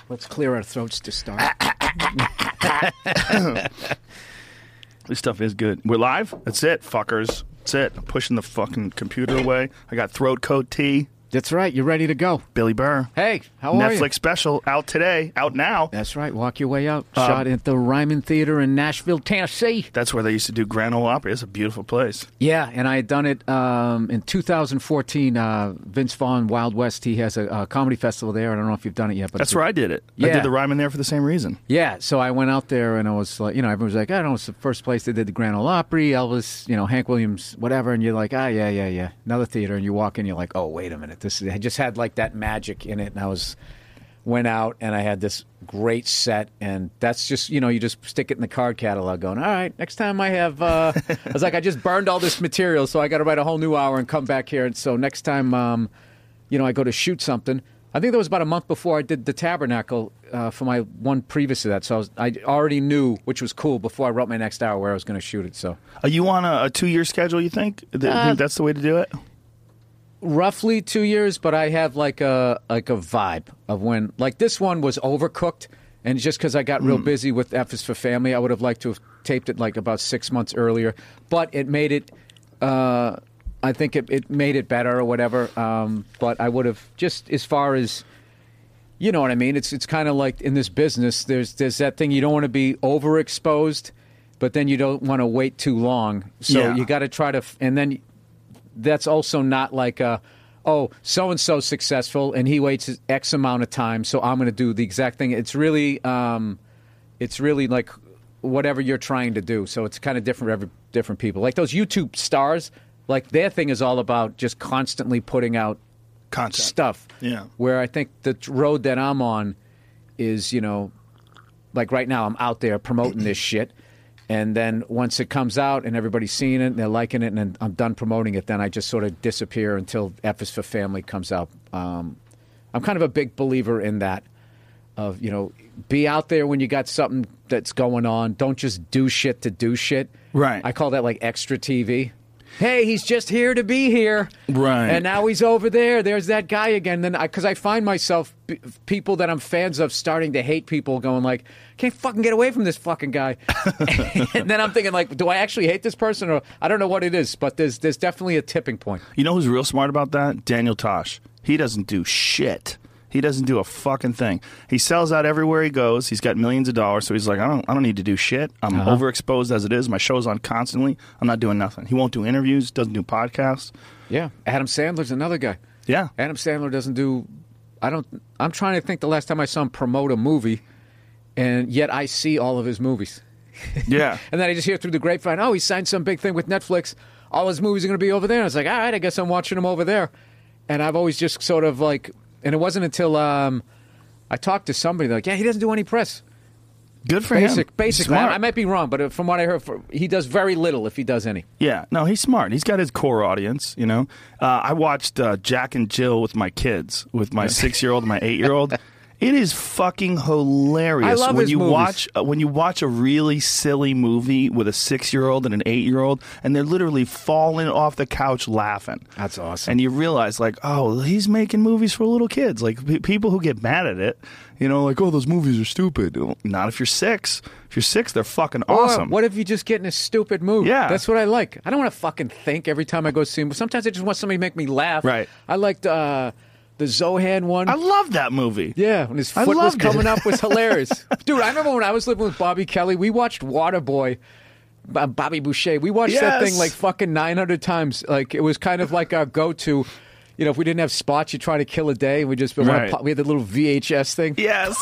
Let's clear our throats to start. This stuff is good. We're live? That's it, fuckers. That's it. I'm pushing the fucking computer away. I got throat coat tea. That's right. You're ready to go. Billy Burr. Hey, how are you? Netflix special out today. Out now. That's right. Walk your way out. Shot at the Ryman Theater in Nashville, Tennessee. That's where they used to do Grand Ole Opry. It's a beautiful place. Yeah, and I had done it in 2014. Vince Vaughn, Wild West, he has a comedy festival there. I don't know if you've done it yet. But That's where I did it. I Yeah. did the Ryman there for the same reason. Yeah, so I went out there and I was like, everyone was like, I don't know, it's the first place they did the Grand Ole Opry, Elvis, Hank Williams, whatever. And you're like, yeah. Another theater. And you walk in, you're like, oh, wait a minute. I just had like that magic in it. And I went out and I had this great set. And that's just, you just stick it in the card catalog going, all right, next time I have, I was like, I just burned all this material, so I got to write a whole new hour and come back here. And so next time, I go to shoot something. I think that was about a month before I did the Tabernacle for my one previous to that. So I already knew, which was cool, before I wrote my next hour where I was going to shoot it. So Are you on a 2-year schedule, you think? You think that's the way to do it? roughly 2 years, but I have like a vibe of when, like this one was overcooked. And just because I got real busy with F is for Family, I would have liked to have taped it like about 6 months earlier. But it made it, I think it made it better or whatever. But I would have, just as far as, you know what I mean? It's kind of like in this business, there's that thing, you don't want to be overexposed, but then you don't want to wait too long. So you got to try to, and then that's also not like so-and-so successful and he waits X amount of time, so I'm going to do the exact thing. It's really like whatever you're trying to do. So it's kind of different for different people. Like those YouTube stars, like their thing is all about just constantly putting out Content. stuff. Yeah. Where I think the road that I'm on is, like right now I'm out there promoting this shit. And then once it comes out and everybody's seeing it and they're liking it and then I'm done promoting it, then I just sort of disappear until F is for Family comes out. I'm kind of a big believer in that of, be out there when you got something that's going on. Don't just do shit to do shit. Right. I call that like extra TV. Hey, he's just here to be here. Right. And now he's over there. There's that guy again. Then, because I find myself, people that I'm fans of starting to hate people going like, can't fucking get away from this fucking guy. And then I'm thinking like, do I actually hate this person? Or I don't know what it is, but there's definitely a tipping point. You know who's real smart about that? Daniel Tosh. He doesn't do shit. He doesn't do a fucking thing. He sells out everywhere he goes. He's got millions of dollars, so he's like, I don't need to do shit. I'm overexposed as it is. My show's on constantly. I'm not doing nothing. He won't do interviews, doesn't do podcasts. Yeah. Adam Sandler's another guy. Yeah. Adam Sandler doesn't do... I'm trying to think the last time I saw him promote a movie, and yet I see all of his movies. Yeah. And then I just hear through the grapevine, he signed some big thing with Netflix. All his movies are going to be over there. And I was like, all right, I guess I'm watching them over there. And I've always just sort of like... And it wasn't until I talked to somebody like, yeah, he doesn't do any press. Good for him. Basically, I might be wrong, but from what I heard, he does very little if he does any. Yeah, no, he's smart. He's got his core audience, I watched Jack and Jill with my kids, with my 6-year-old and my 8-year-old. It is fucking hilarious. I love his movies. When you watch a really silly movie with a 6-year-old and an 8-year-old, and they're literally falling off the couch laughing. That's awesome. And you realize, like, he's making movies for little kids. Like, people who get mad at it, like, those movies are stupid. Not if you're 6. If you're 6, they're fucking awesome. What if you just get in a stupid mood? Yeah. That's what I like. I don't want to fucking think every time I go see him. Sometimes I just want somebody to make me laugh. Right. I liked... the Zohan one. I love that movie. Yeah, when his foot was coming up was hilarious. Dude, I remember when I was living with Bobby Kelly, we watched Waterboy, Bobby Boucher. We watched that thing like fucking 900 times. Like, it was kind of like our go-to. If we didn't have spots, you try to kill a day. And we just we had the little VHS thing. Yes.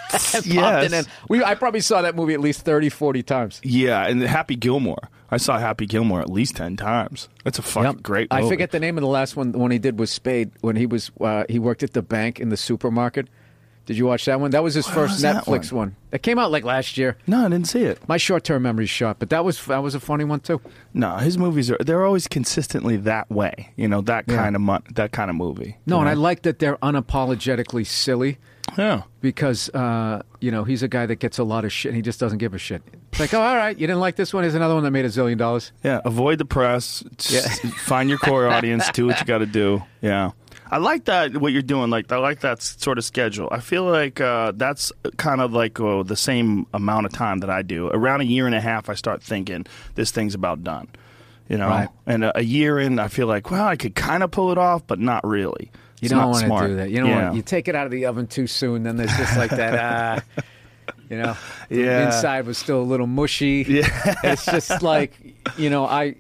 Yes. I probably saw that movie at least 30, 40 times. Yeah, and Happy Gilmore. I saw Happy Gilmore at least 10 times. That's a fucking great movie. I forget the name of the last one he did with Spade when he worked at the bank in the supermarket. Did you watch that one? That was his first Netflix one. It came out like last year. No, I didn't see it. My short-term memory's shot, but that was a funny one too. No, his movies they're always consistently that way. That kind of movie. No, and I like that they're unapologetically silly. Yeah. Because, he's a guy that gets a lot of shit and he just doesn't give a shit. It's like, all right, you didn't like this one? Here's another one that made $1 zillion. Yeah, avoid the press. Find your core audience. Do what you got to do. Yeah. I like that, what you're doing. Like, I like that sort of schedule. I feel like that's kind of like the same amount of time that I do. Around a year and a half, I start thinking this thing's about done. You know? Right. And a year in, I feel like, well, I could kind of pull it off, but not really. You don't want to do that. You don't want, you take it out of the oven too soon, then there's just like that, you know, the inside was still a little mushy. Yeah. It's just like, you know,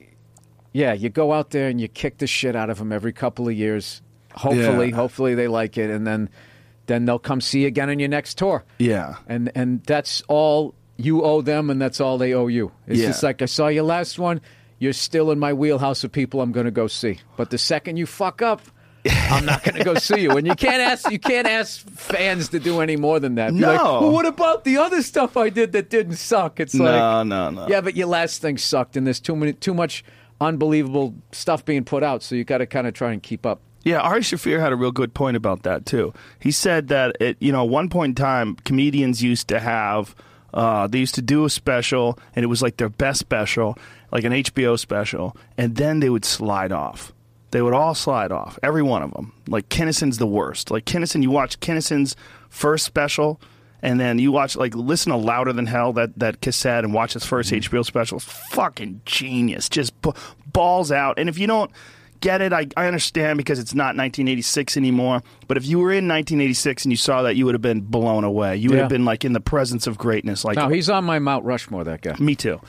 you go out there and you kick the shit out of them every couple of years. Hopefully they like it, and then they'll come see you again on your next tour. Yeah. And that's all you owe them, and that's all they owe you. It's just like, I saw your last one. You're still in my wheelhouse of people I'm going to go see. But the second you fuck up, I'm not going to go see you. And you can't ask fans to do any more than that. Be like, well, what about the other stuff I did that didn't suck? It's like, no. Yeah, but your last thing sucked, and there's too much unbelievable stuff being put out, so you got to kind of try and keep up. Yeah, Ari Shaffir had a real good point about that, too. He said that, at one point in time, comedians used to have, they used to do a special, and it was like their best special, like an HBO special, and then they would slide off. They would all slide off, every one of them. Like, Kinnison's the worst. Like, Kinnison, you watch Kinnison's first special, and then you watch, like, listen to Louder Than Hell, that cassette, and watch his first HBO special. It's fucking genius. Just balls out. And if you don't get it, I understand, because it's not 1986 anymore. But if you were in 1986 and you saw that, you would have been blown away. You would have been, like, in the presence of greatness. Like, no, he's on my Mount Rushmore, that guy. Me too.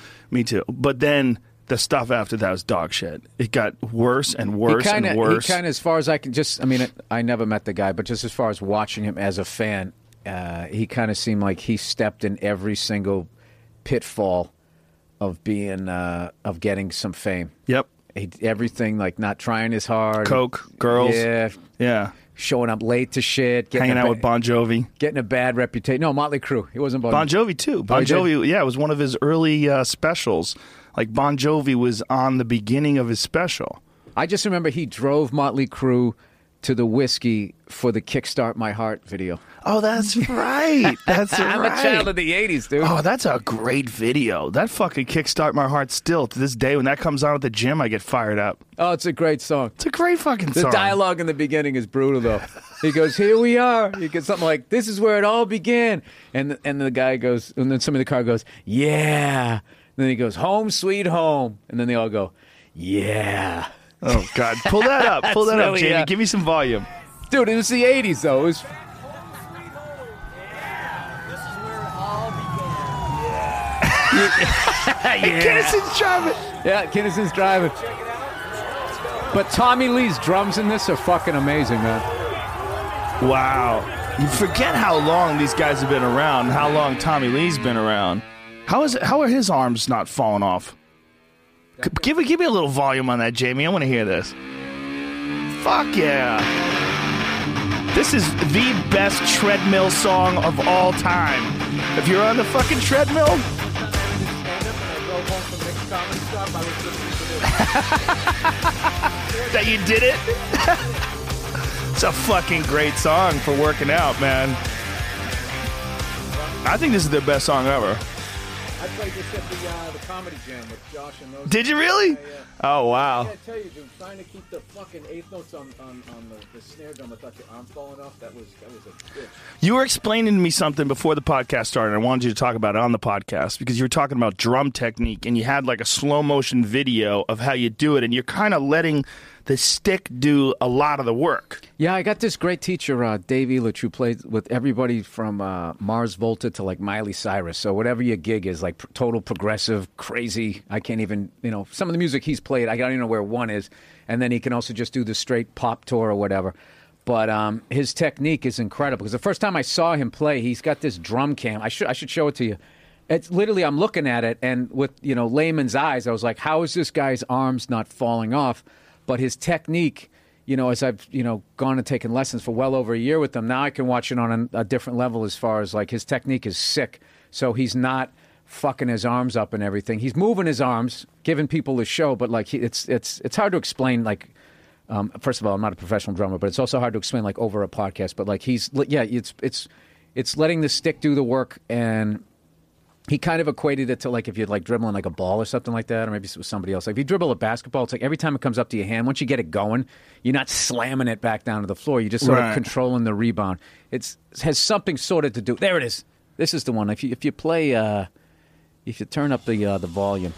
But then the stuff after that was dog shit. It got worse and worse and worse. He kind of, as far as I can I never met the guy, but just as far as watching him as a fan, he kind of seemed like he stepped in every single pitfall of being, of getting some fame. Yep. Everything, like not trying as hard. Coke, girls. Yeah. Showing up late to shit. Hanging out with Bon Jovi. Getting a bad reputation. No, Motley Crue. He wasn't Bon Jovi, too. Bon Jovi, it was one of his early specials. Like, Bon Jovi was on the beginning of his special. I just remember he drove Motley Crue to the Whiskey for the Kickstart My Heart video. Oh, that's right. That's right. I'm a child of the 80s, dude. Oh, that's a great video. That fucking Kickstart My Heart still, to this day, when that comes on at the gym, I get fired up. Oh, it's a great song. It's a great fucking song. The dialogue in the beginning is brutal, though. He goes, here we are. He gets something like, this is where it all began. And the guy goes, and then somebody in the car goes, yeah. And then he goes, home sweet home. And then they all go, yeah. Oh, God. Pull that up. Pull that up, Jamie. Give me some volume. Dude, it was the 80s, though. It was... Kinnison's driving. Yeah, Kinnison's driving. But Tommy Lee's drums in this are fucking amazing, man. Wow. You forget how long these guys have been around, and how long Tommy Lee's been around. How are his arms not falling off? Give me a little volume on that, Jamie. I want to hear this. Fuck yeah. This is the best treadmill song of all time. If you're on the fucking treadmill... that you did it? It's a fucking great song for working out, man. I think this is their best song ever. I played this at the Comedy Jam with Josh and those. Did you really? Yeah. Oh, wow. I gotta tell you, dude, trying to keep the fucking eighth notes on the snare drum, I thought your arm falling off. That was a bitch. You were explaining to me something before the podcast started. I wanted you to talk about it on the podcast because you were talking about drum technique, and you had like a slow motion video of how you do it, and you're kind of letting the stick do a lot of the work. Yeah, I got this great teacher, Dave Elitch, who played with everybody from Mars Volta to like Miley Cyrus. So whatever your gig is, like total progressive, crazy. I can't even, some of the music he's played, I don't even know where one is. And then he can also just do the straight pop tour or whatever. But his technique is incredible. Because the first time I saw him play, he's got this drum cam. I should show it to you. It's literally, I'm looking at it, and with layman's eyes, I was like, how is this guy's arms not falling off? But his technique, as I've, gone and taken lessons for well over a year with him, now I can watch it on a different level as far as, like, his technique is sick. So he's not fucking his arms up and everything. He's moving his arms, giving people a show, but, like, it's hard to explain, like, first of all, I'm not a professional drummer, but it's also hard to explain, like, over a podcast. But, like, it's letting the stick do the work, and he kind of equated it to like if you're like dribbling like a ball or something like that, or maybe it was somebody else. Like if you dribble a basketball, it's like every time it comes up to your hand, once you get it going, you're not slamming it back down to the floor. You're just sort of controlling the rebound. It has something sort of to do. There it is. This is the one. If you play, if you turn up the volume.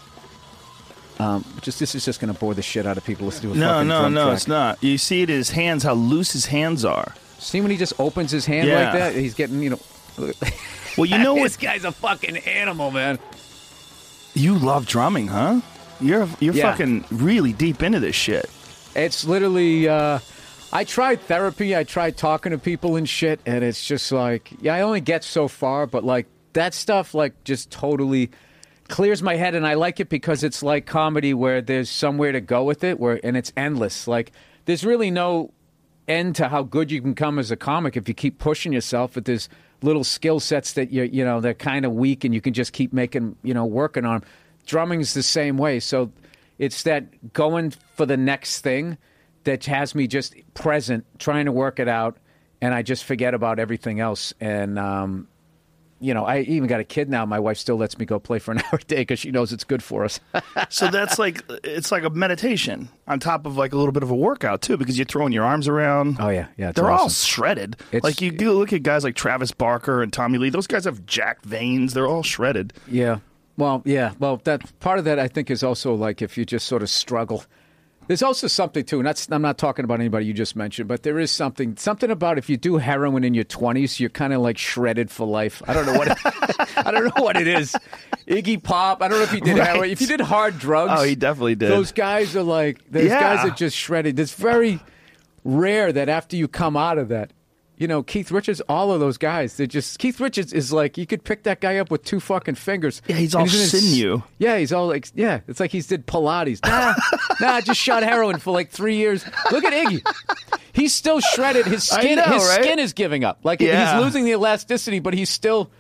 This is just going to bore the shit out of people listening to a fucking drum track. It's not. You see it in his hands, how loose his hands are. See when he just opens his hand like that? He's getting, Well, you know what? This guy's a fucking animal, man. You love drumming, huh? You're fucking really deep into this shit. It's literally, I tried therapy. I tried talking to people and shit, and it's just like, I only get so far, but like that stuff like just totally clears my head, and I like it because it's like comedy where there's somewhere to go with it, and it's endless. Like there's really no end to how good you can come as a comic if you keep pushing yourself. But there's little skill sets that they're kind of weak, and you can just keep making working on them. Drumming's the same way. So it's that going for the next thing that has me just present, trying to work it out, and I just forget about everything else. And I even got a kid now. My wife still lets me go play for an hour a day because she knows it's good for us. So that's like, it's like a meditation on top of like a little bit of a workout too, because you're throwing your arms around. Oh yeah. They're awesome. all shredded. Like you look at guys like Travis Barker and Tommy Lee. Those guys have jacked veins. They're all shredded. Yeah. Well, that part of that I think is also like if you just sort of struggle. There's also something too, and I'm not talking about anybody you just mentioned, but there is something about if you do heroin in your 20s, you're kind of like shredded for life. I don't know what it is. Iggy Pop. I don't know if he did heroin. If you did hard drugs, oh, he definitely did. Those guys are like guys are just shredded. It's very rare that after you come out of that. Keith Richards, all of those guys, Keith Richards is like, you could pick that guy up with two fucking fingers. Yeah, he's all sinew. Yeah, he's all like, it's like he's did Pilates. Nah, just shot heroin for like 3 years. Look at Iggy. He's still shredded. His skin is giving up. Like he's losing the elasticity, but he's still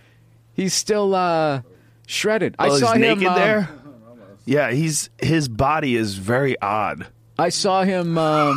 shredded. I saw him naked there. Yeah, his body is very odd. I saw him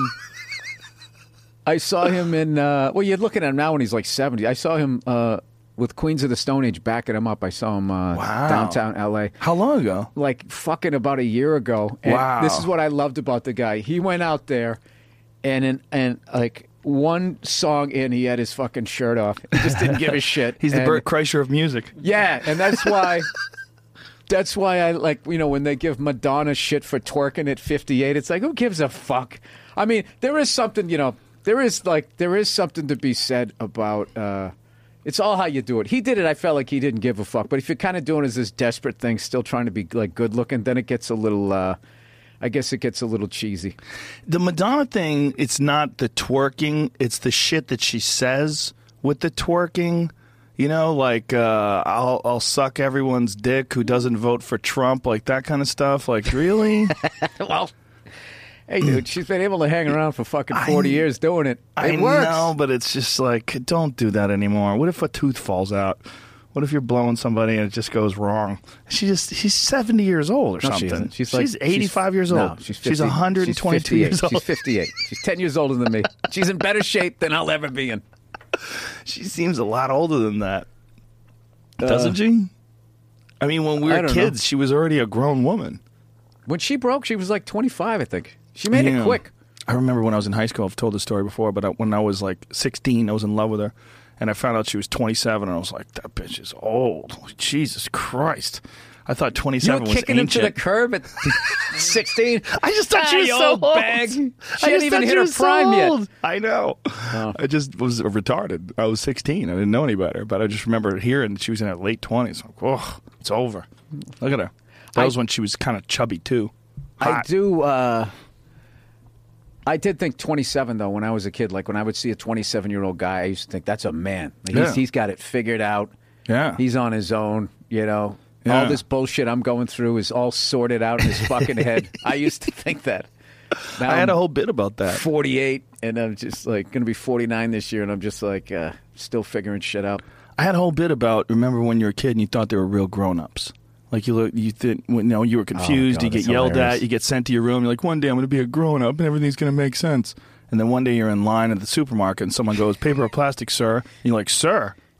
in, you're looking at him now when he's like 70. I saw him with Queens of the Stone Age backing him up. I saw him downtown L.A. How long ago? Like fucking about a year ago. And this is what I loved about the guy. He went out there and like one song in, he had his fucking shirt off. He just didn't give a shit. He's the Bert Kreischer of music. Yeah, and that's why... That's why I like, when they give Madonna shit for twerking at 58, it's like, who gives a fuck? I mean, there is something, there is something to be said about it's all how you do it. He did it. I felt like he didn't give a fuck. But if you're kind of doing this desperate thing, still trying to be like good looking, then it gets a little. I guess it gets a little cheesy. The Madonna thing, it's not the twerking; it's the shit that she says with the twerking. Like I'll suck everyone's dick who doesn't vote for Trump, like that kind of stuff. Like really? Well. Hey, dude, she's been able to hang around for fucking 40 years doing it. It works. I know, but it's just like, don't do that anymore. What if a tooth falls out? What if you're blowing somebody and it just goes wrong? She's 70 years old or something. She's 85 years old. No, she's 50, she's 122 years old. She's 58. She's 10 years older than me. She's in better shape than I'll ever be in. She seems a lot older than that. Doesn't she? I mean, when we were kids, she was already a grown woman. When she broke, she was like 25, I think. She made it quick. I remember when I was in high school, I've told this story before, but when I was like 16, I was in love with her, and I found out she was 27, and I was like, that bitch is old. Jesus Christ. I thought 27 was ancient. You were kicking him to the curb at 16? I just thought she was so old. Bag. She hadn't even hit her prime yet. I know. Oh. I just was retarded. I was 16. I didn't know any better, but I just remember hearing she was in her late 20s. Like, oh, it's over. Look at her. That was when she was kind of chubby, too. Hot. I did think 27, though, when I was a kid. Like, when I would see a 27-year-old guy, I used to think, that's a man. Like, he's got it figured out. Yeah. He's on his own, Yeah. All this bullshit I'm going through is all sorted out in his fucking head. I used to think that. Now I had a whole bit about that. 48, and I'm just, like, going to be 49 this year, and I'm just, like, still figuring shit out. I had a whole bit about, remember when you were a kid and you thought they were real grown-ups. Like you were confused, you get yelled at, you get sent to your room, you're like, one day I'm going to be a grown-up and everything's going to make sense. And then one day you're in line at the supermarket and someone goes, paper or plastic, sir? And you're like, sir,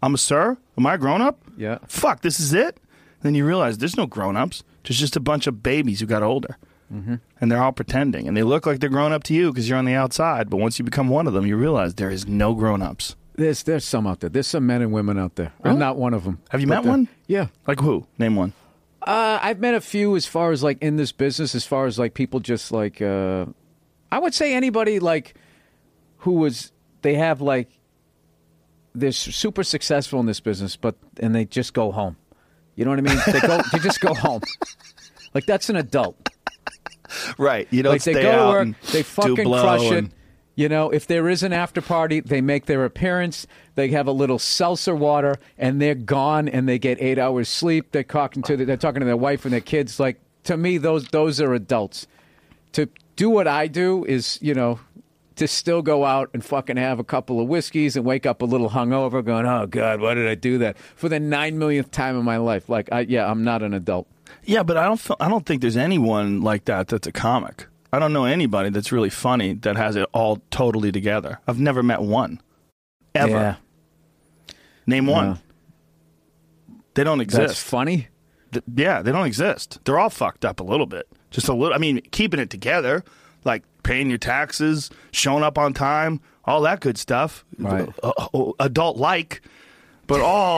I'm a sir? Am I a grown-up? Yeah. Fuck, this is it? Then you realize there's no grown-ups. There's just a bunch of babies who got older. Mm-hmm. And they're all pretending. And they look like they're grown up to you because you're on the outside. But once you become one of them, you realize there is no grown-ups. There's some out there. There's some men and women out there. Really? I'm not one of them. Have you met one? Yeah. Like who? Name one. I've met a few as far as like in this business, as far as like people just like, I would say anybody like they have like, they're super successful in this business, and they just go home. You know what I mean? They just go home. Like that's an adult. Right. You don't like stay they go out to work, and they fucking do blow crush it. and- You know, if there is an after party, they make their appearance. They have a little seltzer water, and they're gone, and they get 8 hours sleep. They're talking to their wife and their kids. Like to me, those are adults. To do what I do is, you know, to still go out and fucking have a couple of whiskeys and wake up a little hungover, going, "Oh God, why did I do that?" For the 9 millionth time in my life. Like, I'm not an adult. Yeah, but I don't think there's anyone like that that's a comic. I don't know anybody that's really funny that has it all totally together. I've never met one. Ever. Yeah. Name one. They don't exist. That's funny. Yeah, they don't exist. They're all fucked up a little bit. Just a little. I mean, keeping it together, like paying your taxes, showing up on time, all that good stuff. Right. Adult-like. But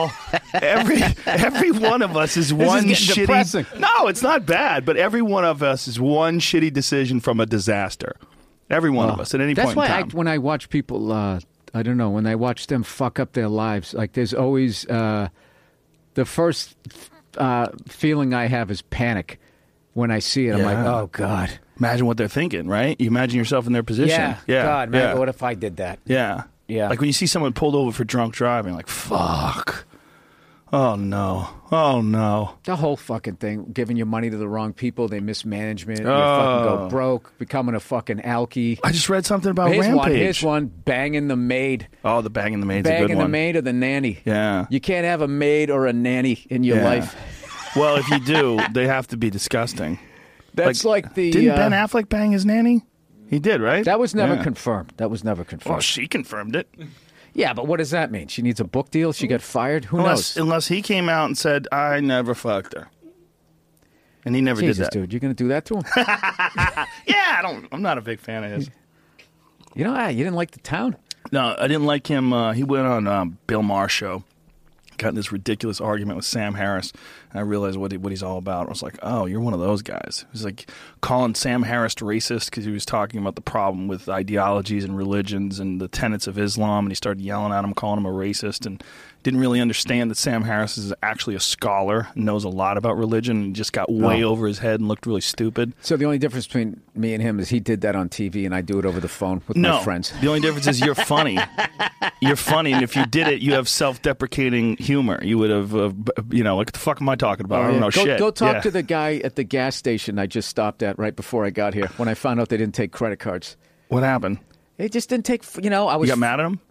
every one of us is one shitty. Depressing. No, it's not bad. But every one of us is one shitty decision from a disaster. Every one of us at any point in time. That's why when I watch people, I don't know, when I watch them fuck up their lives, like there's always the first feeling I have is panic when I see it. I'm like, oh God. Imagine what they're thinking, right? You imagine yourself in their position. Yeah. God, man, what if I did that? Yeah. Yeah. Like when you see someone pulled over for drunk driving, like, fuck. Oh, no. Oh, no. The whole fucking thing, giving your money to the wrong people, they mismanagement, you fucking go broke, becoming a fucking alkie. I just read something about Rampage. Here's one, banging the maid. Oh, the banging the maid's a good one. Banging the maid or the nanny. Yeah. You can't have a maid or a nanny in your life. Well, if you do, they have to be disgusting. That's like the... Didn't Ben Affleck bang his nanny? He did, right? That was never confirmed. That was never confirmed. Well, she confirmed it. Yeah, but what does that mean? She needs a book deal? She got fired? Who knows? Unless he came out and said, I never fucked her. And he never Jesus, did that. dude, you're going to do that to him? Yeah, I'm not a big fan of his. You know, you didn't like The Town? No, I didn't like him. He went on Bill Maher show. Got in this ridiculous argument with Sam Harris, and I realized what he's all about. I was like, oh, you're one of those guys. He was like calling Sam Harris racist because he was talking about the problem with ideologies and religions and the tenets of Islam, and he started yelling at him, calling him a racist, and didn't really understand that Sam Harris is actually a scholar and knows a lot about religion, and just got way over his head and looked really stupid. So the only difference between me and him is he did that on TV, and I do it over the phone with my friends. The only difference is you're funny. You're funny, and if you did it, you have self-deprecating humor. You would have, what the fuck am I talking about? I don't know shit. Go talk to the guy at the gas station I just stopped at right before I got here when I found out they didn't take credit cards. What happened? They just didn't take, I was... You got mad at him?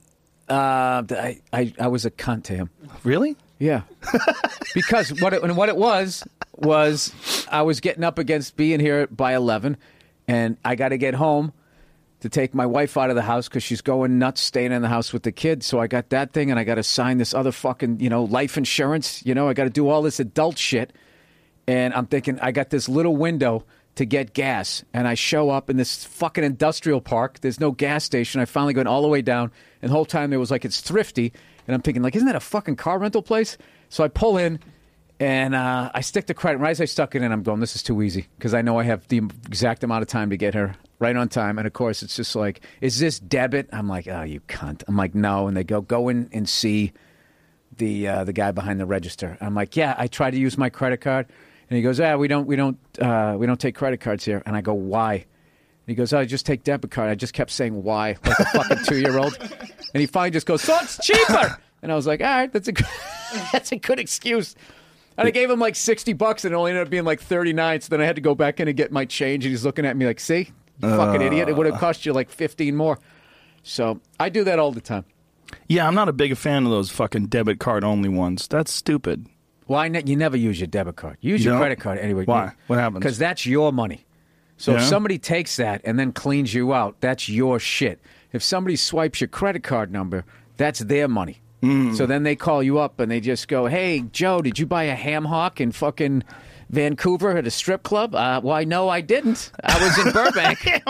I was a cunt to him. Really? Yeah. Because what it was I was getting up against being here by 11, and I got to get home to take my wife out of the house because she's going nuts staying in the house with the kids. So I got that thing, and I got to sign this other fucking, life insurance. I got to do all this adult shit. And I'm thinking, I got this little window to get gas, and I show up in this fucking industrial park. There's no gas station. I finally went all the way down, and the whole time there was like, it's thrifty. And I'm thinking, like, isn't that a fucking car rental place? So I pull in, and I stick the credit. Right as I stuck it in, I'm going, this is too easy, because I know I have the exact amount of time to get her right on time. And, of course, it's just like, is this debit? I'm like, oh, you cunt. I'm like, no. And they go in and see the guy behind the register. I'm like, yeah, I tried to use my credit card. And he goes, we don't take credit cards here. And I go, why? And he goes, I just take debit card. I just kept saying why, like a fucking 2-year-old. And he finally just goes, so it's cheaper. And I was like, all right, that's a good excuse. And I gave him like $60, and it only ended up being like 39. So then I had to go back in and get my change. And he's looking at me like, see, you fucking idiot. It would have cost you like 15 more. So I do that all the time. Yeah, I'm not a big fan of those fucking debit card only ones. That's stupid. Well, you never use your debit card. Use your credit card anyway. Why? What happens? Because that's your money. So if somebody takes that and then cleans you out, that's your shit. If somebody swipes your credit card number, that's their money. So then they call you up and they just go, "Hey, Joe, did you buy a ham hock in fucking Vancouver at a strip club?" Why, no, I didn't. I was in Burbank.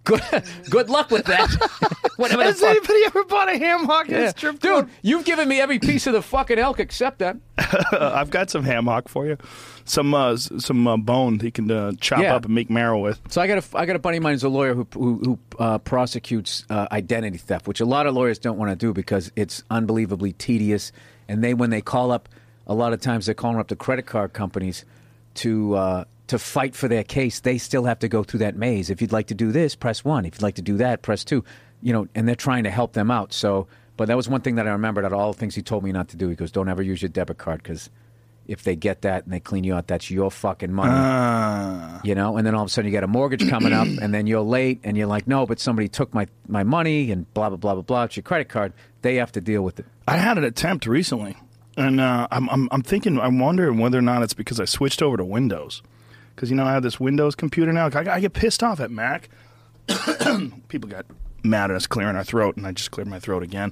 Good luck with that. Whatever the Has fuck. anybody ever bought a ham hock in a strip club? Dude, you've given me every piece of the fucking elk except that. I've got some ham hock for you. Some bone he can chop Yeah. up and make marrow with. So I got a buddy of mine who's a lawyer who prosecutes identity theft, which a lot of lawyers don't want to do because it's unbelievably tedious. And when they call up, a lot of times they're calling up the credit card companies to fight for their case. They still have to go through that maze. If you'd like to do this, press 1. If you'd like to do that, press 2. And they're trying to help them out. So, but that was one thing that I remembered out of all the things he told me not to do. He goes, "Don't ever use your debit card because if they get that and they clean you out, that's your fucking money." And then all of a sudden you get a mortgage coming up and then you're late and you're like, "No, but somebody took my money," and blah, blah, blah, blah, blah. It's your credit card. They have to deal with it. I had an attempt recently, and I'm thinking, I'm wondering whether or not it's because I switched over to Windows. Because, I have this Windows computer now. I get pissed off at Mac. People got mad at us clearing our throat, and I just cleared my throat again.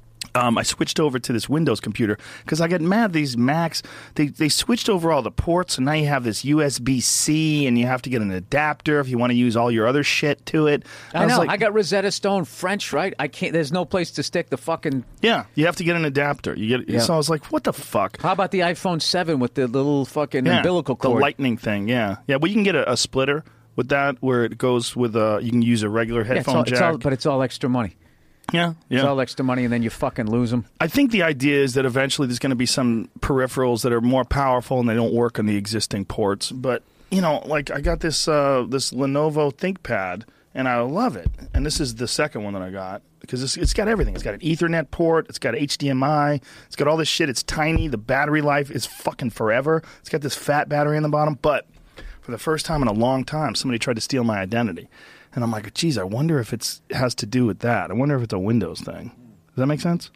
I switched over to this Windows computer because I get mad. These Macs, they switched over all the ports, and now you have this USB-C, and you have to get an adapter if you want to use all your other shit to it. I know. Like, I got Rosetta Stone French, right? I can't. There's no place to stick the fucking. yeah, you have to get an adapter. So I was like, what the fuck? How about the iPhone 7 with the little fucking umbilical cord? The lightning thing, yeah. Yeah, well, you can get a splitter with that where it goes with you can use a regular headphone jack. But it's all extra money. Yeah. It's all extra money, and then you fucking lose them. I think the idea is that eventually there's going to be some peripherals that are more powerful and they don't work on the existing ports. But, like I got this Lenovo ThinkPad, and I love it. And this is the second one that I got because it's got everything. It's got an Ethernet port. It's got HDMI. It's got all this shit. It's tiny. The battery life is fucking forever. It's got this fat battery in the bottom. But for the first time in a long time, somebody tried to steal my identity. And I'm like, geez, I wonder if it has to do with that. I wonder if it's a Windows thing. Does that make sense?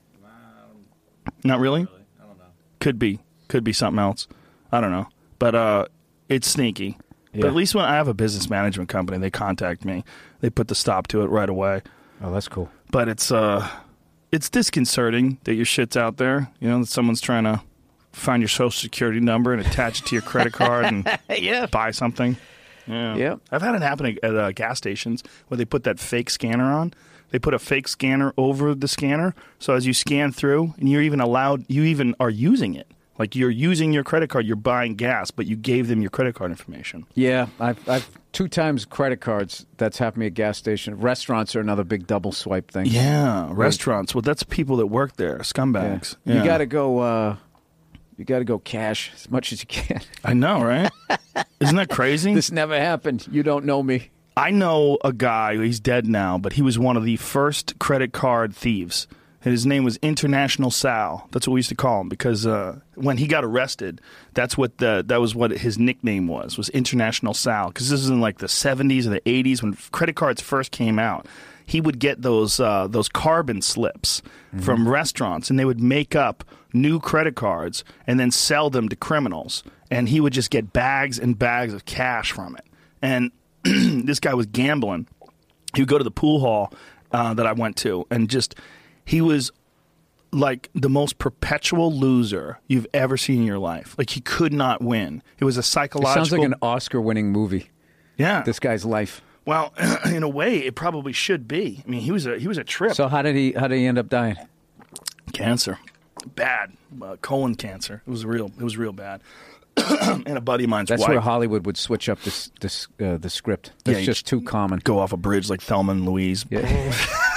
Not really? I don't know. Could be something else. I don't know. But it's sneaky. Yeah. But at least when I have a business management company, they contact me. They put the stop to it right away. Oh, that's cool. But it's disconcerting that your shit's out there. That someone's trying to find your social security number and attach it to your credit card and buy something. Yeah. Yep. I've had it happen at gas stations where they put that fake scanner on. They put a fake scanner over the scanner, so as you scan through, and you even are using it. Like you're using your credit card, you're buying gas, but you gave them your credit card information. Yeah, I've 2 times credit cards. That's happened to me at gas station. Restaurants are another big double swipe thing. Yeah, restaurants. Well, that's people that work there, scumbags. Yeah. Yeah. You got to go. You got to go cash as much as you can. I know, right? Isn't that crazy? This never happened. You don't know me. I know a guy, he's dead now, but he was one of the first credit card thieves. His name was International Sal. That's what we used to call him because when he got arrested, that was what his nickname was International Sal. Because this was in like the 70s or the 80s when credit cards first came out. He would get those carbon slips from restaurants, and they would make up new credit cards and then sell them to criminals. And he would just get bags and bags of cash from it. And this guy was gambling. He would go to the pool hall that I went to, and he was like the most perpetual loser you've ever seen in your life. Like he could not win. It was a psychological. It sounds like an Oscar-winning movie. Yeah, this guy's life. Well, in a way, it probably should be. I mean, he was a trip. So how did he end up dying? Cancer, bad colon cancer. It was real bad. And a buddy of mine's That's wife. where Hollywood would switch up the script. That's just too common. Go off a bridge like Thelma and Louise. Yeah.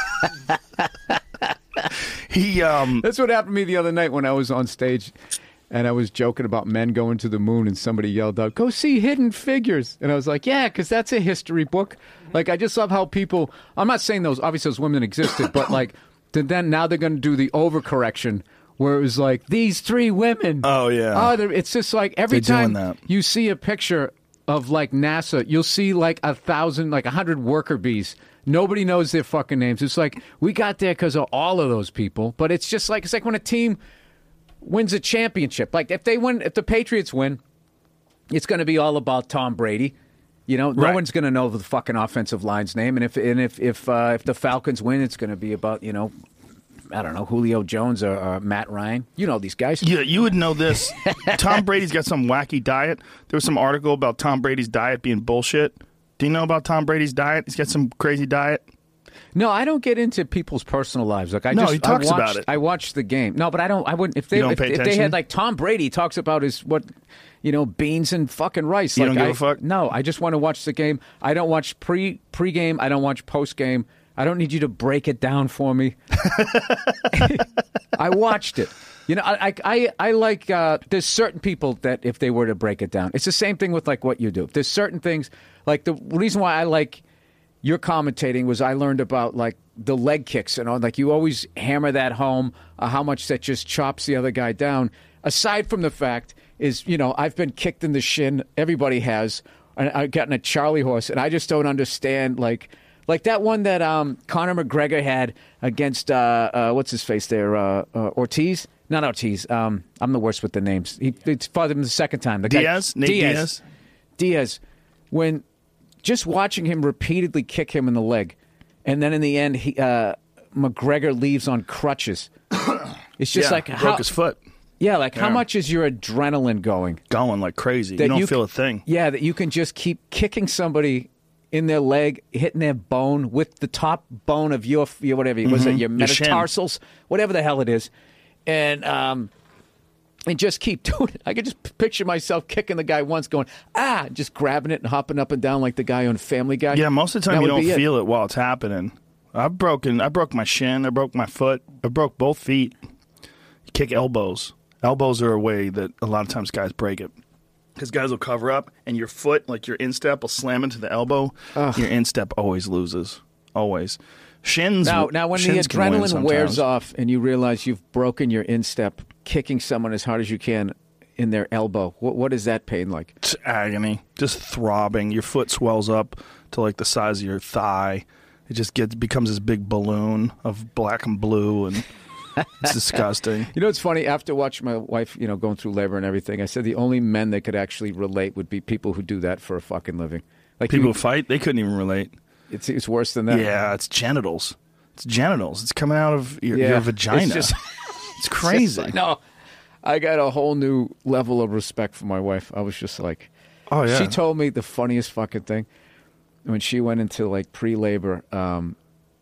That's what happened to me the other night when I was on stage. And I was joking about men going to the moon, and somebody yelled out, "Go see Hidden Figures." And I was like, yeah, because that's a history book. Like, I just love how people, I'm not saying obviously those women existed, but like, then now they're going to do the overcorrection where it was like, these 3 women. Oh, yeah. Oh, it's just like every They're time doing that. you see a picture of like NASA, you'll see like 1,000, like 100 worker bees. Nobody knows their fucking names. It's like, we got there because of all of those people. But it's just like, it's like when a team wins a championship. Like if the Patriots win, it's going to be all about Tom Brady. No one's going to know the fucking offensive line's name. And if the Falcons win, it's going to be about I don't know, Julio Jones or Matt Ryan. You know these guys. Yeah, you would know this. Tom Brady's got some wacky diet. There was some article about Tom Brady's diet being bullshit. Do you know about Tom Brady's diet? He's got some crazy diet. No, I don't get into people's personal lives. Like he talks about it. I watched the game. No, but I don't. I wouldn't. If they had like Tom Brady talks about his beans and fucking rice. You don't give a fuck? No, I just want to watch the game. I don't watch pre-game. I don't watch post-game. I don't need you to break it down for me. I watched it. You know, I like. There's certain people that if they were to break it down, it's the same thing with like what you do. There's certain things like the reason why I like your commentating was I learned about like the leg kicks and all. Like you always hammer that home, how much that just chops the other guy down. Aside from the fact is, I've been kicked in the shin. Everybody has. And I've gotten a Charlie horse, and I just don't understand like that one that Conor McGregor had against what's his face there, Ortiz. Not Ortiz. I'm the worst with the names. He fought him the second time. The Diaz, guy, Nate Diaz. When just watching him repeatedly kick him in the leg, and then in the end, McGregor leaves on crutches. It's just broke his foot. Yeah, like how much is your adrenaline going? Going like crazy. You don't feel a thing. Yeah, that you can just keep kicking somebody in their leg, hitting their bone with the top bone of your whatever was it, your metatarsals, whatever the hell it is, and just keep doing it. I could just picture myself kicking the guy once, going just grabbing it and hopping up and down like the guy on Family Guy. Yeah, most of the time you don't feel it while it's happening. I broke my shin. I broke my foot. I broke both feet. You kick elbows. Elbows are a way that a lot of times guys break it. Because guys will cover up, and your foot, like your instep, will slam into the elbow. Ugh. Your instep always loses. Always. Shins. Now when the adrenaline wears off and you realize you've broken your instep, kicking someone as hard as you can in their elbow, what is that pain like? It's agony. Just throbbing. Your foot swells up to like the size of your thigh. It just becomes this big balloon of black and blue, and it's disgusting. You know, it's funny. After watching my wife, going through labor and everything, I said the only men that could actually relate would be people who do that for a fucking living. Like people who fight, they couldn't even relate. It's worse than that. Yeah, it's genitals. It's genitals. It's coming out of your vagina. It's crazy. No, I got a whole new level of respect for my wife. I was just like, oh yeah. She told me the funniest fucking thing when she went into like pre-labor, and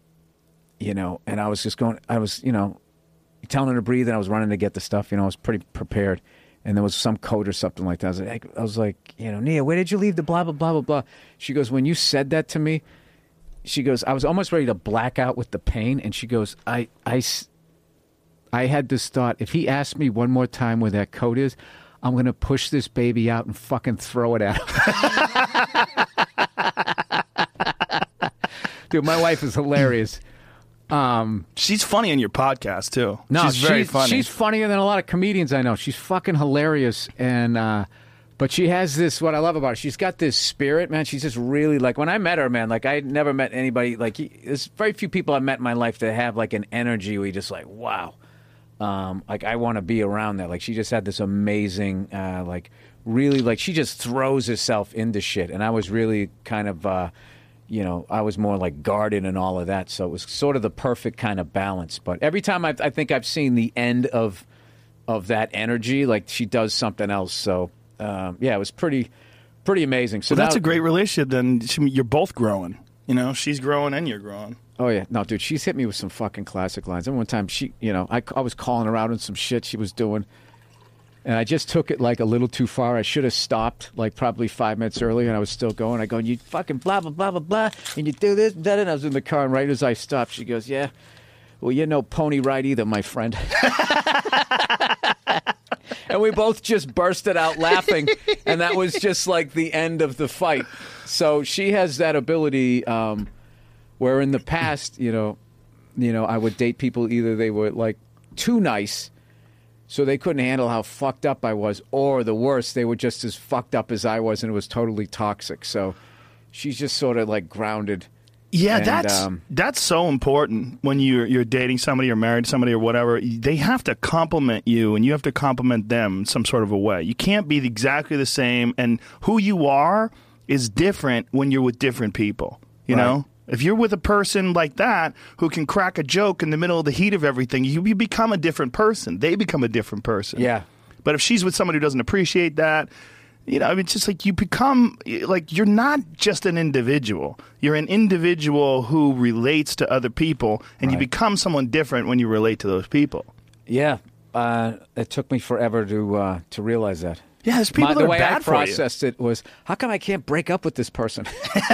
I was just going, telling her to breathe, and I was running to get the stuff. I was pretty prepared, and there was some code or something like that. I was like, Nia, where did you leave the blah blah blah blah blah? She goes, when you said that to me, she goes, I was almost ready to black out with the pain, and she goes, I had this thought: if he asked me one more time where that code is, I'm gonna push this baby out and fucking throw it at him. Dude, my wife is hilarious. She's funny in your podcast too. No, she's very funny. She's funnier than a lot of comedians I know. She's fucking hilarious, and but she has this. What I love about her, she's got this spirit, man. She's just really like when I met her, man. Like I never met anybody like. There's very few people I've met in my life that have like an energy where you just like, wow, like I want to be around that. Like she just had this amazing, like really like she just throws herself into shit, and I was really kind of. I was more like guarded and all of that, so it was sort of the perfect kind of balance. But every time I think I've seen the end of that energy, like she does something else. So it was pretty amazing. So that's a great relationship. Then you're both growing. She's growing and you're growing. Oh yeah, no, dude, she's hit me with some fucking classic lines. And one time I was calling her out on some shit she was doing. And I just took it like a little too far. I should have stopped like probably 5 minutes earlier, and I was still going. I go, you fucking blah, blah, blah, blah, blah, and you do this, that, and I was in the car, and right as I stopped, she goes, yeah, well, you're no pony ride either, my friend. And we both just bursted out laughing, and that was just like the end of the fight. So she has that ability where in the past, I would date people, either they were like too nice, so they couldn't handle how fucked up I was, or the worst, they were just as fucked up as I was, and it was totally toxic. So she's just sort of like grounded. Yeah, and, that's so important when you're dating somebody or married to somebody or whatever. They have to compliment you, and you have to compliment them in some sort of a way. You can't be exactly the same, and who you are is different when you're with different people. You know, If you're with a person like that who can crack a joke in the middle of the heat of everything, you become a different person. They become a different person. Yeah. But if she's with somebody who doesn't appreciate that, you know, I mean, it's just like you become, like, you're not just an individual. You're an individual who relates to other people, and you become someone different when you relate to those people. Yeah. It took me forever to realize that. Yeah, there's people that the are way bad I for you. processed it was, how come I can't break up with this person?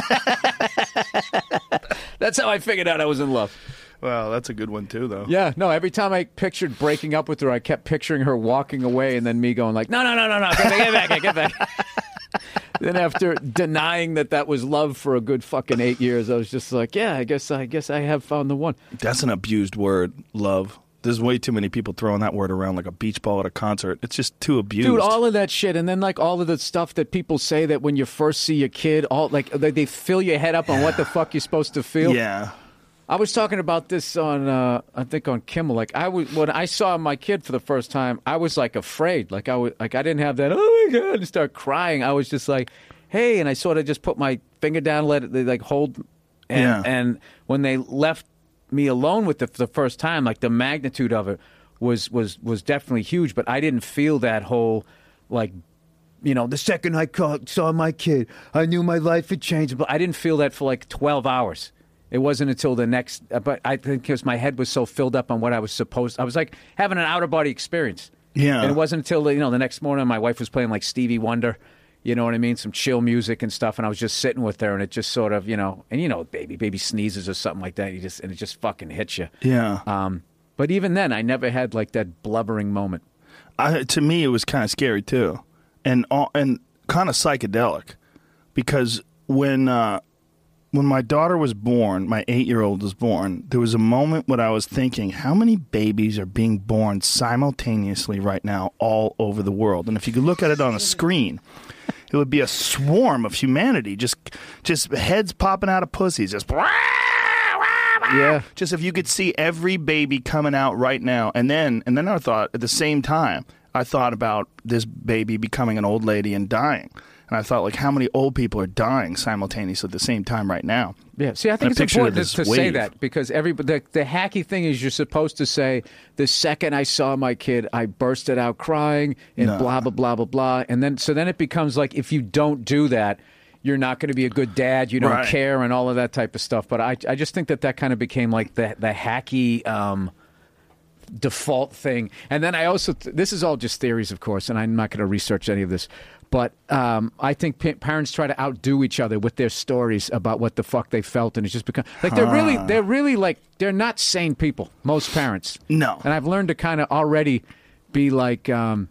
That's how I figured out I was in love. Well, that's a good one too, though. Yeah, no, every time I pictured breaking up with her, I kept picturing her walking away and then me going like, no, get back. Then after denying that was love for a good fucking 8 years, I was just like, yeah, I guess I have found the one. That's an abused word, love. There's way too many people throwing that word around like a beach ball at a concert. It's just too abused. Dude, all of that shit, and then like all of the stuff that people say that when you first see your kid, all like they fill your head up on what the fuck you're supposed to feel. Yeah. I was talking about this on, I think on Kimmel. Like when I saw my kid for the first time, I was like afraid. Like I didn't have that. Oh my god! And start crying. I was just like, hey, and I sort of just put my finger down, let it like hold, and when they left me alone with it for the first time, like the magnitude of it was definitely huge. But I didn't feel that whole like. You know, the second I saw my kid, I knew my life had changed. But I didn't feel that for like 12 hours. It wasn't until the next, but I think because my head was so filled up on what I was supposed, I was like having an outer body experience. Yeah. And it wasn't until, the next morning my wife was playing like Stevie Wonder, you know what I mean? Some chill music and stuff. And I was just sitting with her and it just sort of, baby sneezes or something like that. And it just fucking hits you. Yeah. But even then, I never had like that blubbering moment. To me, it was kind of scary too. And kind of psychedelic because when my daughter was born, my 8-year-old was born, there was a moment when I was thinking, how many babies are being born simultaneously right now all over the world? And if you could look at it on a screen, it would be a swarm of humanity, just heads popping out of pussies, just yeah. Just if you could see every baby coming out right now. And then I thought, at the same time, I thought about this baby becoming an old lady and dying. And I thought, like, how many old people are dying simultaneously at the same time right now? Yeah, see, I think it's important to say that because the hacky thing is you're supposed to say, the second I saw my kid, I bursted out crying and blah, blah, blah, blah, blah. And then it becomes like if you don't do that, you're not going to be a good dad, you don't care and all of that type of stuff. But I just think that kind of became like the hacky default thing. And then I also, this is all just theories, of course, and I'm not going to research any of this. But I think parents try to outdo each other with their stories about what the fuck they felt, and it's just become like they're really like they're not sane people. Most parents, no. And I've learned to kind of already be like,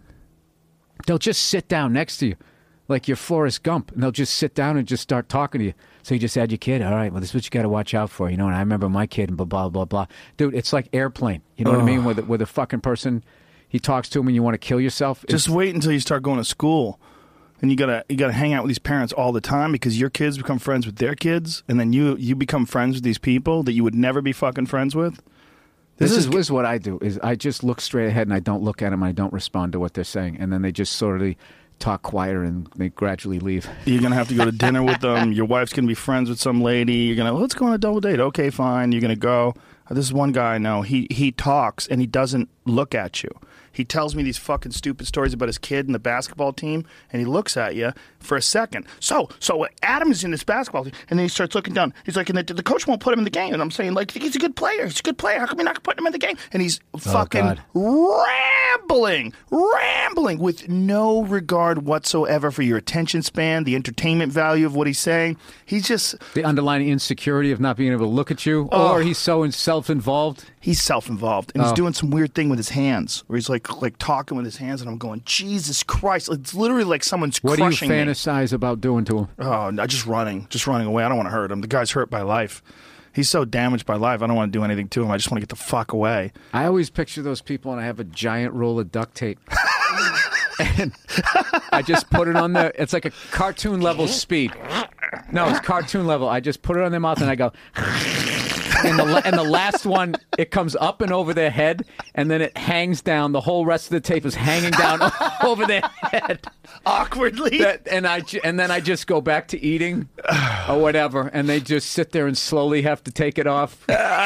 they'll just sit down next to you, like you're Forrest Gump, and they'll just sit down and just start talking to you. So you just had your kid, all right? Well, this is what you got to watch out for, And I remember my kid, and blah blah blah blah. Dude, it's like Airplane. You know what I mean? With a fucking person, he talks to him, and you want to kill yourself. Just wait until you start going to school. And you gotta hang out with these parents all the time because your kids become friends with their kids, and then you become friends with these people that you would never be fucking friends with. This is what I do. Is I just look straight ahead and I don't look at them. I don't respond to what they're saying, and then they just sort of talk quieter and they gradually leave. You're gonna have to go to dinner with them. Your wife's gonna be friends with some lady. You're gonna let's go on a double date. Okay, fine. You're gonna go. This is one guy I know. He talks and he doesn't look at you. He tells me these fucking stupid stories about his kid and the basketball team, and he looks at you for a second. So Adam is in this basketball team, and then he starts looking down. He's like, and the coach won't put him in the game. And I'm saying, like, he's a good player. He's a good player. How come you're not putting him in the game? And he's fucking rambling with no regard whatsoever for your attention span, the entertainment value of what he's saying. He's just... the underlying insecurity of not being able to look at you, or he's so self-involved. He's self-involved, and he's doing some weird thing with his hands, where he's like talking with his hands, and I'm going, Jesus Christ! It's literally like someone's crushing me. What do you fantasize about doing to him? Oh, no, just running away. I don't want to hurt him. The guy's hurt by life. He's so damaged by life. I don't want to do anything to him. I just want to get the fuck away. I always picture those people, and I have a giant roll of duct tape. And I just put it on there. It's like a cartoon level speed. No, it's cartoon level. I just put it on their mouth, and I go... and the last one, it comes up and over their head, and then it hangs down. The whole rest of the tape is hanging down over their head awkwardly. And then I just go back to eating or whatever, and they just sit there and slowly have to take it off.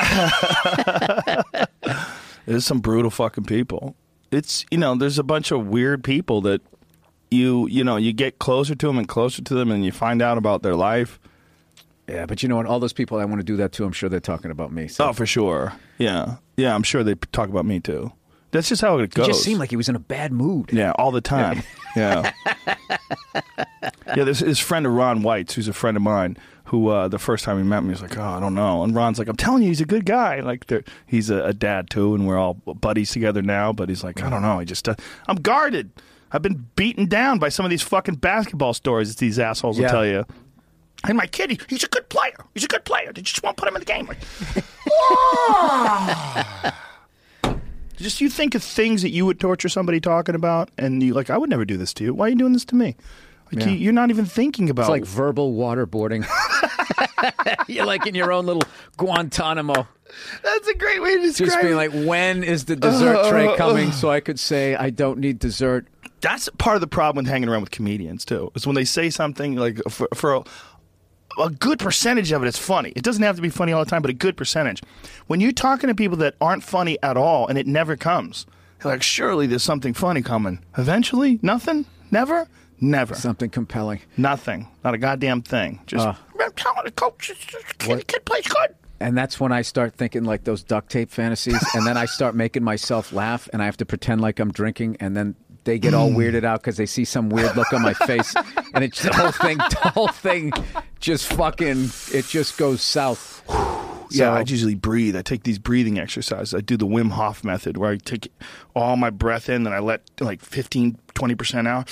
There's some brutal fucking people. It's, there's a bunch of weird people that you get closer to them and closer to them, and you find out about their life. Yeah, but you know what? All those people I want to do that to, I'm sure they're talking about me. So. Oh, for sure. Yeah. Yeah, I'm sure they talk about me, too. That's just how it goes. He just seemed like he was in a bad mood. Yeah, all the time. Yeah. Yeah, there's this friend of Ron White's, who's a friend of mine, who the first time he met me, he was like, oh, I don't know. And Ron's like, I'm telling you, he's a good guy. Like, he's a dad, too, and we're all buddies together now. But he's like, I don't know. I'm guarded. I've been beaten down by some of these fucking basketball stories that these assholes will tell you. And my kid, he's a good player. He's a good player. They just won't put him in the game. Like, Just you think of things that you would torture somebody talking about, and you like, I would never do this to you. Why are you doing this to me? Like, you're not even thinking about. It's like verbal waterboarding. You're like in your own little Guantanamo. That's a great way to describe it. Just being like, when is the dessert tray coming so I could say I don't need dessert? That's part of the problem with hanging around with comedians, too. Is when they say something, like, for a good percentage of it, it's funny. It doesn't have to be funny all the time, but a good percentage. When you're talking to people that aren't funny at all, and it never comes, you're like, surely there's something funny coming. Eventually? Nothing? Never? Never. Something compelling. Nothing. Not a goddamn thing. Just, I'm telling the coach, the kid plays good. And that's when I start thinking like those duct tape fantasies, and then I start making myself laugh, and I have to pretend like I'm drinking, and then they get all weirded out because they see some weird look on my face, and it's the whole thing just fucking, it just goes south. Yeah, I usually breathe. I take these breathing exercises. I do the Wim Hof method, where I take all my breath in, and I let like 15, 20% out.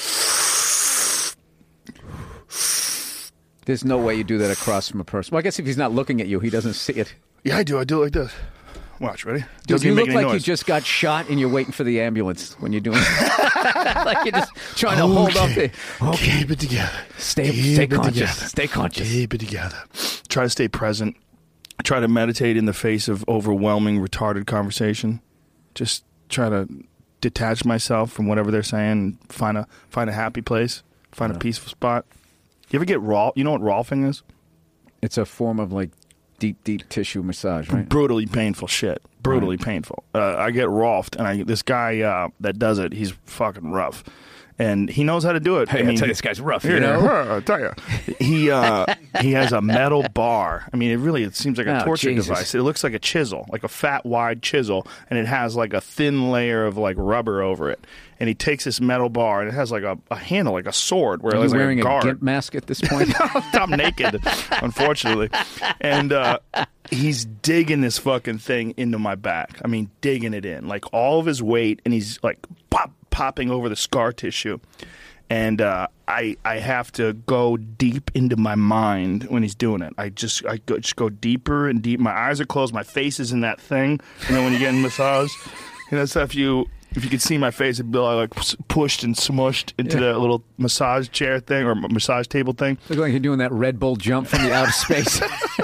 There's no way you do that across from a person. Well, I guess if he's not looking at you, he doesn't see it. Yeah, I do. I do it like this. Watch, ready? Dude, you look like you just got shot and you're waiting for the ambulance when you're doing it. Like you're just trying to hold up the... Okay. Keep it together. Stay conscious. Stay conscious. Keep it together. Try to stay present. Try to meditate in the face of overwhelming, retarded conversation. Just try to detach myself from whatever they're saying and find a happy place. Find a peaceful spot. You ever get Rolf? You know what Rolfing is? It's a form of like deep tissue massage, right? Brutally painful shit. Brutally painful. I get Rolfed, and this guy that does it, he's fucking rough. And he knows how to do it. Hey, I tell you, this guy's rough, you know? I tell you. He has a metal bar. I mean, it seems like a torture device. It looks like a chisel, like a fat, wide chisel, and it has like a thin layer of like rubber over it. And he takes this metal bar, and it has like a handle, like a sword. Where Are you wearing like a guard. GIMP mask at this point? I'm naked, unfortunately. And he's digging this fucking thing into my back. I mean, digging it in. Like all of his weight, and he's like popping over the scar tissue. And I have to go deep into my mind when he's doing it. I just go deeper and deep. My eyes are closed. My face is in that thing. You know, when you're getting massage, so if you could see my face, it'd be like pushed and smushed into the little massage chair thing or massage table thing. Look like you're doing that Red Bull jump from the outer space.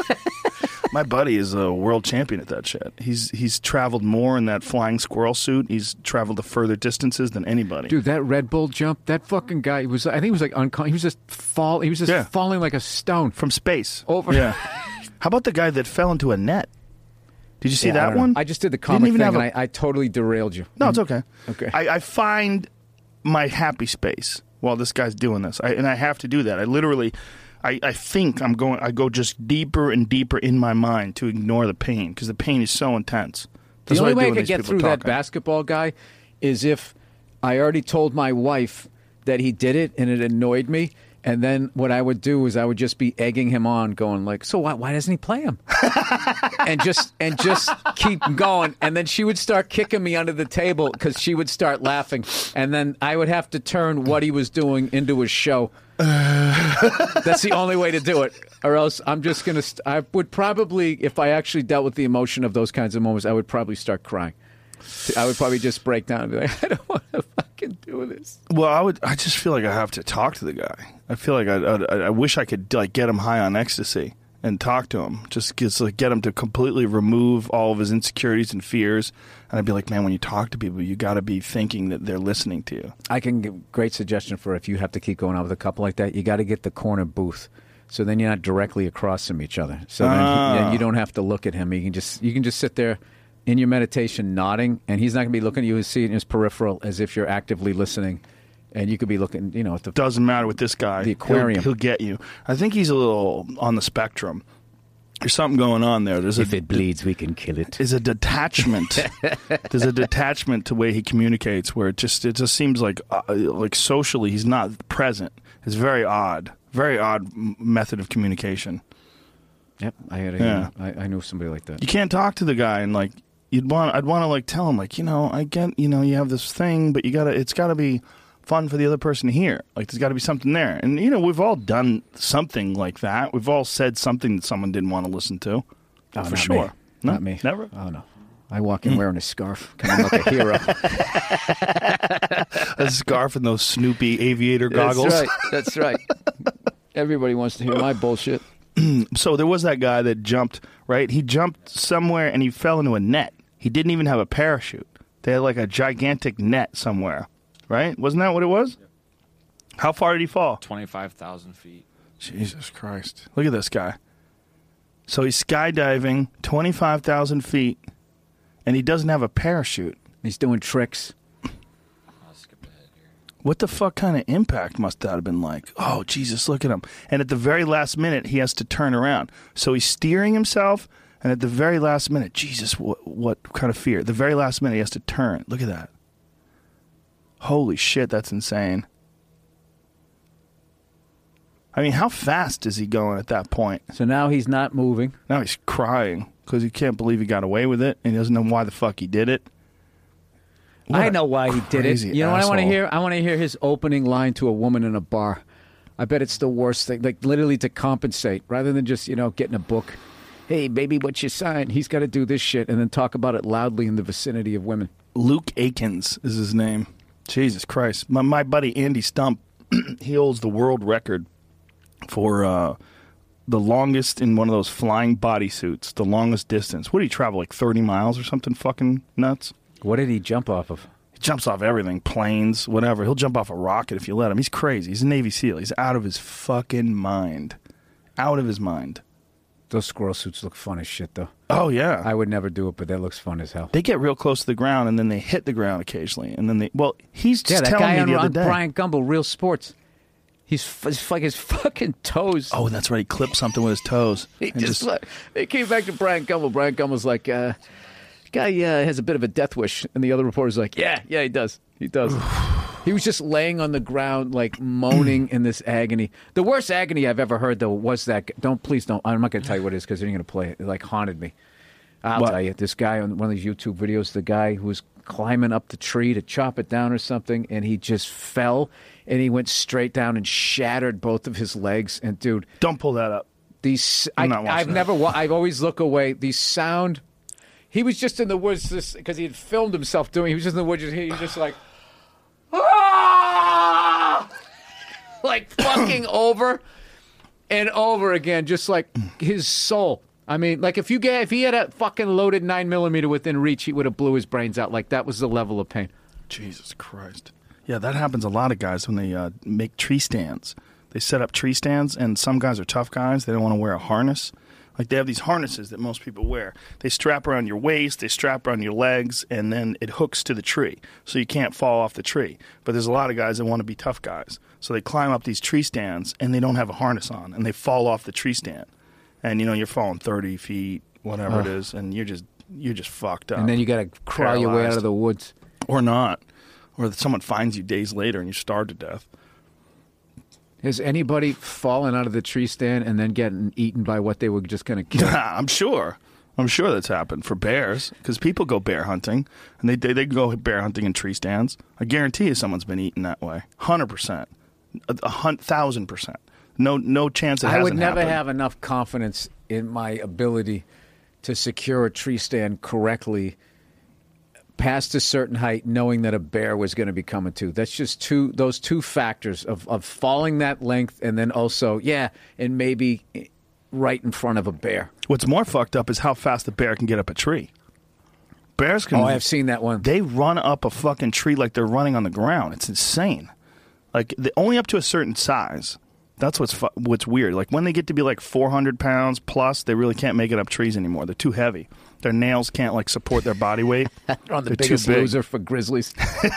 My buddy is a world champion at that shit. He's traveled more in that flying squirrel suit. He's traveled to further distances than anybody. Dude, that Red Bull jump, that fucking guy, I think he was like unconscious. He was just falling like a stone. From space. Over. Yeah. How about the guy that fell into a net? Did you see that one? I just did the comic thing, and I totally derailed you. No, it's okay. Okay. I find my happy space while this guy's doing this, and I have to do that. I literally... I think I go just deeper and deeper in my mind to ignore the pain, because the pain is so intense. The only way I could get through that basketball guy is if I already told my wife that he did it and it annoyed me, and then what I would do is I would just be egging him on, going like, so why doesn't he play him? and just keep going. And then she would start kicking me under the table because she would start laughing. And then I would have to turn what he was doing into a show. That's the only way to do it, or else I'm just gonna. I would probably, if I actually dealt with the emotion of those kinds of moments, I would probably start crying. I would probably just break down and be like, I don't want to fucking do this. Well, I just feel like I have to talk to the guy. I feel like I wish I could like get him high on ecstasy and talk to him. Just get him to completely remove all of his insecurities and fears. And I'd be like, man, when you talk to people, you got to be thinking that they're listening to you. I can give great suggestion for if you have to keep going out with a couple like that, you got to get the corner booth. So then you're not directly across from each other. So then you don't have to look at him. You can just sit there in your meditation nodding, and he's not going to be looking at you and see it in his peripheral as if you're actively listening. And you could be looking, at the... Doesn't matter with this guy. The aquarium. He'll get you. I think he's a little on the spectrum. There's something going on there. If it bleeds, we can kill it. There's a detachment. There's a detachment to the way he communicates where it just seems like socially he's not present. It's very odd. Very odd method of communication. Yep. I knew somebody like that. You can't talk to the guy and I'd want to tell him I get, you have this thing, but it's got to be fun for the other person to hear. There's got to be something there. And, we've all done something like that. We've all said something that someone didn't want to listen to. Oh, for sure. Me. No? Not me. Never? Oh, no. I walk in wearing a scarf, coming like a hero. A scarf and those Snoopy aviator goggles. That's right. Everybody wants to hear my bullshit. So there was that guy that jumped, right? He jumped somewhere and he fell into a net. He didn't even have a parachute. They had a gigantic net somewhere. Right? Wasn't that what it was? How far did he fall? 25,000 feet. Jesus Christ. Look at this guy. So he's skydiving 25,000 feet, and he doesn't have a parachute. He's doing tricks. I'll skip ahead here. What the fuck kind of impact must that have been like? Oh, Jesus, look at him. And at the very last minute, he has to turn around. So he's steering himself, and at the very last minute, Jesus, what kind of fear? At the very last minute, he has to turn. Look at that. Holy shit, that's insane. I mean, how fast is he going at that point? So now he's not moving. Now he's crying because he can't believe he got away with it, and he doesn't know why the fuck he did it. I know why he did it. You know what I want to hear? I want to hear his opening line to a woman in a bar. I bet it's the worst thing, literally to compensate, rather than just, getting a book. Hey, baby, what's your sign? He's got to do this shit and then talk about it loudly in the vicinity of women. Luke Akins is his name. Jesus Christ. My buddy Andy Stump, he holds the world record for the longest in one of those flying bodysuits, the longest distance. What did he travel, 30 miles or something fucking nuts? What did he jump off of? He jumps off everything, planes, whatever. He'll jump off a rocket if you let him. He's crazy. He's a Navy SEAL. He's out of his fucking mind. Out of his mind. Those squirrel suits look fun as shit, though. Oh, yeah. I would never do it, but that looks fun as hell. They get real close to the ground, and then they hit the ground occasionally. And then he's just telling me the other day. Brian Gumbel, Real Sports. He's like his fucking toes. Oh, that's right. He clipped something with his toes. They came back to Brian Gumbel. Brian Gumbel's like, guy has a bit of a death wish. And the other reporter's like, yeah, he does. He does. He was just laying on the ground, moaning in this agony. The worst agony I've ever heard, though, was that... Please don't. I'm not going to tell you what it is because you're going to play it. It, haunted me. I'll tell you. This guy on one of these YouTube videos, the guy who was climbing up the tree to chop it down or something, and he just fell, and he went straight down and shattered both of his legs. And, dude... Don't pull that up. I've always look away. These sound... He was just in the woods because he had filmed himself doing... He was just in the woods. He was just like... fucking over and over again, just his soul. I mean, if he had a fucking loaded 9mm within reach, he would have blew his brains out. That was the level of pain. Jesus Christ. Yeah, that happens a lot of guys when they make tree stands. They set up tree stands, and some guys are tough guys. They don't want to wear a harness. They have these harnesses that most people wear. They strap around your waist, they strap around your legs, and then it hooks to the tree, so you can't fall off the tree. But there's a lot of guys that want to be tough guys. So they climb up these tree stands, and they don't have a harness on, and they fall off the tree stand. And, you're falling 30 feet, whatever it is, and you're just fucked up. And then you got to crawl your way out of the woods. Or not. Or someone finds you days later, and you starve to death. Has anybody fallen out of the tree stand and then gotten eaten by what they were just going to kill? I'm sure that's happened for bears because people go bear hunting and they go bear hunting in tree stands. I guarantee you someone's been eaten that way. 100%. 1,000%. No chance it hasn't happened. I would never have enough confidence in my ability to secure a tree stand correctly past a certain height, knowing that a bear was going to be coming to. That's just those two factors of falling that length, and then also, and maybe right in front of a bear. What's more fucked up is how fast the bear can get up a tree. Bears can. Oh, I've seen that one. They run up a fucking tree like they're running on the ground. It's insane. Like only up to a certain size. That's what's weird. Like when they get to be like 400 pounds plus, they really can't make it up trees anymore. They're too heavy. Their nails can't like support their body weight. They're the They're biggest too big. loser for grizzlies.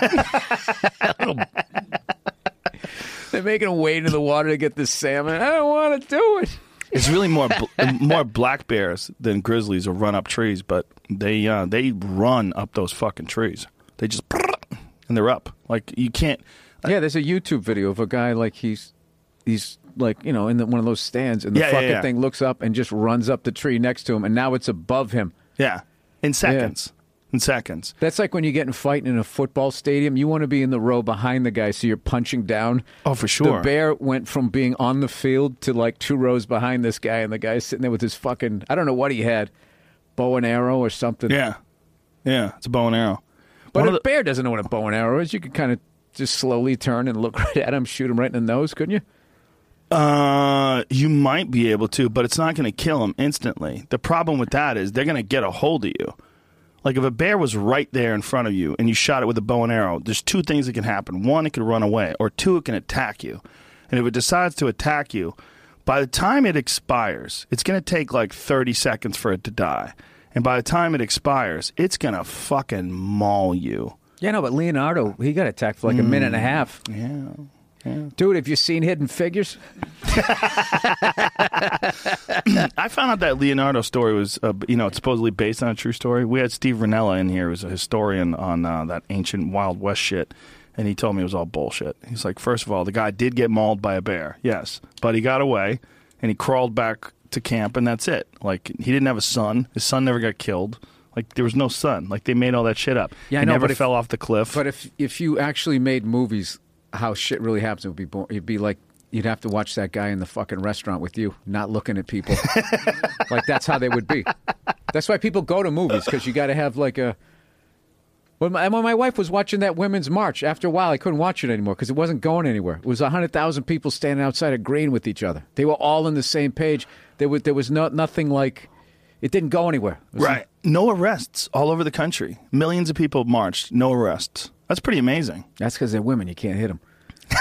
They're making them wade in the water to get this salmon. I don't want to do it. It's really more black bears than grizzlies will run up trees, but they run up those fucking trees. They just and they're up. Like you can't. Yeah, there's a YouTube video of a guy like he's like, you know, in one of those stands, and the fucking thing looks up and just runs up the tree next to him, and now it's above him. Yeah, in seconds. In seconds. That's like when you get in fighting in a football stadium. You want to be in the row behind the guy, so you're punching down. Oh, for sure. The bear went from being on the field to like 2 rows behind this guy, and the guy's sitting there with his fucking, I don't know what he had, bow and arrow or something. Yeah, it's a bow and arrow. But a bear doesn't know what a bow and arrow is. You could kind of just slowly turn and look right at him, shoot him right in the nose, couldn't you? You might be able to, but it's not going to kill him instantly. The problem with that is they're going to get a hold of you. Like if a bear was right there in front of you and you shot it with a bow and arrow, there's 2 things that can happen. 1, it could run away, or 2, it can attack you. And if it decides to attack you, by the time it expires, it's going to take like 30 seconds for it to die. And by the time it expires, it's going to fucking maul you. Yeah, no, but Leonardo, he got attacked for like a minute and a half. Yeah. Dude, have you seen Hidden Figures? I found out that Leonardo story was, it's supposedly based on a true story. We had Steve Ranella in here, who's a historian on that ancient Wild West shit, and he told me it was all bullshit. He's like, first of all, the guy did get mauled by a bear, yes, but he got away, and he crawled back to camp, and that's it. Like, he didn't have a son. His son never got killed. Like, there was no son. Like, they made all that shit up. Yeah, I he know, never fell off the cliff. But if you actually made movies, how shit really happens, it'd be like you'd have to watch that guy in the fucking restaurant with you, not looking at people. Like, that's how they would be. That's why people go to movies, because you got to have like a... When my wife was watching that Women's March, after a while I couldn't watch it anymore because it wasn't going anywhere. It was 100,000 people standing outside a green with each other. They were all on the same page. There was nothing like... It didn't go anywhere. Right. No arrests all over the country. Millions of people marched. No arrests. That's pretty amazing. That's because they're women. You can't hit them.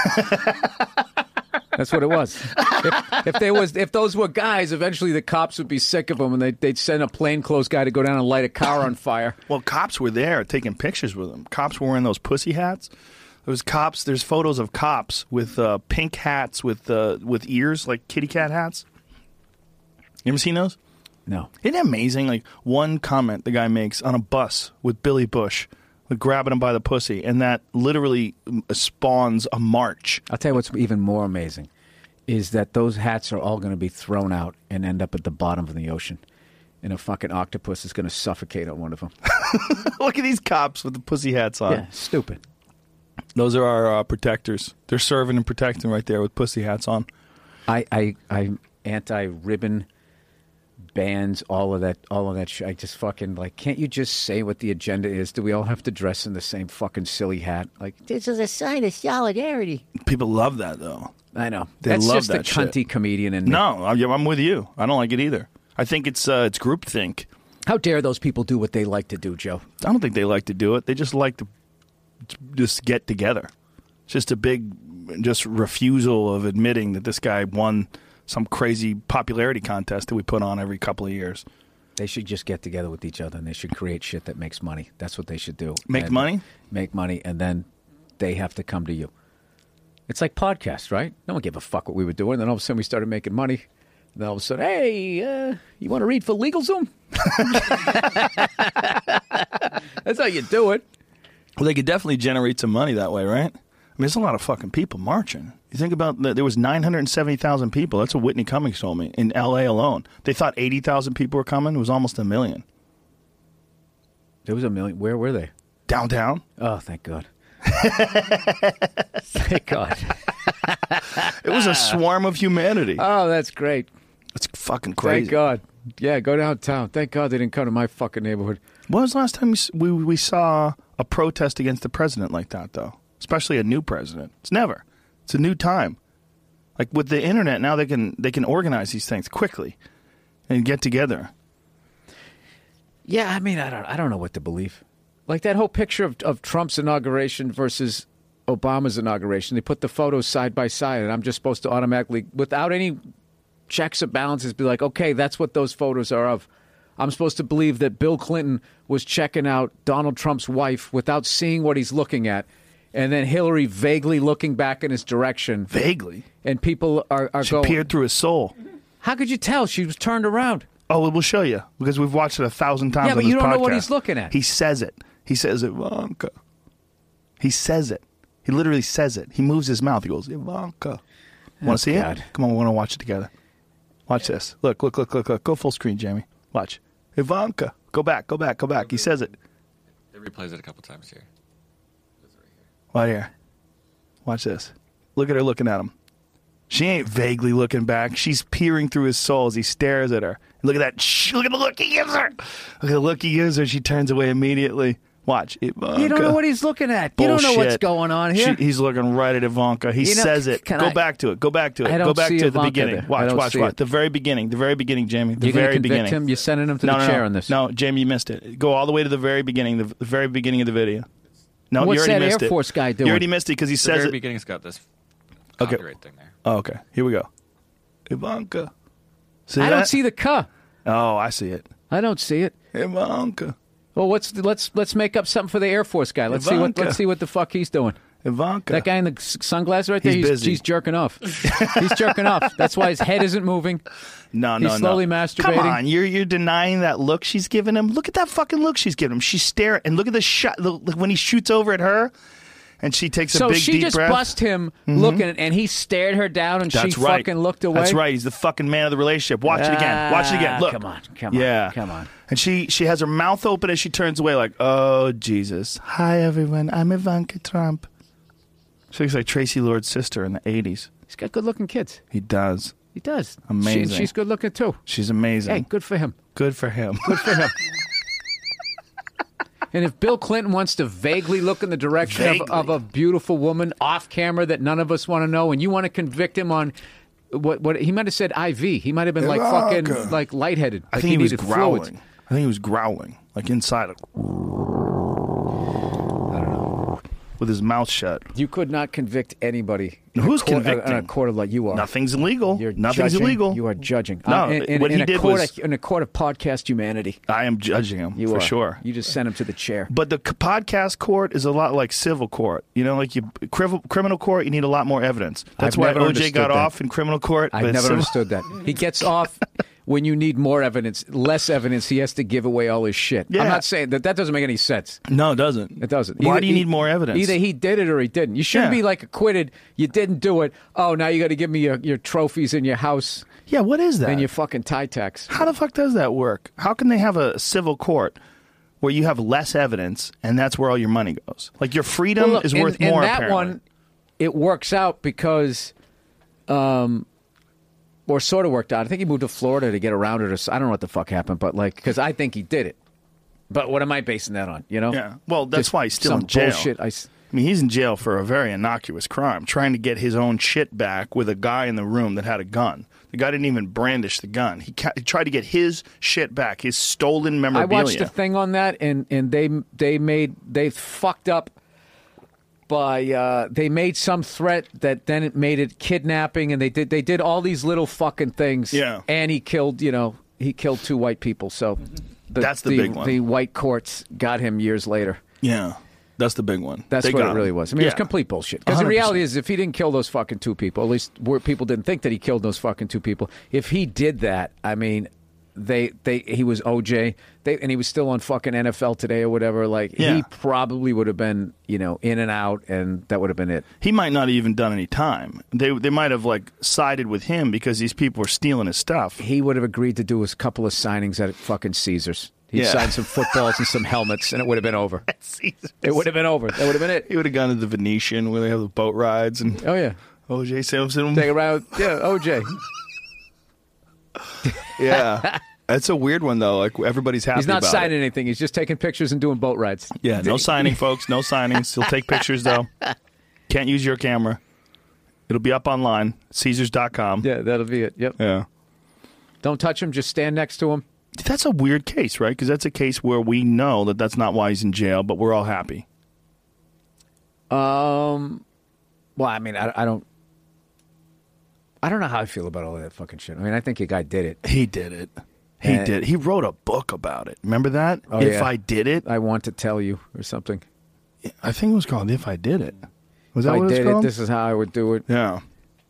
That's what it was. If those were guys, eventually the cops would be sick of them, and they'd send a plainclothes guy to go down and light a car on fire. Well, cops were there taking pictures with them. Cops were wearing those pussy hats. There's photos of cops with pink hats with ears, like kitty cat hats. You ever seen those? No. Isn't it amazing? Like one comment the guy makes on a bus with Billy Bush, like grabbing him by the pussy, and that literally spawns a march. I'll tell you what's even more amazing is that those hats are all going to be thrown out and end up at the bottom of the ocean. And a fucking octopus is going to suffocate on one of them. Look at these cops with the pussy hats on. Yeah, stupid. Those are our protectors. They're serving and protecting right there with pussy hats on. I'm anti-ribbon bans, all of that shit. I just fucking, like, can't you just say what the agenda is? Do we all have to dress in the same fucking silly hat? Like, this is a sign of solidarity. People love that, though. I know. They That's love just that a cunty shit. comedian in me. No, I'm with you. I don't like it either. I think it's groupthink. How dare those people do what they like to do, Joe? I don't think they like to do it. They just like to just get together. It's just a big refusal of admitting that this guy won some crazy popularity contest that we put on every couple of years. They should just get together with each other, and they should create shit that makes money. That's what they should do. Make money? Make money, and then they have to come to you. It's like podcasts, right? No one gave a fuck what we were doing. And then all of a sudden we started making money. And then all of a sudden, hey, you want to read for LegalZoom? That's how you do it. Well, they could definitely generate some money that way, right? I mean, there's a lot of fucking people marching. You think about there was 970,000 people. That's what Whitney Cummings told me in L.A. alone. They thought 80,000 people were coming. It was almost 1 million. There was 1 million. Where were they? Downtown. Oh, thank God. Thank God. It was a swarm of humanity. Oh, that's great. It's fucking crazy. Thank God. Yeah, go downtown. Thank God they didn't come to my fucking neighborhood. When was the last time we saw a protest against the president like that, though? Especially a new president. It's never. It's a new time. Like with the internet now, they can organize these things quickly and get together. Yeah, I mean, I don't know what to believe. Like that whole picture of Trump's inauguration versus Obama's inauguration. They put the photos side by side, and I'm just supposed to automatically, without any checks or balances, be like, okay, that's what those photos are of. I'm supposed to believe that Bill Clinton was checking out Donald Trump's wife without seeing what he's looking at, and then Hillary vaguely looking back in his direction. Vaguely? And people are She going... peered through his soul. How could you tell? She was turned around. Oh, we'll show you, because we've watched it 1,000 times Yeah, but on this you don't know what podcast. he's looking at. He says it. He says, Ivanka. He says it. He literally says it. He moves his mouth. He goes, Ivanka. Want to see God. it? Come on, we want to watch it together. Watch this. Look. Go full screen, Jamie. Watch. Ivanka. Go back. He says it. It replays it a couple times here. Right here. Watch this. Look at her looking at him. She ain't vaguely looking back. She's peering through his soul as he stares at her. Look at that. Look at the look he gives her. Look at the look he gives her. She turns away immediately. Watch. Ivanka. You don't know what he's looking at. Bullshit. You don't know what's going on here. He's looking right at Ivanka. He says it. Go back to it. Go back to it. I don't Go back see to the Ivanka beginning. there. I don't Watch. see it. The very beginning, Jamie. The You're gonna very convict beginning. him? You're sending him to the chair on this. No, Jamie, you missed it. Go all the way to the very beginning, the very beginning of the video. No, What's you already that missed Air it. Force guy doing? You already missed it because he The says very it. beginning's got this Okay. copyright thing there. Oh, okay. Here we go. Ivanka. See I that? don't see the cuh. Oh, I see it. I don't see it. Ivanka. Well, let's make up something for the Air Force guy. Let's Ivanka. see what the fuck he's doing. Ivanka. That guy in the sunglasses right there. He's busy. He's jerking off. He's jerking off. That's why his head isn't moving. No. He's slowly masturbating. Come on, you're denying that look she's giving him. Look at that fucking look she's giving him. She's staring, and look at the shot when he shoots over at her, and she takes a So big she deep just breath. bust him looking, and he stared her down, and That's she right. fucking looked away. That's right. He's the fucking man of the relationship. Watch it again. Watch it again. Look. Come on. Yeah. Come on. And she has her mouth open as she turns away, like, oh Jesus. Hi everyone. I'm Ivanka Trump. She looks like Tracy Lord's sister in the '80s. He's got good-looking kids. He does. He does. Amazing. She's good-looking too. She's amazing. Hey, good for him. Good for him. Good for him. And if Bill Clinton wants to vaguely look in the direction of a beautiful woman off camera that none of us want to know, and you want to convict him on what he might have said IV. He might have been like fucking like lightheaded. I Like think he was needed growling. fluids. I think he was growling, like inside, with his mouth shut. You could not convict anybody. Who's in convicting? a court of like you are. Nothing's illegal. You're Nothing's judging. illegal. You are judging. No, what he did was- in a court of podcast humanity. I am judging him You for are. sure. You just sent him to the chair. But the podcast court is a lot like civil court. You know, like criminal court, you need a lot more evidence. That's I've why never OJ understood got that. off in criminal court. I've but never civil- understood that. He gets off when you need more evidence, less evidence. He has to give away all his shit. Yeah. I'm not saying that doesn't make any sense. No, it doesn't. It doesn't. Why Either- do you need more evidence? Either he did it or he didn't. You shouldn't Yeah. be like acquitted. You didn't do it. Oh, now you got to give me your trophies in your house Yeah, what is that? and your fucking tie tax. How the fuck does that work? How can they have a civil court where you have less evidence and that's where all your money goes? Like your freedom Well, look, is worth in more. that apparently. one, it works out because, or sort of worked out. I think he moved to Florida to get around it. Or I don't know what the fuck happened, but like, because I think he did it. But what am I basing that on? You know? Yeah. Well, that's Just why he's still some in jail. bullshit. I mean, he's in jail for a very innocuous crime, trying to get his own shit back with a guy in the room that had a gun. The guy didn't even brandish the gun. He tried to get his shit back, his stolen I memorabilia. watched a thing on that, and they fucked up by they made some threat that then it made it kidnapping, and they did all these little fucking things. Yeah. And he killed 2 white people. So That's the big one. The white courts got him years later. Yeah. That's the big one. That's They what got it really him. was. I mean, it was Yeah. complete bullshit. Because the 100%. reality is, if he didn't kill those fucking 2 people, at least people didn't think that he killed those fucking 2 people. If he did that, I mean, he was OJ, and he was still on fucking NFL Today or whatever. Like Yeah. he probably would have been, in and out, and that would have been it. He might not have even done any time. They might have like sided with him because these people were stealing his stuff. He would have agreed to do a couple of signings at fucking Caesars. He'd Yeah. signed some footballs and some helmets, and it would have been over. Caesars. It would have been over. That would have been it. He would have gone to the Venetian where they have the boat rides and Oh yeah, OJ Simpson. take around. Yeah, OJ. Yeah. That's a weird one though. Like everybody's happy He's not about signing it. anything. He's just taking pictures and doing boat rides. Yeah, no signing, folks. No signings. He'll take pictures though. Can't use your camera. It'll be up online, Caesars.com. Yeah, that'll be it. Yep. Yeah. Don't touch him. Just stand next to him. That's a weird case, right? Because that's a case where we know that that's not why he's in jail, but we're all happy. Well, I mean, I don't know how I feel about all that fucking shit. I mean, I think the guy did it. He did it. He did. He wrote a book about it. Remember that? Oh, If yeah. I Did It. I want to tell you or something. I think it was called If I Did It. Was If that I what it was did it, called? this is how I would do it. Yeah.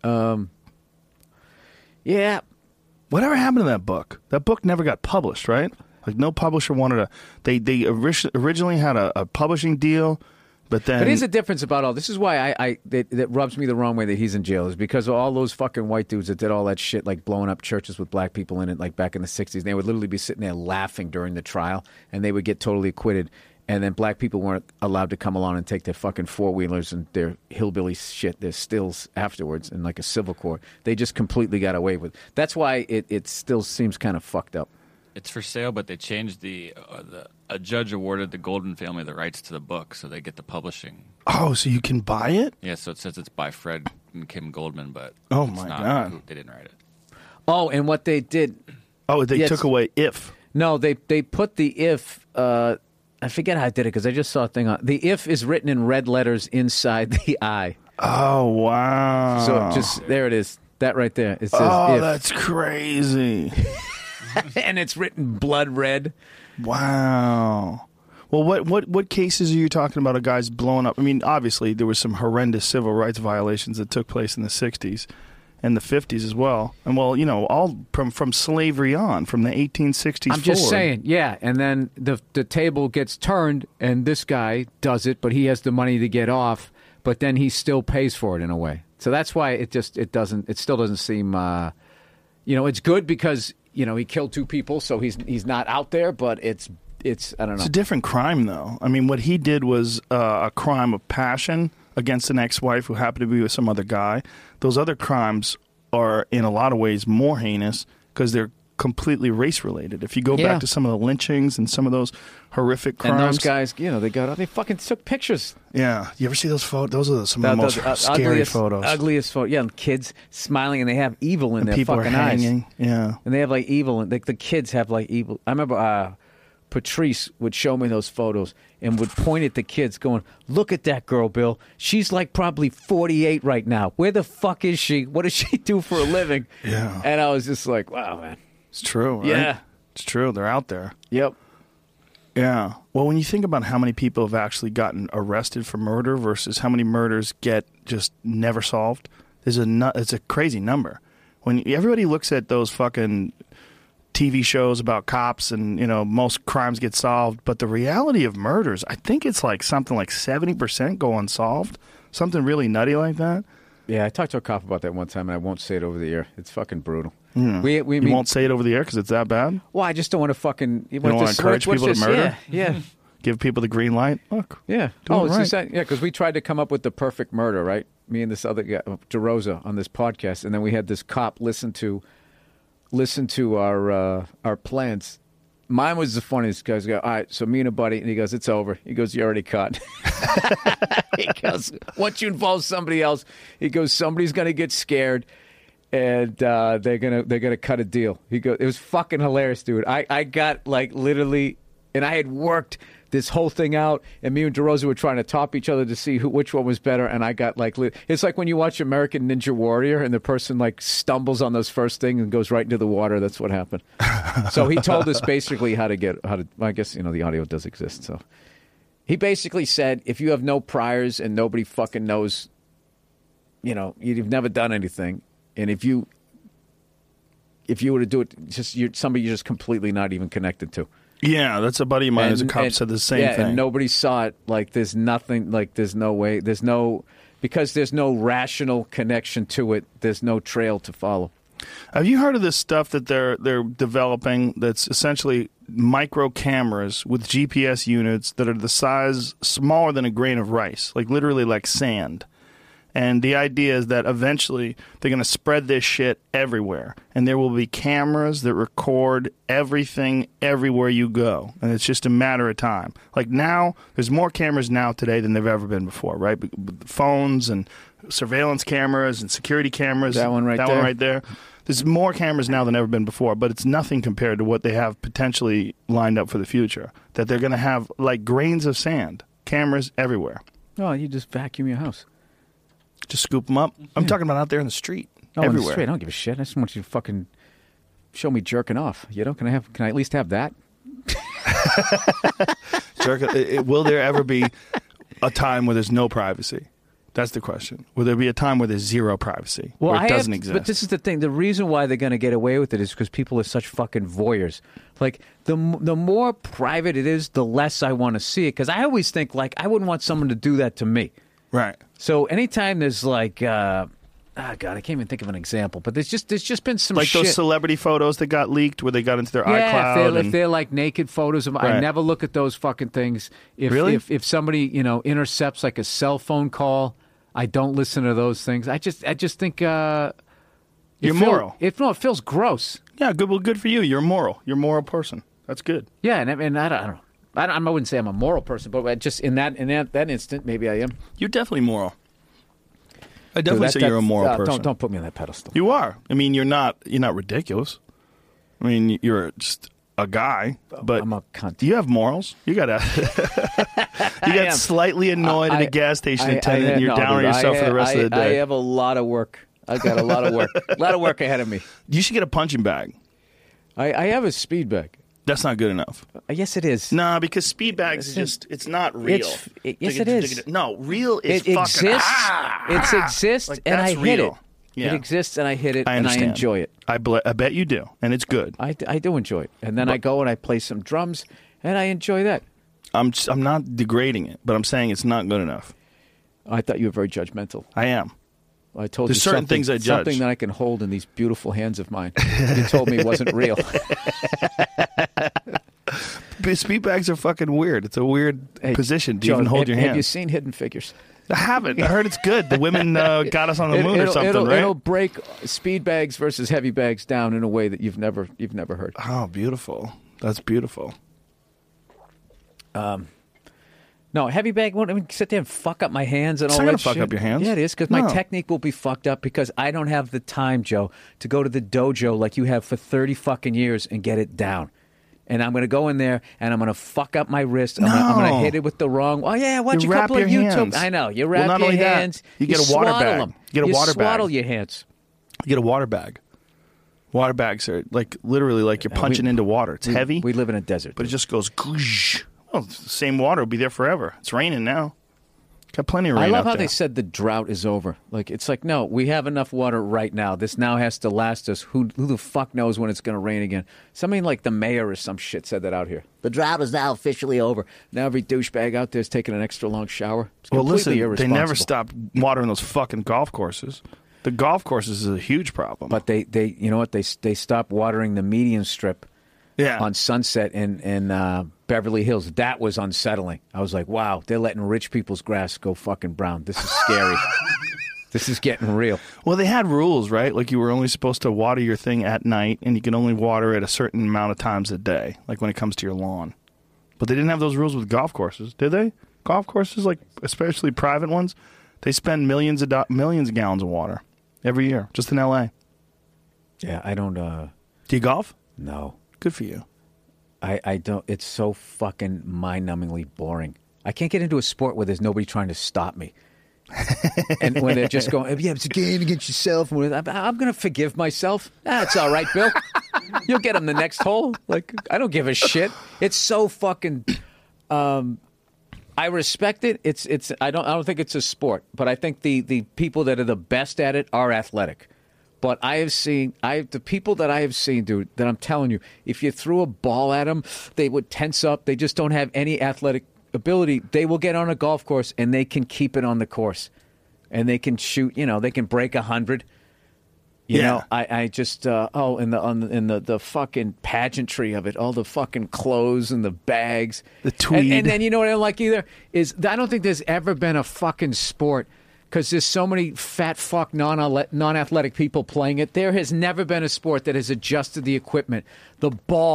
Yeah. Whatever happened to that book? That book never got published, right? Like no publisher wanted to. They originally had a publishing deal, but then. But here's the difference about all this is why that rubs me the wrong way that he's in jail is because of all those fucking white dudes that did all that shit, like blowing up churches with black people in it, like back in the 60s. They would literally be sitting there laughing during the trial, and they would get totally acquitted. And then black people weren't allowed to come along and take their fucking four-wheelers and their hillbilly shit, their stills afterwards in like a civil court. They just completely got away with it. That's why it still seems kind of fucked up. It's for sale, but they changed a judge awarded the Goldman family the rights to the book, so they get the publishing. Oh, so you can buy it? Yeah, so it says it's by Fred and Kim Goldman, but Oh, it's my not. God. They didn't write it. Oh, and what they did... Oh, they Yes. took away If. No, they put the if. I forget how I did it because I just saw a thing on the if is written in red letters inside the I. Oh, wow. So just there it is. That right there. It says Oh, if, that's crazy. and it's written blood red. Wow. Well, what cases are you talking about of guys blowing up? I mean, obviously, there was some horrendous civil rights violations that took place in the 60s and the 50s as well. And, well, you know, all from slavery on, from the 1860s I'm just forward. saying, yeah. And then the table gets turned, and this guy does it, but he has the money to get off, but then he still pays for it in a way. So that's why it still doesn't seem, it's good because, he killed two people, so he's not out there, but it's I don't know. It's a different crime, though. I mean, what he did was a crime of passion against an ex-wife who happened to be with some other guy. Those other crimes are, in a lot of ways, more heinous because they're completely race-related. If you go Yeah. back to some of the lynchings and some of those horrific crimes. And those guys, they fucking took pictures. Yeah. You ever see those photos? Those are some of the most scary photos. Ugliest photo. Yeah, kids smiling and they have evil in And their people fucking are eyes. hanging. Yeah. And they have like evil, and the kids have like evil. I remember Patrice would show me those photos and would point at the kids going, look at that girl, Bill. She's like probably 48 right now. Where the fuck is she? What does she do for a living? Yeah. And I was just like, wow, man. It's true, right? Yeah. It's true. They're out there. Yep. Yeah. Well, when you think about how many people have actually gotten arrested for murder versus how many murders get just never solved, it's a crazy number. When everybody looks at those fucking TV shows about cops and, most crimes get solved, but the reality of murders, I think it's like something like 70% go unsolved, something really nutty like that. Yeah, I talked to a cop about that one time, and I won't say it over the air. It's fucking brutal. You won't say it over the air because it's that bad? Well, I just don't want to fucking... You don't want to encourage people to murder? Yeah. Give people the green light? Look. Yeah. Doing It's right. just that, because we tried to come up with the perfect murder, right? Me and this other guy, DeRosa, on this podcast, and then we had this cop listen to our plans. Mine was the funniest. Guys go, all right, so me and a buddy, and he goes, it's over. He goes, you're already caught. He goes, once you involve somebody else, he goes, somebody's gonna get scared, and they're gonna cut a deal. He goes, it was fucking hilarious, dude. I got like literally, and I had worked this whole thing out, and me and DeRosa were trying to top each other to see which one was better, and I got like, it's like when you watch American Ninja Warrior and the person like stumbles on those first things and goes right into the water. That's what happened. So he told us basically how to, I guess, the audio does exist. So he basically said, if you have no priors and nobody fucking knows, you've never done anything, and if you were to do it, you're somebody you're just completely not even connected to. Yeah, that's a buddy of mine who's a cop said the same thing. And nobody saw it. Like, there's nothing, like, there's no way, because there's no rational connection to it, there's no trail to follow. Have you heard of this stuff that they're developing that's essentially micro cameras with GPS units that are the size smaller than a grain of rice, like literally like sand? And the idea is that eventually they're going to spread this shit everywhere. And there will be cameras that record everything everywhere you go. And it's just a matter of time. Like now, there's more cameras now today than there've ever been before, right? Phones and surveillance cameras and security cameras. That one right that there. one right there. There's more cameras now than ever been before, but it's nothing compared to what they have potentially lined up for the future. That they're going to have like grains of sand, cameras everywhere. Oh, you just vacuum your house. Just scoop them up. I'm talking about out there in the street, Oh, in the everywhere. street. I don't give a shit. I just want you to fucking show me jerking off. You know? Can I at least have that? Will there ever be a time where there's no privacy? That's the question. Will there be a time where there's zero privacy? Well, where it doesn't exist? But this is the thing. The reason why they're going to get away with it is because people are such fucking voyeurs. Like, the more private it is, the less I want to see it. Because I always think, like, I wouldn't want someone to do that to me. Right. So anytime there's like, God, I can't even think of an example. But there's just been some Like shit. those celebrity photos that got leaked where they got into their Yeah, iCloud. if they're like naked photos of, I Right. never look at those fucking things. Really? If somebody intercepts like a cell phone call, I don't listen to those things. I just think You're moral. It feels gross. Yeah, good. Well, good for you. You're moral. You're a moral person. That's good. Yeah, and I don't know. I wouldn't say I'm a moral person, but just in that instant, maybe I am. You're definitely moral. I definitely say you're a moral person. Don't put me on that pedestal. You are. I mean, you're not ridiculous. I mean, you're just a guy, but I'm a cunt. you have morals. You got I am. slightly annoyed at a gas station attendant, and you're down on yourself for the rest of the day. I have a lot of work. I got a lot of work. A lot of work ahead of me. You should get a punching bag. I have a speed bag. That's not good enough. Yes, it is. Nah, because speed bags it's not real. Yes, it is. No, real is It fucking exists. It exists, Like, and I that's hit real. it. Yeah. It exists, and I hit it, I and I understand. enjoy it. I bet you do, and it's good. I do enjoy it. And then I go and I play some drums, and I enjoy that. I'm not degrading it, but I'm saying it's not good enough. I thought you were very judgmental. I am. I told There's you certain something, things I judge. something that I can hold in these beautiful hands of mine. You told me it wasn't real. Speed bags are fucking weird. It's a weird Hey, position to Joe, even hold your hand. Have you seen Hidden Figures? I haven't. I heard it's good. The women got us on the moon or something, right? It'll break speed bags versus heavy bags down in a way that you've never heard. Oh, beautiful. That's beautiful. No, heavy bag won't sit there and fuck up my hands and It's all not that gonna fuck shit. up your hands. Yeah, it is, because No. my technique will be fucked up because I don't have the time, Joe, to go to the dojo like you have for 30 fucking years and get it down. And I'm going to go in there and I'm going to fuck up my wrist. I'm going to hit it with the wrong. Oh yeah, watch You a couple wrap of your YouTube. hands. I know you Well, wrap not your only that, hands. you get a water swaddle bag. them. You get a water bag. Swaddle your hands. You get a water bag. Water bags are like literally like you're punching into water. It's heavy, We live in a desert. but it just goes. Goosh. Oh, it's the same water will be there forever. It's raining now. Got plenty of rain I love out how there. they said the drought is over. Like it's like, no, we have enough water right now. This now has to last us. Who the fuck knows when it's going to rain again? Something like the mayor or some shit said that out here. The drought is now officially over. Now every douchebag out there is taking an extra long shower. It's Well, completely listen, they irresponsible. never stopped watering those fucking golf courses. The golf courses is a huge problem. But they you know what? They stopped watering the median strip yeah, on Sunset in Beverly Hills. That was unsettling. I was like, wow, they're letting rich people's grass go fucking brown. This is scary. This is getting real. well, they had rules, right? Like you were only supposed to water your thing at night, and you can only water it a certain amount of times a day, like when it comes to your lawn. But they didn't have those rules with golf courses, did they? Golf courses, like especially private ones, they spend millions of gallons of water every year just in L.A. Yeah, I don't. Do you golf? No. Good for you. I don't. It's so fucking mind-numbingly boring. I can't get into a sport where there's nobody trying to stop me. And when they're just going, yeah, it's a game against yourself. I'm going to forgive myself. It's all right, Bill. You'll get him the next hole. Like, I don't give a shit. It's so fucking. I respect it. It's. I don't think it's a sport, but I think the people that are the best at it are athletic. But I have seen, the people that I have seen, dude, that I'm telling you, if you threw a ball at them, they would tense up. They just don't have any athletic ability. They will get on a golf course and they can keep it on the course, and they can shoot. They can break 100. You know, I just in the fucking pageantry of it, all the fucking clothes and the bags, the tweed, and then you know what I don't like either is I don't think there's ever been a fucking sport. Because there's so many fat fuck non-athletic people playing it. There has never been a sport that has adjusted the equipment, the ball,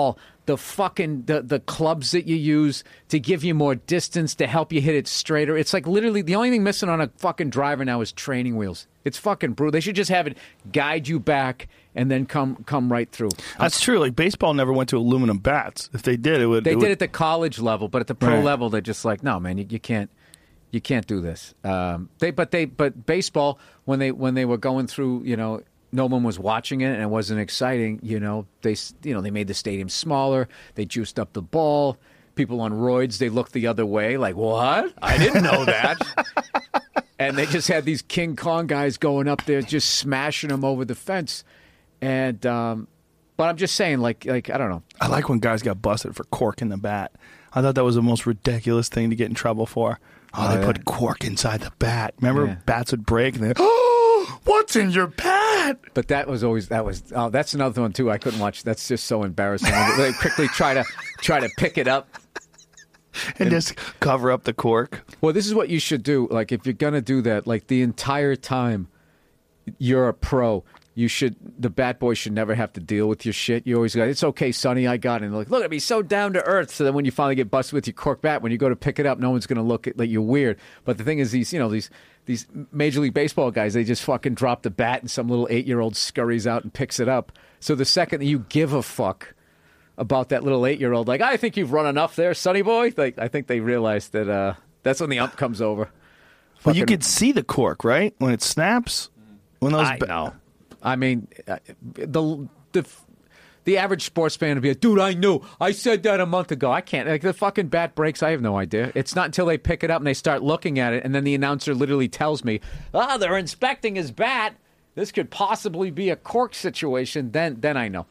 the fucking the clubs that you use to give you more distance to help you hit it straighter. It's like literally the only thing missing on a fucking driver now is training wheels. It's fucking brutal. They should just have it guide you back and then come right through. That's true. Like baseball never went to aluminum bats. If they did, it would. They did at the college level, but at the pro level, they're just like, no, man, you can't do this. But baseball when they were going through, no one was watching it and it wasn't exciting. They made the stadium smaller. They juiced up the ball. People on roids, they looked the other way, like, what? I didn't know that. And they just had these King Kong guys going up there, just smashing them over the fence. And but I'm just saying, like I don't know. I like when guys got busted for corking the bat. I thought that was the most ridiculous thing to get in trouble for. Oh, they put cork inside the bat. Remember, bats would break and they, oh, what's in your bat? But that's another one too. I couldn't watch. That's just so embarrassing. They quickly try to pick it up and just cover up the cork. Well, this is what you should do. Like if you're gonna do that, like the entire time you're a pro, the bat boy should never have to deal with your shit. You always go, it's okay, Sonny, I got it. And like, look at me, so down to earth. So then when you finally get busted with your cork bat, when you go to pick it up, no one's going to look at like you're weird. But the thing is, these Major League Baseball guys, they just fucking drop the bat and some little 8-year-old scurries out and picks it up. So the second that you give a fuck about that little 8-year-old, like, I think you've run enough there, Sonny boy. Like, I think they realize that that's when the ump comes over. Well, you could see the cork, right? When it snaps. When those I know. I mean, the average sports fan would be like, dude, I knew. I said that a month ago. I can't. Like, the fucking bat breaks. I have no idea. It's not until they pick it up and they start looking at it, and then the announcer literally tells me, they're inspecting his bat. This could possibly be a cork situation. Then I know.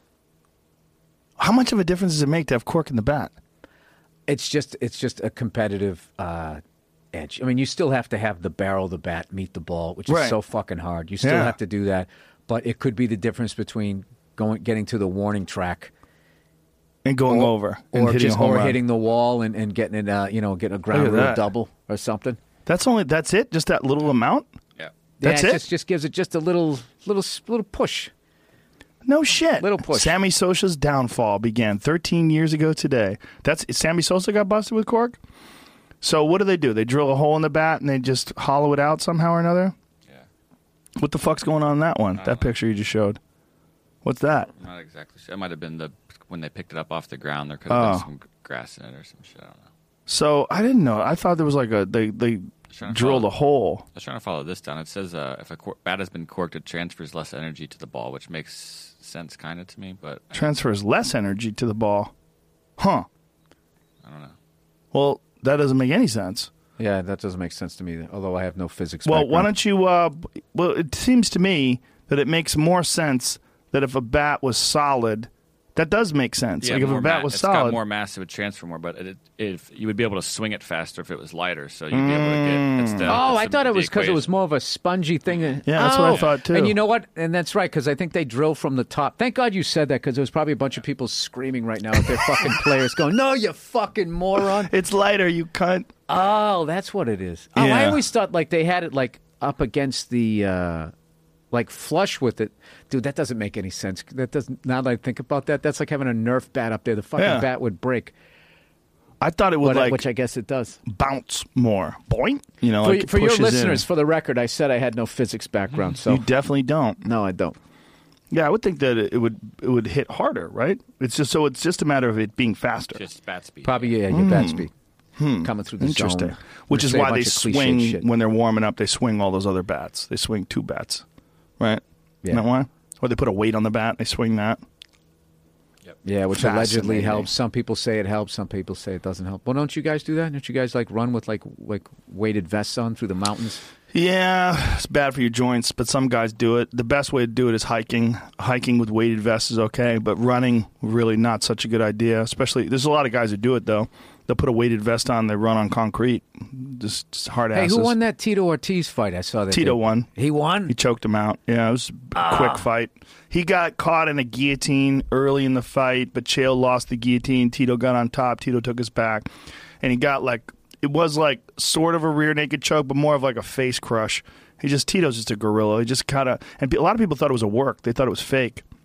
How much of a difference does it make to have cork in the bat? It's just a competitive edge. I mean, you still have to have the barrel of the bat meet the ball, which is so fucking hard. You still have to do that. But it could be the difference between getting to the warning track and going over, and or hitting just a home run. hitting the wall and getting it, getting a ground rule double or something. That's it. Just that little amount. Yeah, that's it. Just gives it just a little push. No shit. Little push. Sammy Sosa's downfall began 13 years ago today. Sammy Sosa got busted with cork. So what do? They drill a hole in the bat and they just hollow it out somehow or another. What the fuck's going on in that one? That picture you just showed. What's that? I'm not exactly sure. It might have been when they picked it up off the ground. There could have been some grass in it or some shit. I don't know. So I didn't know. I thought there was like they drilled a hole. I was trying to follow this down. It says if a bat has been corked, it transfers less energy to the ball, which makes sense kind of to me. But transfers less energy to the ball. Huh. I don't know. Well, that doesn't make any sense. Yeah, that doesn't make sense to me, although I have no physics Well, background. why don't you... well, it seems to me that it makes more sense that if a bat was solid... That does make sense. Yeah, like if a bat was solid... It's got more mass, it would transfer more, but if you would be able to swing it faster if it was lighter, so you'd be able to get... I thought it was because it was more of a spongy thing. Yeah, that's what I thought, too. And you know what? And that's right, because I think they drill from the top. Thank God you said that, because there's probably a bunch of people screaming right now at their fucking players going, no, you fucking moron. It's lighter, you cunt. Oh, that's what it is. Oh, Yeah. I always thought like they had it like up against the... like flush with it. Dude, that doesn't make any sense. That doesn't. Now that I think about that, that's like having a Nerf bat up there. The fucking bat would break. I thought it would which I guess it does. Bounce more. Boing. You know, For your listeners, in. for the record, I said I had no physics background. So You definitely don't. No, I don't. Yeah, I would think that it would hit harder, right? It's just a matter of it being faster. Just bat speed. Probably, yeah, your bat speed. Coming through the Interesting. zone. Which is Say a why bunch they of cliche swing, shit. when they're warming up, they swing all those other bats. They swing 2 bats, right? Yeah. Isn't that why? Or they put a weight on the bat, they swing that. Yeah, which allegedly Fascinating. helps. Some people say it helps. Some people say it doesn't help. Well, don't you guys do that? Don't you guys like run with like weighted vests on through the mountains? Yeah, it's bad for your joints, but some guys do it. The best way to do it is hiking. Hiking with weighted vests is okay, but running, really not such a good idea. Especially, there's a lot of guys who do it, though. They'll put a weighted vest on, they run on concrete. Just hard asses. Hey, who won that Tito Ortiz fight? I saw that. Tito won. He won? He choked him out. Yeah, it was a quick fight. He got caught in a guillotine early in the fight, but Chael lost the guillotine. Tito got on top. Tito took his back. And he got it was like sort of a rear naked choke, but more of like a face crush. Tito's just a gorilla. He just kind of, and a lot of people thought it was a work. They thought it was fake.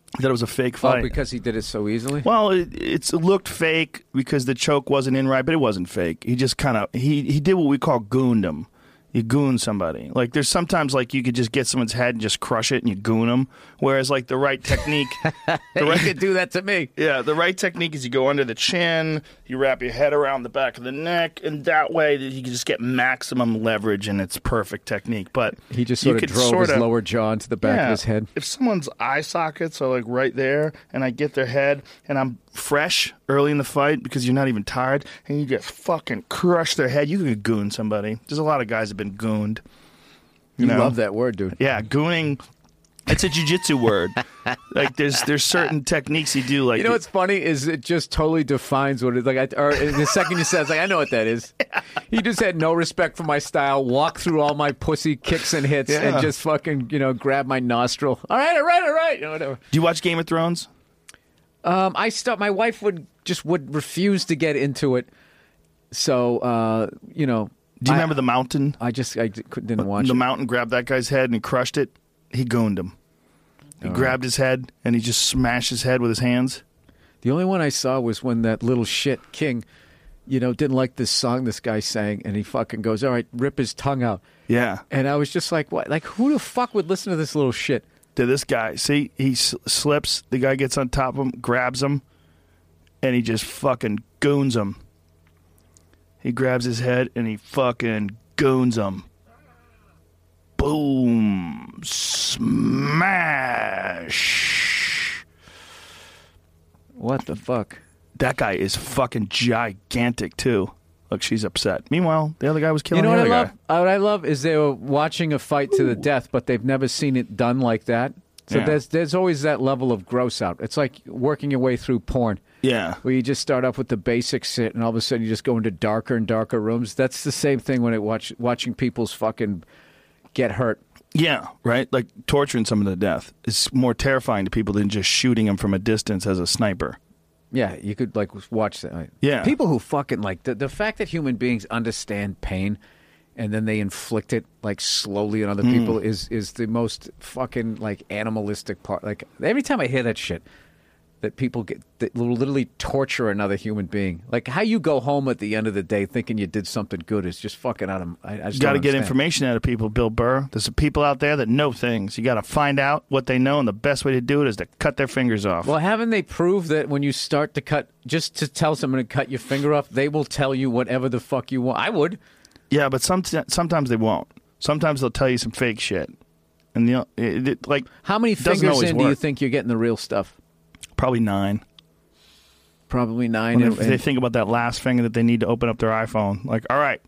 He thought it was a fake Oh, fight. because he did it so easily? Well, it looked fake because the choke wasn't in right, but it wasn't fake. He just kind of he did what we call gooned him. You goon somebody. Like there's sometimes like you could just get someone's head and just crush it and you goon them. Whereas like the right technique, You could do that to me. yeah, the right technique is you go under the chin, you wrap your head around the back of the neck, and that way you can just get maximum leverage and it's perfect technique. But He just you sort of could drove his sorta- lower jaw into the back of his head. If someone's eye sockets are like right there, and I get their head, and I'm fresh early in the fight because you're not even tired, and you just fucking crush their head, you could goon somebody. There's a lot of guys that have been gooned. You know? love that word, dude. Yeah, gooning. It's a jiu-jitsu word. Like there's certain techniques you do. Like You know what's funny is it just totally defines what it's like. Or the second you said, it's like, I know what that is. He just had no respect for my style, walked through all my pussy kicks and hits, Yeah. and just fucking, grab my nostril. All right, whatever. Do you watch Game of Thrones? My wife would refuse to get into it. So, Do you remember the Mountain? I didn't watch The it. Mountain grabbed that guy's head and he crushed it. He gooned him. He grabbed his head and he just smashed his head with his hands. The only one I saw was when that little shit King, didn't like this song this guy sang, and he fucking goes, all right, rip his tongue out. Yeah. And I was just like, what? Like, who the fuck would listen to this little shit? To this guy. See, he slips. The guy gets on top of him, grabs him, and he just fucking goons him. He grabs his head and he fucking goons him. Boom. Smash. What the fuck? That guy is fucking gigantic, too. Look, she's upset. Meanwhile, the other guy was killing You know the what other I guy. love? What I love is they were watching a fight to the death, but they've never seen it done like that. So Yeah. there's always that level of gross out. It's like working your way through porn, Yeah. where you just start off with the basic shit, and all of a sudden you just go into darker and darker rooms. That's the same thing when watching people's fucking get hurt. Yeah, right? Like torturing someone to death is more terrifying to people than just shooting them from a distance as a sniper. Yeah, you could like watch that. Yeah. People who fucking like the fact that human beings understand pain and then they inflict it like slowly on other people is the most fucking like animalistic part. Like every time I hear that shit, that people that will literally torture another human being. Like how you go home at the end of the day thinking you did something good is just fucking out of. I just Got to don't get understand. information out of people, Bill Burr. There's some people out there that know things. You got to find out what they know, and the best way to do it is to cut their fingers off. Well, haven't they proved that when you start to cut, just to tell someone to cut your finger off, they will tell you whatever the fuck you want? I would. Yeah, but sometimes they won't. Sometimes they'll tell you some fake shit, and like How many doesn't fingers always in do you work. think you're getting the real stuff? Probably 9. Probably 9. When they think about that last finger that they need to open up their iPhone, like, all right,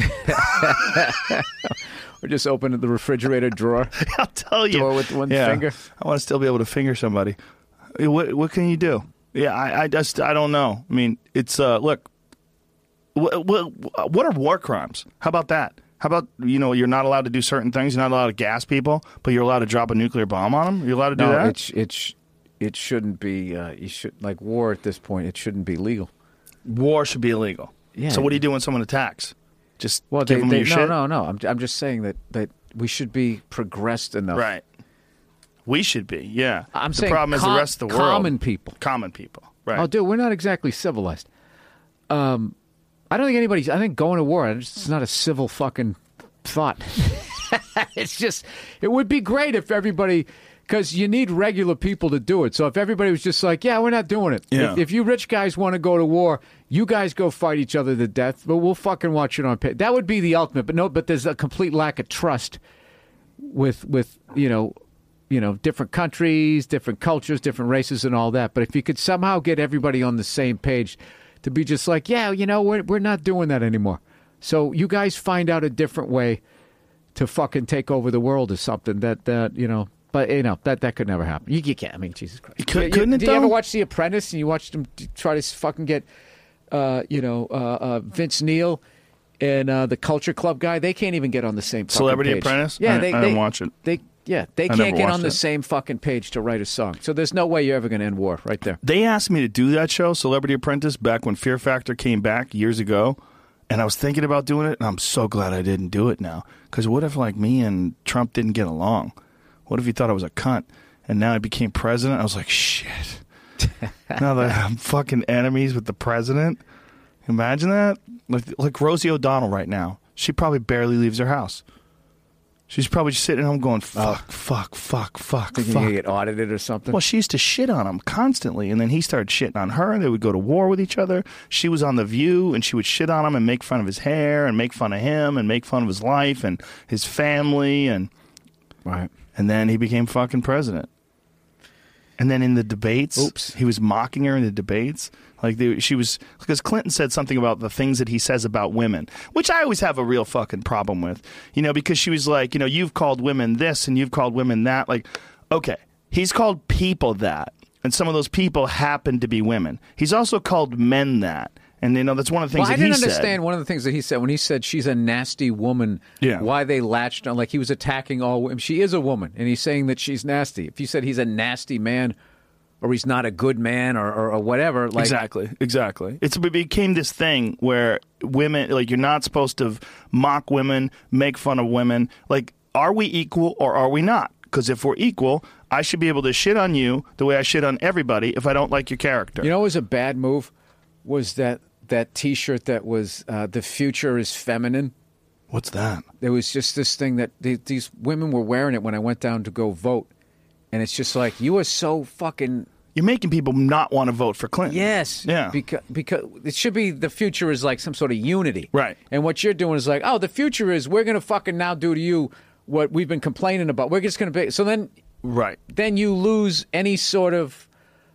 Or just open the refrigerator drawer. I'll tell you. Door with one Yeah. finger. I want to still be able to finger somebody. What can you do? Yeah, I don't know. I mean, it's look. What are war crimes? How about that? How about you're not allowed to do certain things. You're not allowed to gas people, but you're allowed to drop a nuclear bomb on them. You're allowed to do No, that. it shouldn't be. You should like war at this point. It shouldn't be legal. War should be illegal. Yeah. So what do you do when someone attacks? Just Well, give them your shit. no. I'm just saying that we should be progressed enough. Right. We should be. Yeah. I'm the saying problem is the rest of the world. common people. Common people. Right. Oh, dude, we're not exactly civilized. I don't think anybody's. I think going to war, it's not a civil fucking thought. It's just, it would be great if everybody, because you need regular people to do it. So if everybody was just like, yeah, we're not doing it. Yeah. If you rich guys want to go to war, you guys go fight each other to death, but we'll fucking watch it on pay. That would be the ultimate. But there's a complete lack of trust with different countries, different cultures, different races, and all that. But if you could somehow get everybody on the same page to be just like, yeah, we're not doing that anymore. So you guys find out a different way to fucking take over the world or something that. But that could never happen. You can't. I mean, Jesus Christ. Couldn't it, do you ever though? watch The Apprentice and you watch them try to fucking get, Vince Neil and the Culture Club guy? They can't even get on the same fucking Celebrity page. Apprentice? Yeah, I they didn't watch it. They I can't never get on watched the it. same fucking page to write a song. So there's no way you're ever going to end war right there. They asked me to do that show, Celebrity Apprentice, back when Fear Factor came back years ago. And I was thinking about doing it, and I'm so glad I didn't do it now. Because what if, like, me and Trump didn't get along? What if he thought I was a cunt? and now he became president. I was like, shit. Now that I'm fucking enemies with the president. Imagine that. Like Rosie O'Donnell right now. She probably barely leaves her house. She's probably just sitting at home going, fuck. Thinking you get audited or something? Well, she used to shit on him constantly, and then he started shitting on her. They would go to war with each other. She was on The View, and she would shit on him and make fun of his hair and make fun of him and make fun of his life and his family. Right. And then he became fucking president. And then in the debates, he was mocking her in the debates. Because Clinton said something about the things that he says about women, which I always have a real fucking problem with, because she was like, you've called women this and you've called women that. Like, okay, he's called people that, and some of those people happen to be women. He's also called men that. And, that's one of the things that he said. I didn't understand one of the things that he said when he said she's a nasty woman, why they latched on. Like, he was attacking all women. She is a woman, and he's saying that she's nasty. If you said he's a nasty man or he's not a good man or whatever. Like, Exactly. It became this thing where women, like, you're not supposed to mock women, make fun of women. Like, are we equal or are we not? Because if we're equal, I should be able to shit on you the way I shit on everybody if I don't like your character. You know what was a bad move? Was that T-shirt that was "The future is feminine." What's that? There was just this thing that these women were wearing it when I went down to go vote, and it's just like, you are so fucking. You're making people not want to vote for Clinton. Yes. Yeah. Because it should be the future is like some sort of unity. Right. And what you're doing is like, oh, the future is we're going to fucking now do to you what we've been complaining about. We're just going to be. So then. Right. Then you lose any sort of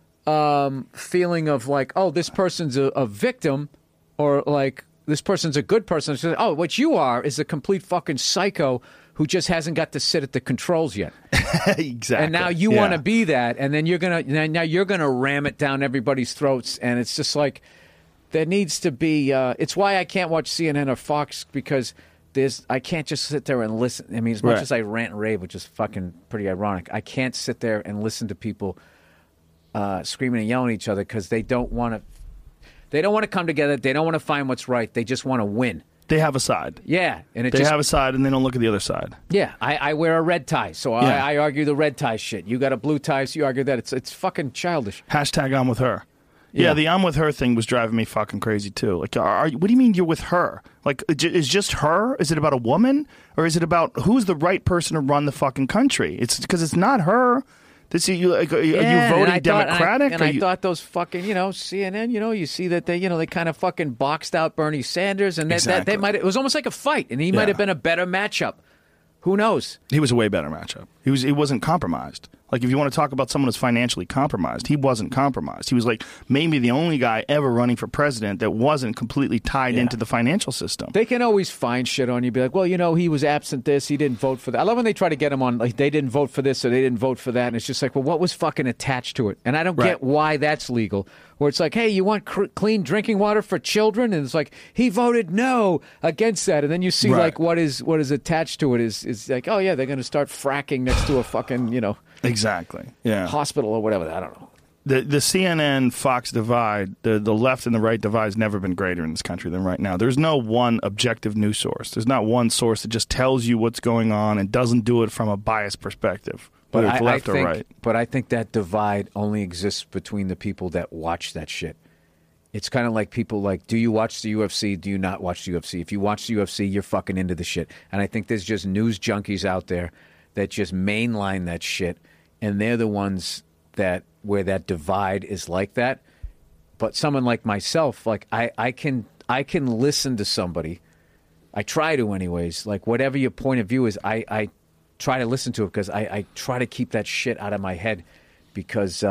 feeling of like, oh, this person's a victim, or like this person's a good person. So, oh, what you are is a complete fucking psycho who just hasn't got to sit at the controls yet. Exactly. And now you want to be that, and then you're gonna ram it down everybody's throats, and it's just like there needs to be. It's why I can't watch CNN or Fox, because I can't just sit there and listen. I mean, as much as I rant and rave, which is fucking pretty ironic, I can't sit there and listen to people screaming and yelling at each other because they don't want to. They don't want to come together. They don't want to find what's right. They just want to win. They have a side. Yeah, and they have a side, and they don't look at the other side. Yeah, I wear a red tie, so I argue the red tie shit. You got a blue tie, so you argue that. It's fucking childish. Hashtag I'm with her. Yeah, the I'm with her thing was driving me fucking crazy too. Like, what do you mean you're with her? Like, is just her? Is it about a woman, or is it about who's the right person to run the fucking country? It's because it's not her. Are you voting Democratic? I thought those fucking, CNN, you see that they kind of fucking boxed out Bernie Sanders, and that it was almost like a fight, and he might have been a better matchup. Who knows? He was a way better matchup. He wasn't compromised. Like, if you want to talk about someone who's financially compromised, he wasn't compromised. He was like maybe the only guy ever running for president that wasn't completely tied into the financial system. They can always find shit on you. Be like, well, he was absent this. He didn't vote for that. I love when they try to get him on, like, they didn't vote for this or they didn't vote for that. And it's just like, well, what was fucking attached to it? And I don't get why that's legal. Where it's like, hey, you want clean drinking water for children? And it's like, he voted no against that. And then you see like what is attached to it is like, oh yeah, they're going to start fracking next to a fucking, Exactly. Yeah. hospital or whatever. I don't know. The CNN Fox divide, the left and the right divide has never been greater in this country than right now. There's no one objective news source. There's not one source that just tells you what's going on and doesn't do it from a biased perspective, whether it's left or right. But I think that divide only exists between the people that watch that shit. It's kind of like people like, do you watch the UFC? Do you not watch the UFC? If you watch the UFC, you're fucking into the shit. And I think there's just news junkies out there that just mainline that shit, and they're the ones where that divide is like that. But someone like myself, like I can listen to somebody. I try to anyways. Like, whatever your point of view is, I try to listen to it because I try to keep that shit out of my head because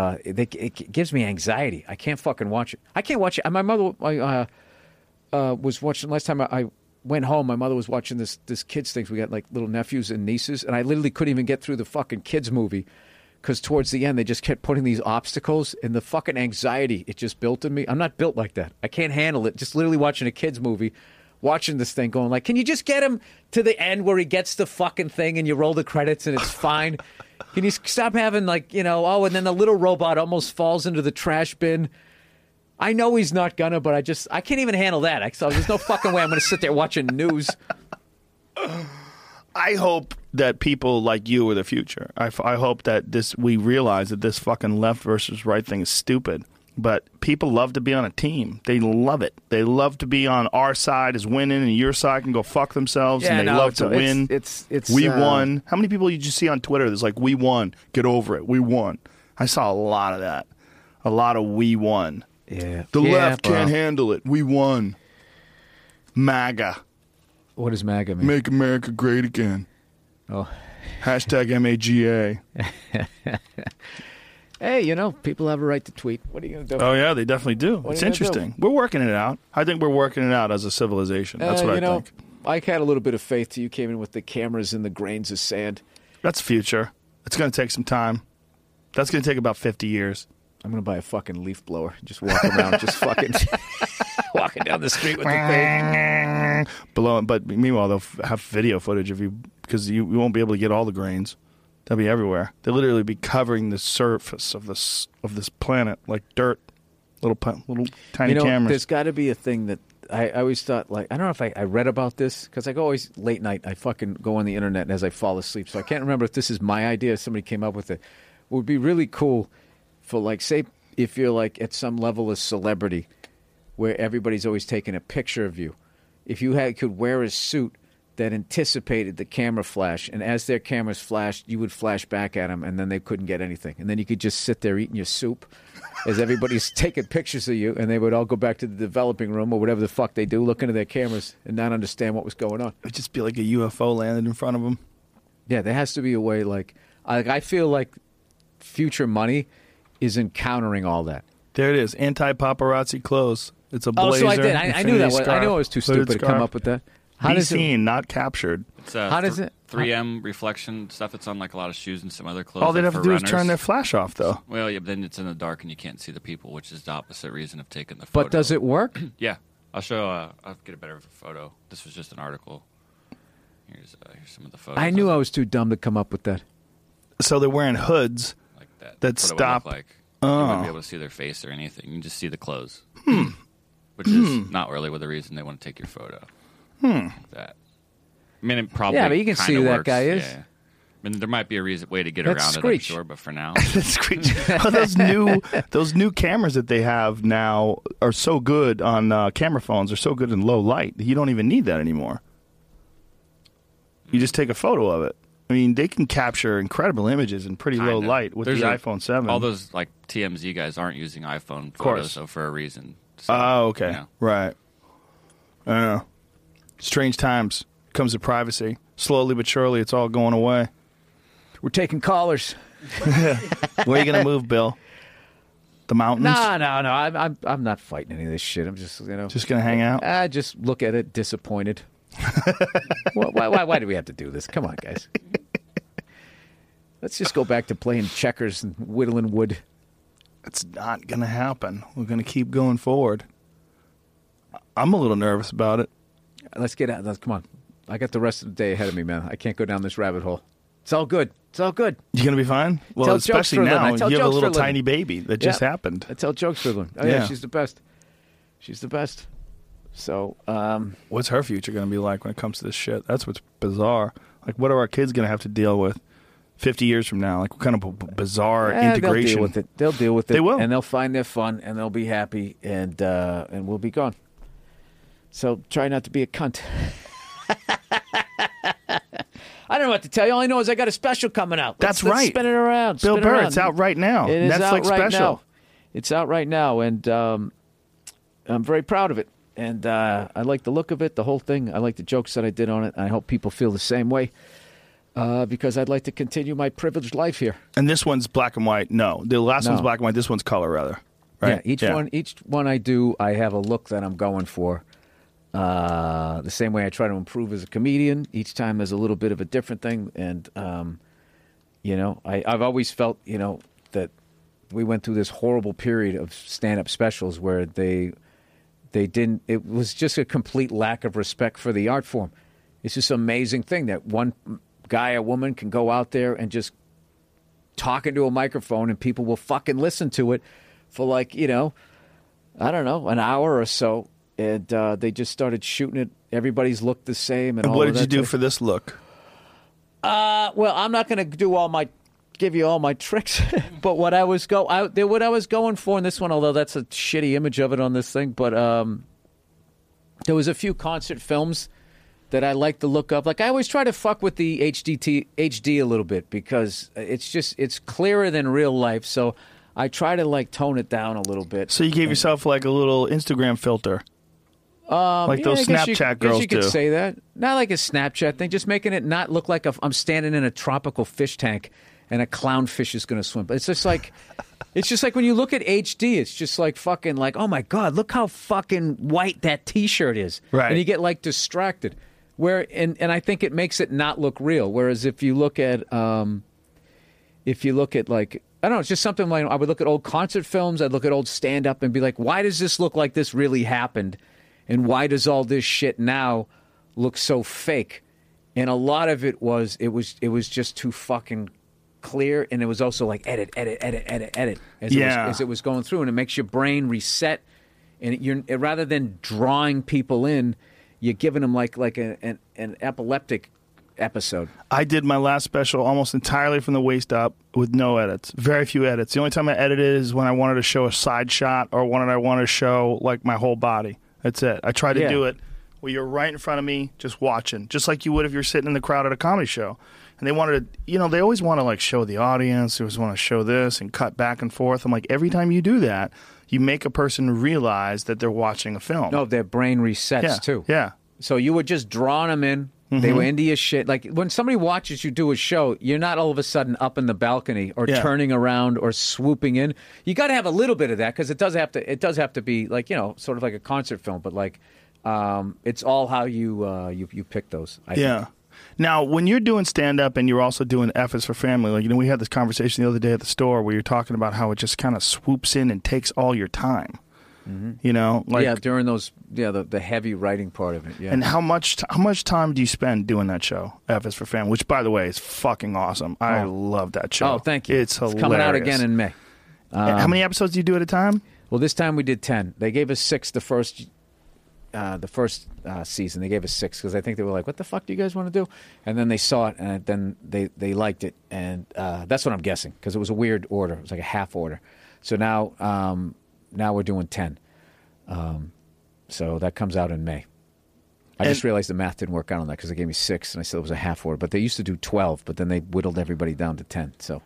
it gives me anxiety. I can't fucking watch it. I can't watch it. My mother was watching last time I went home. My mother was watching this kids things. We got like little nephews and nieces, and I literally couldn't even get through the fucking kids movie because towards the end they just kept putting these obstacles, and the fucking anxiety it just built in me. I'm not built like that. I can't handle it. Just literally watching a kids movie, watching this thing, going like, can you just get him to the end where he gets the fucking thing and you roll the credits and it's fine? Can you stop having like, and then the little robot almost falls into the trash bin. I know he's not gonna, but I can't even handle that. So there's no fucking way I'm gonna sit there watching news. I hope that people like you are the future. I hope that we realize that this fucking left versus right thing is stupid. But people love to be on a team. They love it. They love to be on our side is winning, and your side can go fuck themselves, and they love to win. We won. How many people did you see on Twitter that's like, we won, get over it, we won? I saw a lot of that. A lot of we won. Yeah. The left can't handle it. We won. MAGA. What does MAGA mean? Make America great again. Oh. Hashtag MAGA. Hey, you know, people have a right to tweet. What are you going to do? Oh, yeah, they definitely do. It's interesting. We're working it out. I think we're working it out as a civilization. That's what I think. I had a little bit of faith till you came in with the cameras and the grains of sand. That's future. It's going to take some time. That's going to take about 50 years. I'm going to buy a fucking leaf blower. Just walk around, just fucking walking down the street with the thing. Below, but meanwhile, they'll have video footage of you because you won't be able to get all the grains. They'll be everywhere. They'll literally be covering the surface of this planet like dirt. Little tiny cameras. There's got to be a thing that I always thought, like, I don't know if I read about this, because I go always late night. I fucking go on the internet as I fall asleep. So I can't remember if this is my idea or somebody came up with it. It would be really cool for, like, say, if you're, like, at some level of celebrity where everybody's always taking a picture of you. If you could wear a suit that anticipated the camera flash, and as their cameras flashed, you would flash back at them, and then they couldn't get anything. And then you could just sit there eating your soup as everybody's taking pictures of you, and they would all go back to the developing room or whatever the fuck they do, look into their cameras and not understand what was going on. It would just be like a UFO landed in front of them. Yeah, there has to be a way, like I feel like future money is encountering all that. There it is. Anti-paparazzi clothes. It's a blazer. Oh, so I did. I knew that. I knew I was too stupid to come up with that. How does seen, not captured. It's how does it 3M reflection stuff? It's on like a lot of shoes and some other clothes. All they have to do runners. is turn their flash off, though. Well, yeah, but then it's in the dark and you can't see the people, which is the opposite reason of taking the photo. But does it work? Yeah, I'll show. I'll get a better photo. This was just an article. Here's some of the photos. I knew I was too dumb to come up with that. So they're wearing hoods like that. That stop. Like. You wouldn't be able to see their face or anything. You can just see the clothes, which is not really the reason they want to take your photo. Like that. I mean, it probably. Yeah, but you can see who that guy is. Yeah. I mean, there might be a way to get around it, I'm sure, but for now, those new cameras that they have now are so good on camera phones. Are so good in low light. You don't even need that anymore. You just take a photo of it. I mean, they can capture incredible images in pretty low light with the iPhone 7. All those like TMZ guys aren't using iPhone photos, so for a reason. So, okay, right. I don't know. Strange times. Comes to privacy. Slowly but surely, it's all going away. We're taking callers. Where are you going to move, Bill? The mountains? No. I'm not fighting any of this shit. I'm just, just going to hang out? I just look at it disappointed. Why do we have to do this? Come on, guys. Let's just go back to playing checkers and whittling wood. It's not going to happen. We're going to keep going forward. I'm a little nervous about it. Let's get out. Come on. I got the rest of the day ahead of me, man. I can't go down this rabbit hole. It's all good. It's all good. You going to be fine? Well, especially now. You have a little tiny baby that just happened. I tell jokes for a living. Oh, yeah, she's the best. She's the best. So, what's her future going to be like when it comes to this shit? That's what's bizarre. Like, what are our kids going to have to deal with 50 years from now? Like, what kind of bizarre integration? They'll deal with it. They'll deal with it. They will. And they'll find their fun, and they'll be happy, and we'll be gone. So, try not to be a cunt. I don't know what to tell you. All I know is I got a special coming out. That's right. Spin it around. Bill Burr, it's out right now. It is Netflix out right special. now. It's out right now, and I'm very proud of it. And I like the look of it, the whole thing. I like the jokes that I did on it. I hope people feel the same way because I'd like to continue my privileged life here. And this one's black and white? No. The last one's black and white. This one's color, rather. Right? Yeah, each one I do, I have a look that I'm going for. The same way I try to improve as a comedian. Each time there's a little bit of a different thing. And, I've always felt, that we went through this horrible period of stand-up specials where they didn't, it was just a complete lack of respect for the art form. It's just an amazing thing that one guy or woman can go out there and just talk into a microphone and people will fucking listen to it for I don't know, an hour or so. And they just started shooting it. Everybody's looked the same. And all what did that you do for this look? Well, I'm not going to give you all my tricks, but what I was going for in this one, although that's a shitty image of it on this thing, but there was a few concert films that I like to look up. Like I always try to fuck with the HD a little bit because it's clearer than real life. So I try to like tone it down a little bit. So you gave yourself like a little Instagram filter. Like those Snapchat girls do. You could say that. Not like a Snapchat thing, just making it not look like I'm standing in a tropical fish tank and a clownfish is going to swim. But it's just like when you look at HD, it's just like fucking like, oh my God, look how fucking white that T-shirt is. Right. And you get like distracted. And I think it makes it not look real. Whereas if you look at like, I don't know, it's just something like I would look at old concert films, I'd look at old stand-up and be like, why does this look like this really happened? And why does all this shit now look so fake? And a lot of it was just too fucking clear, and it was also like edit as it was going through, and it makes your brain reset. And rather than drawing people in, you're giving them like an epileptic episode. I did my last special almost entirely from the waist up with no edits, very few edits. The only time I edited is when I wanted to show a side shot or when I wanted to show like my whole body. That's it. I try to do it where you're right in front of me, just watching, just like you would if you're sitting in the crowd at a comedy show. And they wanted to, they always want to like show the audience. They always want to show this and cut back and forth. I'm like, every time you do that, you make a person realize that they're watching a film. No, their brain resets too. Yeah. So you were just drawing them in. Mm-hmm. They were into your shit. Like when somebody watches you do a show, you're not all of a sudden up in the balcony or turning around or swooping in. You got to have a little bit of that because it does have to be like sort of like a concert film, but like it's all how you pick those. I think. Now, when you're doing stand-up and you're also doing F is for Family, like we had this conversation the other day at the store where you're talking about how it just kind of swoops in and takes all your time. Mm-hmm. During those, the heavy writing part of it. Yeah. And how much time do you spend doing that show, F is for Family? Which, by the way, is fucking awesome. I love that show. Oh, thank you. It's hilarious. It's coming out again in May. How many episodes do you do at a time? Well, this time we did 10. They gave us 6 the first season. They gave us 6 because I think they were like, "What the fuck do you guys want to do?" And then they saw it, and then they liked it, and that's what I'm guessing because it was a weird order. It was like a half order. So now we're doing 10. So that comes out in May. I just realized the math didn't work out on that because they gave me 6, and I said it was a half order. But they used to do 12, but then they whittled everybody down to 10. So.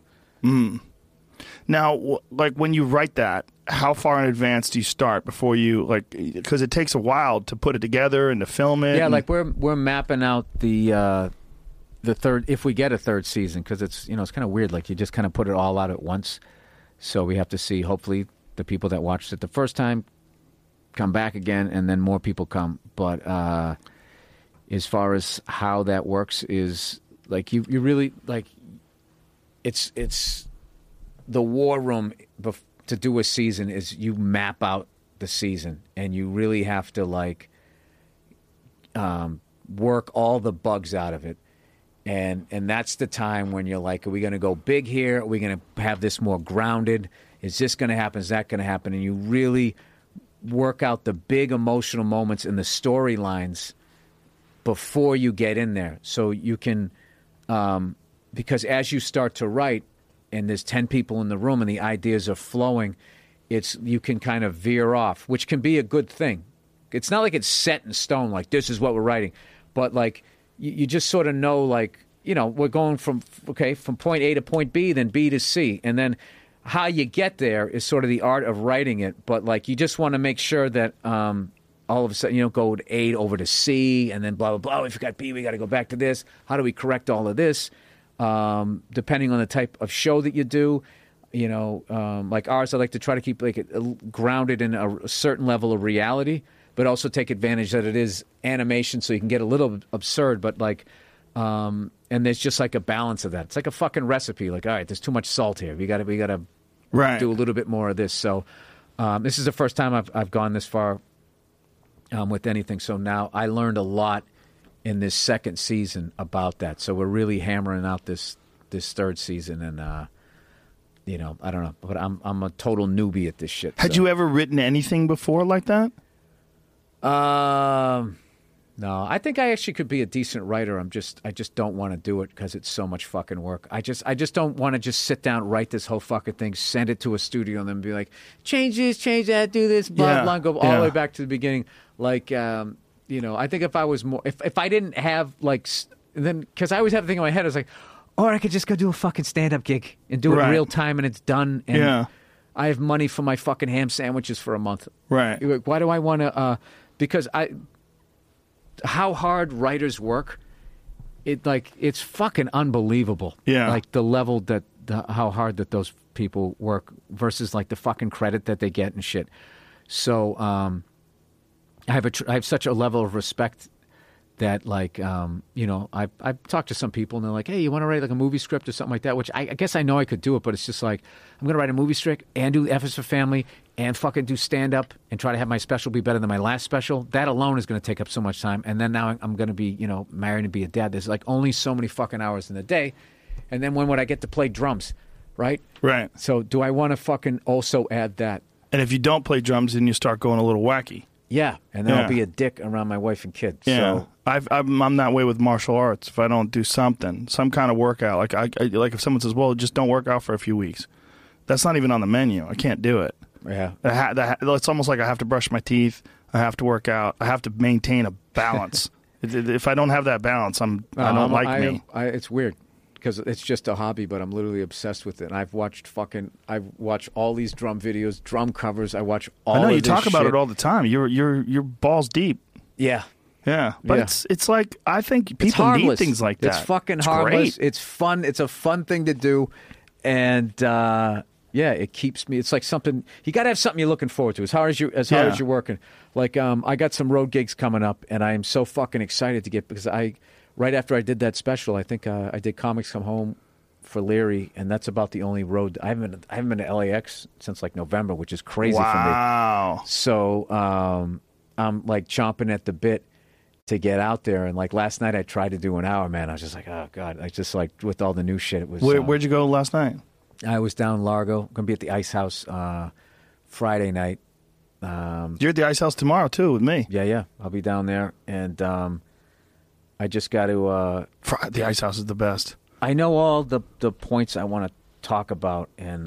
Now, like when you write that, how far in advance do you start before you because it takes a while to put it together and to film it? Yeah, like we're mapping out the third, if we get a third season, because it's it's kind of weird. Like you just kind of put it all out at once. So we have to see. Hopefully, the people that watched it the first time come back again, and then more people come. But as far as how that works is like you really like it's the war room to do a season is you map out the season, and you really have to like work all the bugs out of it. And that's the time when you're like, are we going to go big here? Are we going to have this more grounded? Is this going to happen? Is that going to happen? And you really work out the big emotional moments in the storylines before you get in there. So you can, because as you start to write, and there's 10 people in the room and the ideas are flowing, you can kind of veer off, which can be a good thing. It's not like it's set in stone, like this is what we're writing. But like you just sort of know, like, we're going from point A to point B, then B to C. And then how you get there is sort of the art of writing it. But like you just want to make sure that all of a sudden you don't go to A over to C and then blah, blah, blah. We forgot B, we got to go back to this. How do we correct all of this? Depending on the type of show that you do, like ours, I like to try to keep like grounded in a certain level of reality, but also take advantage that it is animation, so you can get a little absurd. But like, and there's just like a balance of that. It's like a fucking recipe. Like, all right, there's too much salt here. We got to do a little bit more of this. So this is the first time I've gone this far with anything. So now I learned a lot in this second season about that. So we're really hammering out this third season, and I don't know, but I'm a total newbie at this shit. Had you ever written anything before like that? No, I think I actually could be a decent writer. I just don't want to do it because it's so much fucking work. I just don't want to just sit down, write this whole fucking thing, send it to a studio, and then be like, change this, change that, do this, blah blah, go all the way back to the beginning. Like, you know, I think if I was more, if I didn't have like, then because I always have the thing in my head, I was like, or I could just go do a fucking stand-up gig and do it in real time, and it's done. And I have money for my fucking ham sandwiches for a month. Right. Like, why do I want to? Because how hard writers work, it's fucking unbelievable. Yeah. Like the level that how hard that those people work versus like the fucking credit that they get and shit. So I have such a level of respect that like you know, I've talked to some people and they're like, hey, you want to write like a movie script or something like that, which I guess I know I could do it, but it's just like I'm gonna write a movie script and do F is for Family and fucking do stand up and try to have my special be better than my last special. That alone is gonna take up so much time, and then now I'm gonna be, you know, married and be a dad. There's like only so many fucking hours in the day, and then when would I get to play drums, right? Right. So do I want to fucking also add that? And if you don't play drums, then you start going a little wacky. Yeah, and then I'll be a dick around my wife and kids. Yeah, So I'm that way with martial arts. If I don't do something, some kind of workout, like like if someone says, "Well, just don't work out for a few weeks," that's not even on the menu. I can't do it. yeah. It's almost like I have to brush my teeth. I have to work out. I have to maintain a balance. If I don't have that balance, I don't like me. It's weird because it's just a hobby, but I'm literally obsessed with it. And I've watched all these drum videos, drum covers. I watch all. I know of you this talk about shit. it all the time. You're balls deep. Yeah. Yeah, but Yeah. it's like I think It's people need harmless. things like that. It's fucking It's harmless. great. It's fun. It's a fun thing to do, and yeah, it keeps me. It's like something you got to have something you're looking forward to. As hard as you're working. Like I got some road gigs coming up, and I am so fucking excited to get because right after I did that special, I think I did Comics Come Home for Leary, and that's about the only road I haven't been to LAX since like November, which is crazy for me. Wow. So I'm like chomping at the bit to get out there. And like last night I tried to do an hour, man. I was just like, oh God. I just like with all the new shit, it was. Where'd you go last night? I was down in Largo. Going to be at the Ice House Friday night. You're at the Ice House tomorrow too with me. Yeah. I'll be down there. And I just got to. The Ice House is the best. I know all the points I want to talk about. And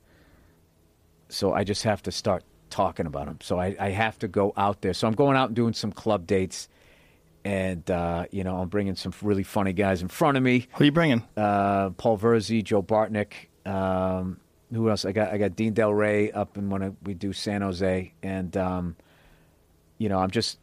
so I just have to start talking about them. So I have to go out there. So I'm going out and doing some club dates. And, you know, I'm bringing some really funny guys in front of me. Who are you bringing? Paul Verzi, Joe Bartnick. Who else? I got Dean Del Rey up in when we do San Jose. And, you know, I'm just,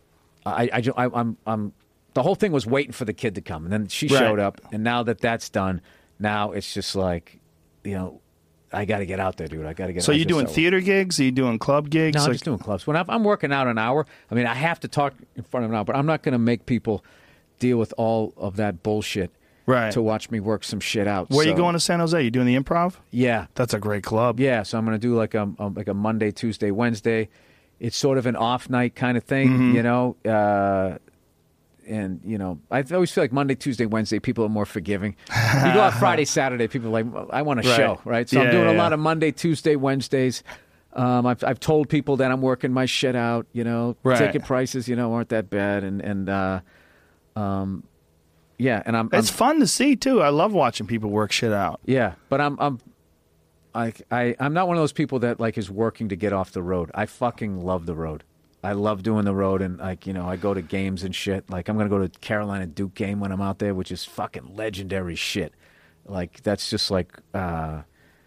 I'm the whole thing was waiting for the kid to come. And then she showed up. And now that that's done, now it's just like, you know, I got to get out there, dude. I got to get. So you doing theater gigs? Are you doing club gigs? No, I'm just doing clubs. When I'm working out an hour, I mean, I have to talk in front of an hour, but I'm not going to make people deal with all of that bullshit right. to watch me work some shit out. Where are you going to San Jose? You doing the Improv? Yeah, that's a great club. Yeah, so I'm going to do like a Monday, Tuesday, Wednesday. It's sort of an off night kind of thing, you know. And, you know, I always feel like Monday, Tuesday, Wednesday, people are more forgiving. You go out Friday, Saturday, people are like, I want a show, right? So I'm doing a lot of Monday, Tuesday, Wednesdays. I've told people that I'm working my shit out, you know. Ticket prices, you know, aren't that bad. And yeah, and it's fun to see, too. I love watching people work shit out. Yeah, but I'm not one of those people that, like, is working to get off the road. I fucking love the road. I love doing the road, and like, you know, I go to games and shit. Like, I'm gonna go to Carolina Duke game when I'm out there, which is fucking legendary shit. Like, that's just like that's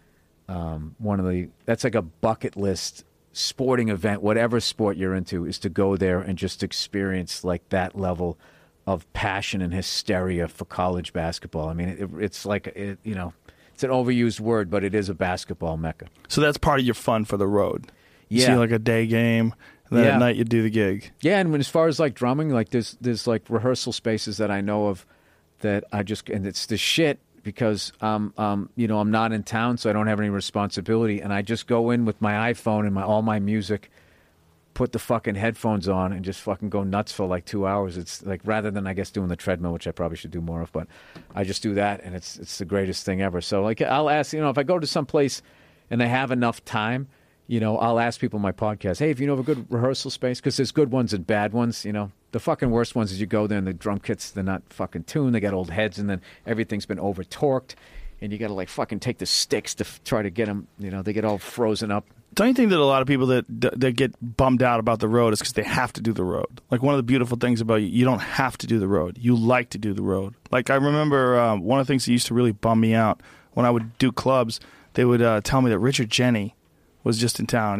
like a bucket list sporting event. Whatever sport you're into, is to go there and just experience like that level of passion and hysteria for college basketball. I mean, it's like you know, it's an overused word, but it is a basketball mecca. So that's part of your fun for the road. You Yeah. see like a day game. And then at night you do the gig. Yeah, and as far as like drumming, like there's like rehearsal spaces that I know of that I just, and it's the shit because you know, I'm not in town, so I don't have any responsibility, and I just go in with my iPhone and all my music, put the fucking headphones on, and just fucking go nuts for like 2 hours. It's like, rather than I guess doing the treadmill, which I probably should do more of, but I just do that, and it's the greatest thing ever. So like, I'll ask, you know, if I go to some place and they have enough time, you know, I'll ask people on my podcast, hey, if you know of a good rehearsal space, because there's good ones and bad ones, you know. The fucking worst ones is you go there and the drum kits, they're not fucking tuned. They got old heads and then everything's been over torqued. And you got to like fucking take the sticks to try to get them, you know, they get all frozen up. Don't you think that a lot of people that get bummed out about the road is because they have to do the road? Like one of the beautiful things about you don't have to do the road. You like to do the road. Like I remember one of the things that used to really bum me out when I would do clubs, they would tell me that Richard Jeni was just in town.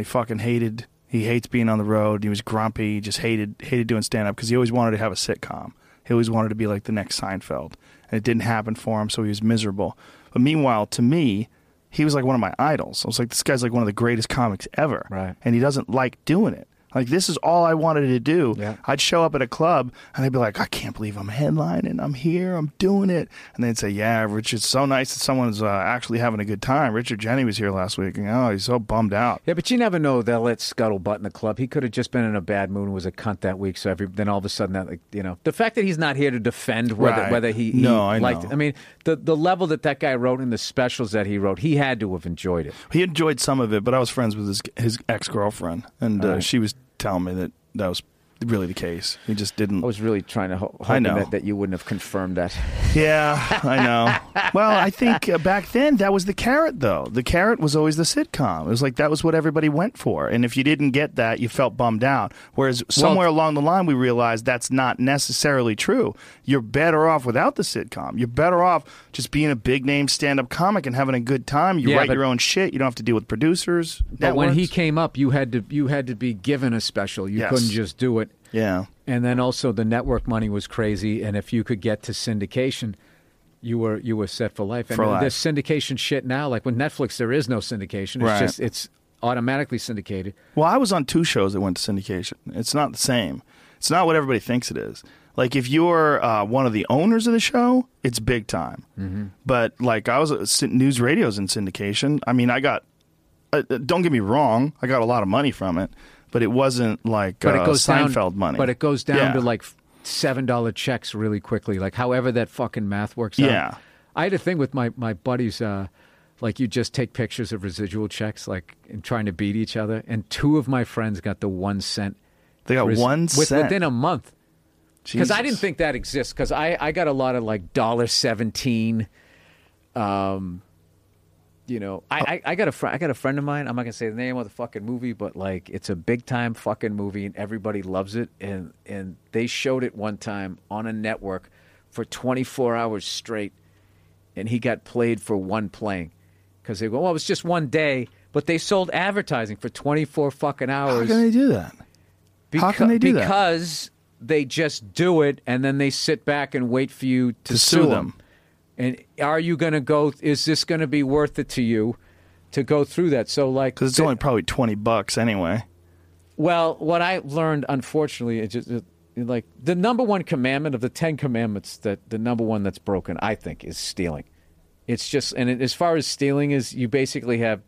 He hates being on the road. He was grumpy. He just hated doing stand-up because he always wanted to have a sitcom. He always wanted to be like the next Seinfeld. And it didn't happen for him, so he was miserable. But meanwhile, to me, he was like one of my idols. I was like, this guy's like one of the greatest comics ever. Right. And he doesn't like doing it. Like, this is all I wanted to do. Yeah. I'd show up at a club, and they'd be like, I can't believe I'm headlining. I'm here. I'm doing it. And they'd say, yeah, Rich, it's so nice that someone's actually having a good time. Richard Jeni was here last week, and oh, he's so bummed out. Yeah, but you never know. They'll let Scuttlebutt in the club. He could have just been in a bad mood and was a cunt that week. So then all of a sudden, that, like, you know, the fact that he's not here to defend whether he I liked. know. I mean, the level that guy wrote in the specials that he wrote, he had to have enjoyed it. He enjoyed some of it, but I was friends with his ex-girlfriend, and she was telling me that was really the case. He just didn't. I was really trying to hope that you wouldn't have confirmed that. Yeah, I know. Well, I think back then that was the carrot, though. The carrot was always the sitcom. It was like that was what everybody went for. And if you didn't get that, you felt bummed out. Whereas somewhere along the line, we realized that's not necessarily true. You're better off without the sitcom. You're better off just being a big-name stand-up comic and having a good time. You write your own shit. You don't have to deal with producers. But when he came up, you had to be given a special. You couldn't just do it. Yeah. And then also the network money was crazy, and if you could get to syndication, you were set for life. And there's syndication shit now. Like with Netflix, there is no syndication. It's automatically syndicated. Well, I was on 2 shows that went to syndication. It's not the same. It's not what everybody thinks it is. Like if you're one of the owners of the show, it's big time. Mm-hmm. But like I was at News Radio's in syndication. I mean, I got don't get me wrong, I got a lot of money from it. But it wasn't like Seinfeld money. But it goes down to like $7 checks really quickly. Like however that fucking math works out. Yeah. I had a thing with my buddies, like you just take pictures of residual checks, like and trying to beat each other. And 2 of my friends got the 1 cent. They got 1 cent within a month. Because I didn't think that exists. Because I got a lot of like $1.17. You know, I got a friend of mine. I'm not gonna say the name of the fucking movie, but like it's a big time fucking movie, and everybody loves it. And they showed it one time on a network for 24 hours straight, and he got played for one playing because they go, well, it was just one day, but they sold advertising for 24 fucking hours. How can they do that? How can they do that? Because they just do it, and then they sit back and wait for you to sue them. And are you going to go? Is this going to be worth it to you to go through that? So, like, because it's only probably $20 anyway. Well, what I learned, unfortunately, is just like the number one commandment of the 10 commandments. That the number one that's broken, I think, is stealing. It's just, and as far as stealing is, you basically have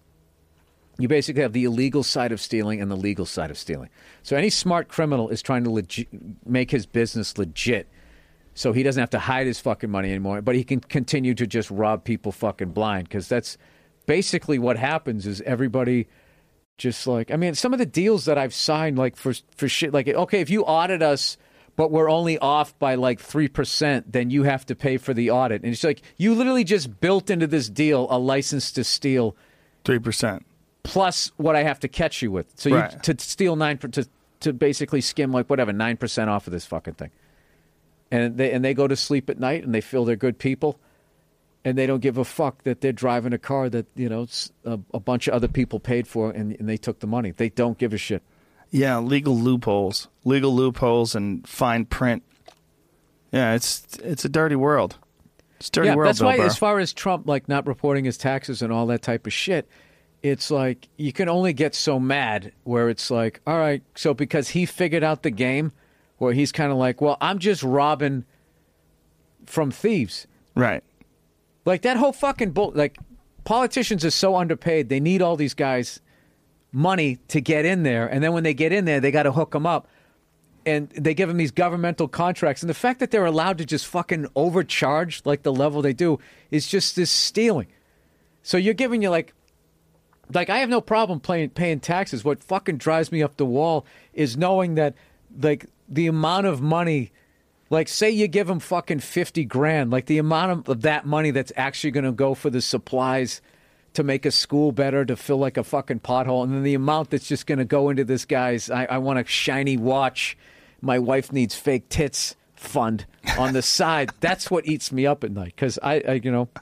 the illegal side of stealing and the legal side of stealing. So any smart criminal is trying to make his business legit. So he doesn't have to hide his fucking money anymore, but he can continue to just rob people fucking blind, because that's basically what happens is everybody just like, I mean, some of the deals that I've signed, like for shit, like, okay, if you audit us, but we're only off by like 3%, then you have to pay for the audit. And it's like, you literally just built into this deal a license to steal 3%. Plus what I have to catch you with. So you to steal 9%, to basically skim like whatever, 9% off of this fucking thing. And they go to sleep at night and they feel they're good people, and they don't give a fuck that they're driving a car that, you know, a bunch of other people paid for, and they took the money. They don't give a shit. Yeah, legal loopholes and fine print. Yeah, it's a dirty world. It's a dirty world. That's why, Bill Burr. as far as Trump like not reporting his taxes and all that type of shit, it's like you can only get so mad where it's like, all right, so because he figured out the game. Where he's kind of like, well, I'm just robbing from thieves. Right. Like that whole fucking like politicians are so underpaid. They need all these guys money to get in there. And then when they get in there, they got to hook them up. And they give them these governmental contracts. And the fact that they're allowed to just fucking overcharge like the level they do is just this stealing. So you're giving you like I have no problem paying taxes. What fucking drives me up the wall is knowing that like the amount of money, like say you give him fucking 50 grand, like the amount of that money that's actually going to go for the supplies to make a school better, to fill like a fucking pothole, and then the amount that's just going to go into this guy's, I want a shiny watch, my wife needs fake tits fund on the side. That's what eats me up at night, because I you know.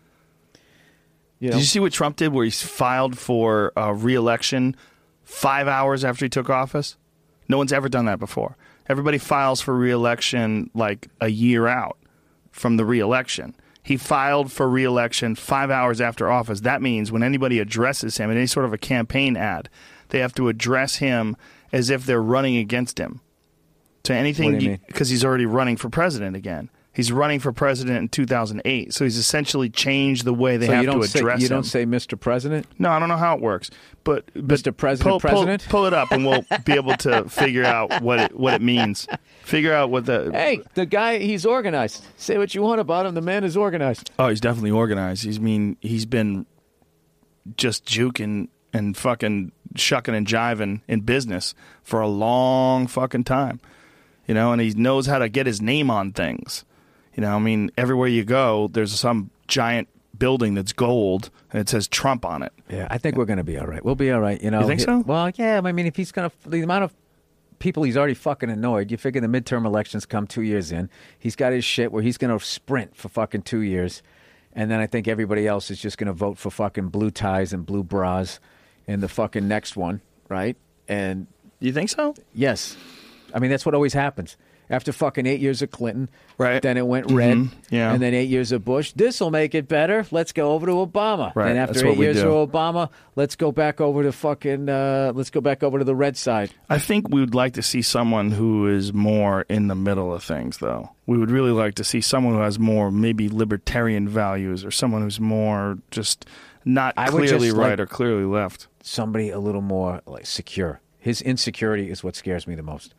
Did you see what Trump did where he filed for re-election 5 hours after he took office? No one's ever done that before. Everybody files for re-election like a year out from the re-election. He filed for re-election 5 hours after office. That means when anybody addresses him in any sort of a campaign ad, they have to address him as if they're running against him. So anything, because he's already running for president again. He's running for president in 2008, so he's essentially changed the way they have to address him. You don't say Mr. President? No, I don't know how it works. But Mr. President, pull it up, and we'll be able to figure out what it means. Figure out what the... Hey, the guy, he's organized. Say what you want about him. The man is organized. Oh, he's definitely organized. He's been just juking and fucking shucking and jiving in business for a long fucking time. You know, and he knows how to get his name on things. You know, I mean, everywhere you go, there's some giant building that's gold, and it says Trump on it. Yeah, I think we're going to be all right. We'll be all right. You know, you think so? Well, yeah. I mean, if he's going to, the amount of people he's already fucking annoyed, you figure the midterm elections come 2 years in. He's got his shit where he's going to sprint for fucking 2 years, and then I think everybody else is just going to vote for fucking blue ties and blue bras in the fucking next one, right? And you think so? Yes. I mean, that's what always happens. After fucking 8 years of Clinton, right? Then it went red, yeah. And then 8 years of Bush. This will make it better. Let's go over to Obama. Right. And after 8 years of Obama, let's go back over to fucking. Let's go back over to the red side. I think we would like to see someone who is more in the middle of things, though. We would really like to see someone who has more maybe libertarian values, or someone who's more just not clearly right or clearly left. Somebody a little more like secure. His insecurity is what scares me the most.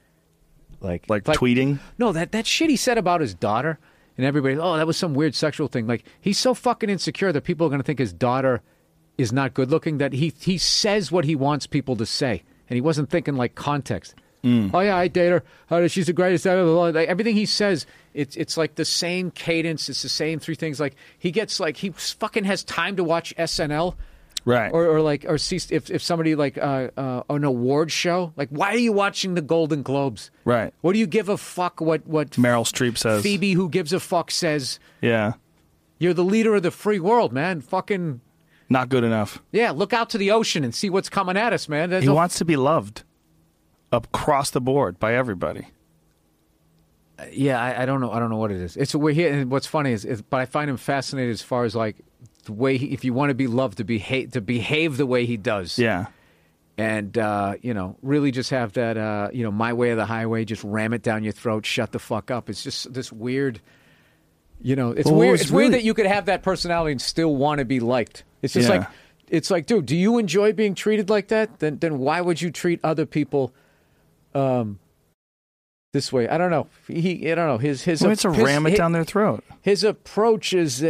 Like tweeting? No, that shit he said about his daughter, and everybody, oh, that was some weird sexual thing. Like, he's so fucking insecure that people are going to think his daughter is not good looking, that he says what he wants people to say, and he wasn't thinking like context. Oh yeah, I date her. Oh, she's the greatest ever. Like, everything he says, it's like the same cadence. It's the same three things. Like he fucking has time to watch SNL. Right. Or see if somebody like an award show, like, why are you watching the Golden Globes? Right. What do you give a fuck what Meryl Streep says? Phoebe, who gives a fuck, says? Yeah. You're the leader of the free world, man. Fucking not good enough. Yeah, look out to the ocean and see what's coming at us, man. He wants to be loved across the board by everybody. Yeah, I don't know. I don't know what it is. It's we're here, and what's funny is, but I find him fascinated as far as like the way if you want to be loved, to behave the way he does. Yeah, and really just have that my way or the highway. Just ram it down your throat. Shut the fuck up. It's just this weird. It's weird. It's weird that you could have that personality and still want to be liked. It's just like it's like, dude, do you enjoy being treated like that? Then why would you treat other people? This way, I don't know. I don't know. His it's a ram it down their throat. His approach is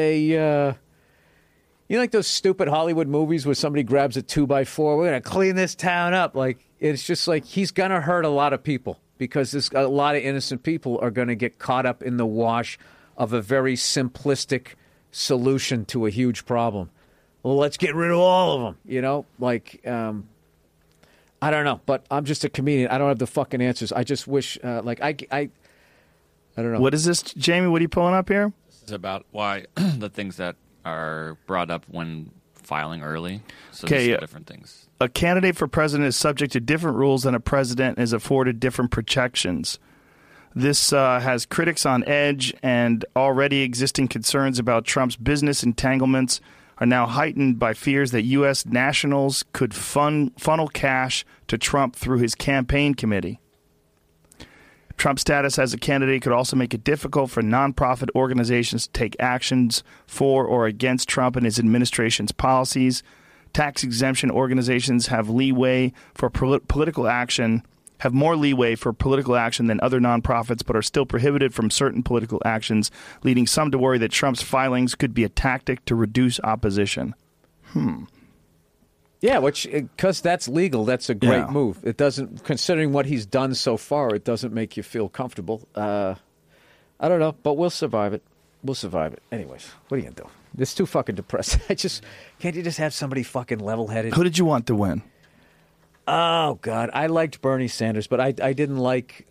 like those stupid Hollywood movies where somebody grabs a 2x4. We're gonna clean this town up. Like it's just like he's gonna hurt a lot of people because there's a lot of innocent people are gonna get caught up in the wash of a very simplistic solution to a huge problem. Well, let's get rid of all of them. I don't know, but I'm just a comedian. I don't have the fucking answers. I just wish, I don't know. What is this, Jamie? What are you pulling up here? This is about why the things that are brought up when filing early. So okay, different things. A candidate for president is subject to different rules than a president and is afforded different protections. This has critics on edge, and already existing concerns about Trump's business entanglements are now heightened by fears that U.S. nationals could funnel cash to Trump through his campaign committee. Trump's status as a candidate could also make it difficult for nonprofit organizations to take actions for or against Trump and his administration's policies. Tax exemption organizations have leeway for political action. Have more leeway for political action than other nonprofits, but are still prohibited from certain political actions, leading some to worry that Trump's filings could be a tactic to reduce opposition. Yeah, which because that's legal, that's a great Yeah. move. It doesn't, considering what he's done so far, it doesn't make you feel comfortable. I don't know, but we'll survive it. We'll survive it. Anyways, what are you gonna do? It's too fucking depressing. Can't you just have somebody fucking level-headed? Who did you want to win? Oh God, I liked Bernie Sanders, but I didn't like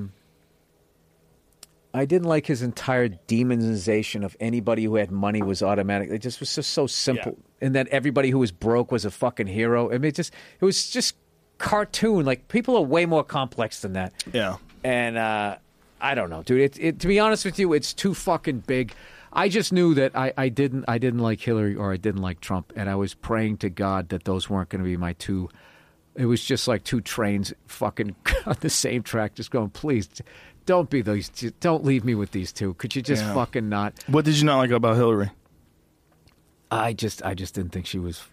his entire demonization of anybody who had money was automatic. It just was just so simple, and that everybody who was broke was a fucking hero. I mean, it was just cartoon. Like, people are way more complex than that. Yeah. And I don't know, dude. To be honest with you, it's too fucking big. I just knew that I didn't like Hillary or I didn't like Trump, and I was praying to God that those weren't going to be my two. It was just like two trains fucking on the same track, just going, please, don't be those. Don't leave me with these two. Could you just fucking not? What did you not like about Hillary? I just didn't think she was.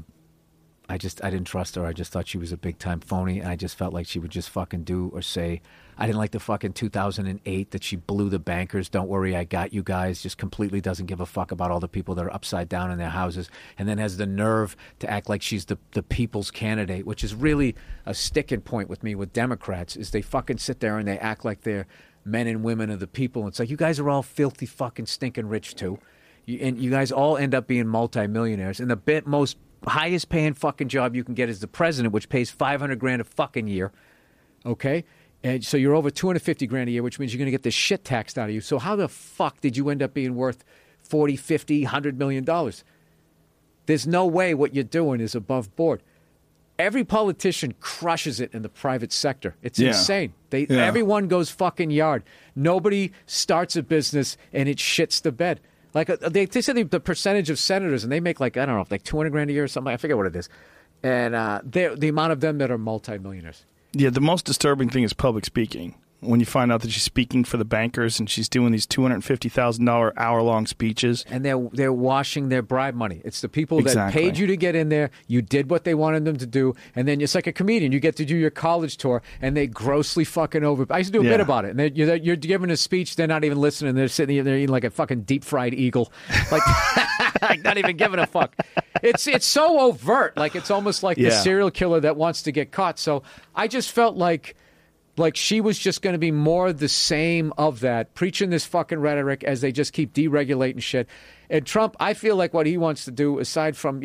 I didn't trust her. I just thought she was a big time phony, and I just felt like she would just fucking do or say. I didn't like the fucking 2008 that she blew the bankers. Don't worry, I got you guys. Just completely doesn't give a fuck about all the people that are upside down in their houses, and then has the nerve to act like she's the people's candidate, which is really a sticking point with me with Democrats. Is they fucking sit there and they act like they're men and women of the people. It's like, you guys are all filthy fucking stinking rich too, and you guys all end up being multimillionaires. And the most highest paying fucking job you can get is the president, which pays $500,000 a fucking year. Okay. And so you're over $250,000 a year, which means you're going to get this shit taxed out of you. So how the fuck did you end up being worth $40, $50, $100 million? There's no way what you're doing is above board. Every politician crushes it in the private sector. It's insane. Everyone goes fucking yard. Nobody starts a business and it shits the bed. Like they said the percentage of senators, and they make like, I don't know, like $200,000 a year or something. I forget what it is. And the amount of them that are multimillionaires. Yeah, the most disturbing thing is public speaking. When you find out that she's speaking for the bankers and she's doing these $250,000 hour-long speeches. And they're washing their bribe money. It's the people that paid you to get in there. You did what they wanted them to do. And then it's like a comedian. You get to do your college tour, and they grossly fucking over. I used to do a bit about it. And you're giving a speech. They're not even listening. They're sitting there eating like a fucking deep-fried eagle. Like, like not even giving a fuck. It's so overt. Like, it's almost like the serial killer that wants to get caught. So I just felt like she was just going to be more the same of that, preaching this fucking rhetoric as they just keep deregulating shit. And Trump, I feel like what he wants to do, aside from,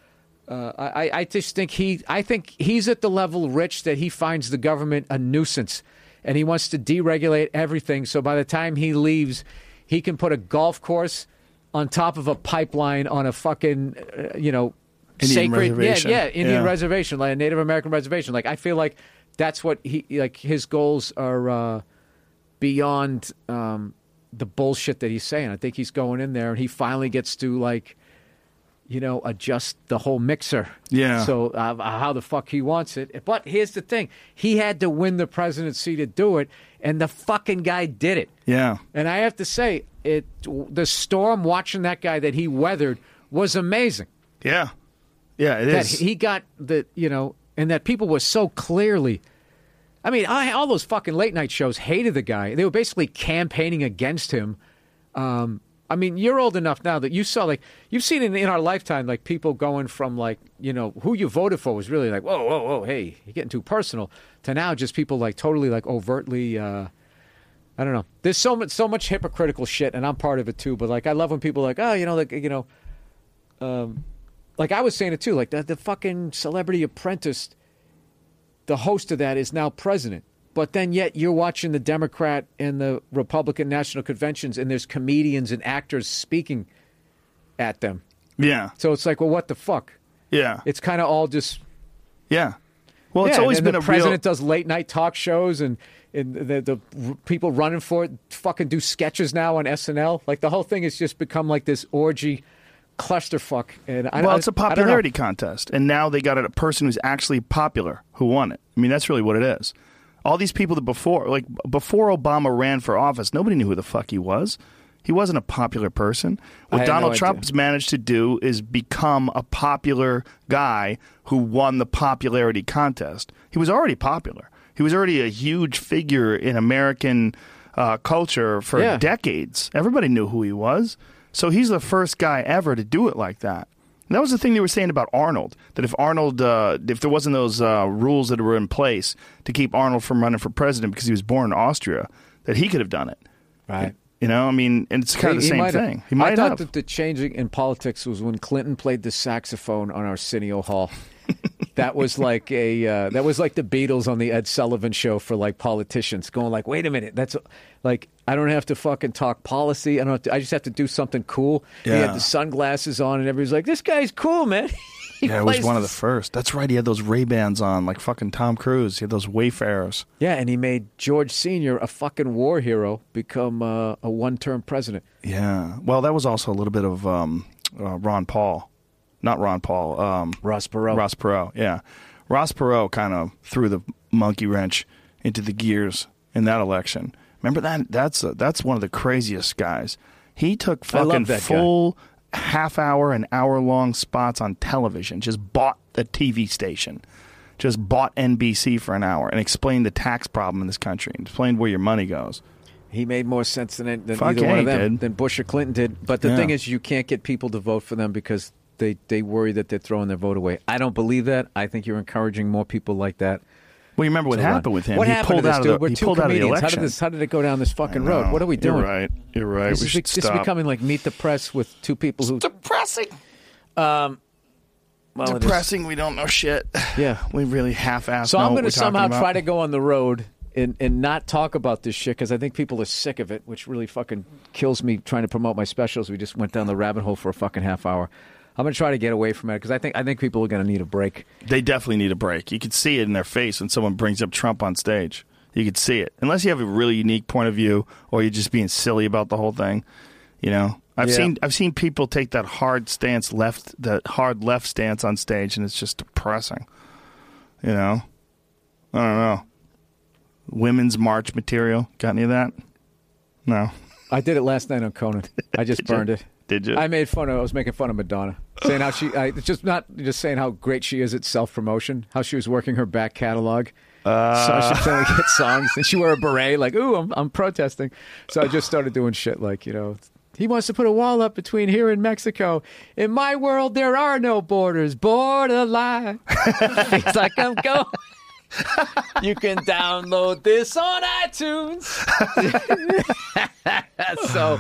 I just think he's at the level rich that he finds the government a nuisance, and he wants to deregulate everything. So by the time he leaves, he can put a golf course on top of a pipeline on a fucking, Indian sacred reservation. Indian reservation, like a Native American reservation. Like, I feel like that's what his goals are beyond the bullshit that he's saying. I think he's going in there and he finally gets to adjust the whole mixer. Yeah. So how the fuck he wants it. But here's the thing. He had to win the presidency to do it, and the fucking guy did it. Yeah. And I have to say, the storm watching that guy that he weathered was amazing. Yeah. Yeah, it is. He got and that people were so clearly. I mean, all those fucking late night shows hated the guy. They were basically campaigning against him. I mean, you're old enough now that you saw, like, you've seen in our lifetime, like, people going from, like, who you voted for was really like, whoa, hey, you're getting too personal, to now just people, like, totally, like, overtly, I don't know. There's so much hypocritical shit, and I'm part of it too. But, like, I love when people are like, like I was saying it too, like the fucking Celebrity Apprentice, the host of that is now president. But then yet you're watching the Democrat and the Republican national conventions, and there's comedians and actors speaking at them. Yeah. So it's like, well, what the fuck? Yeah. It's kind of all just. Yeah. Well, it's always been the a president does late night talk shows, and the people running for it fucking do sketches now on SNL. Like, the whole thing has just become like this orgy clusterfuck. And it's a popularity contest, and now they got a person who's actually popular who won it. I mean, that's really what it is. All these people that before Obama ran for office, nobody knew who the fuck he was. He wasn't a popular person. What Donald Trump's managed to do is become a popular guy who won the popularity contest. He was already popular. He was already a huge figure in American culture for decades. Everybody knew who he was. So he's the first guy ever to do it like that. And that was the thing they were saying about Arnold, that if Arnold, if there wasn't those rules that were in place to keep Arnold from running for president because he was born in Austria, that he could have done it. Right. You know, I mean, and it's kind of the same thing. He might I thought have. that the changing in politics was when Clinton played the saxophone on Arsenio Hall. That was like the Beatles on the Ed Sullivan Show for like politicians, going like, wait a minute, that's like I don't have to fucking talk policy. I just have to do something cool. Yeah. He had the sunglasses on, and everybody's like, this guy's cool, man. Yeah, it was one of the first. That's right. He had those Ray-Bans on, like fucking Tom Cruise. He had those Wayfarers. Yeah, and he made George Sr., a fucking war hero, become a one-term president. Yeah. Well, that was also a little bit of Ron Paul. Not Ron Paul. Ross Perot. Ross Perot, yeah. Ross Perot kind of threw the monkey wrench into the gears in that election. Remember that? That's one of the craziest guys. He took fucking full half-hour and hour-long spots on television, just bought the TV station, just bought NBC for an hour and explained the tax problem in this country and explained where your money goes. He made more sense than either one of them than Bush or Clinton did. But the thing is, you can't get people to vote for them because they worry that they're throwing their vote away. I don't believe that. I think you're encouraging more people like that. Well, you remember what happened with him? What happened to this dude? We're two comedians. The election. How did it go down this fucking road? What are we doing? You're right. This is becoming like Meet the Press with two people who... It's depressing. Well, depressing. We don't know shit. Yeah. We really half-assed. So I'm going to somehow try to go on the road and not talk about this shit because I think people are sick of it, which really fucking kills me trying to promote my specials. We just went down the rabbit hole for a fucking half hour. I'm going to try to get away from it because I think people are going to need a break. They definitely need a break. You could see it in their face when someone brings up Trump on stage. You could see it. Unless you have a really unique point of view or you're just being silly about the whole thing. You know? I've seen people take that hard left stance on stage, and it's just depressing. You know? I don't know. Women's march material. Got any of that? No. I did it last night on Conan. I just burned it. Did you? I was making fun of Madonna, saying how just saying how great she is at self-promotion, how she was working her back catalog. So she was trying to get songs, and she wore a beret, like, ooh, I'm protesting. So I just started doing shit like, you know, he wants to put a wall up between here and Mexico. In my world, there are no borders. Borderline. He's like, I'm going. You can download this on iTunes. So,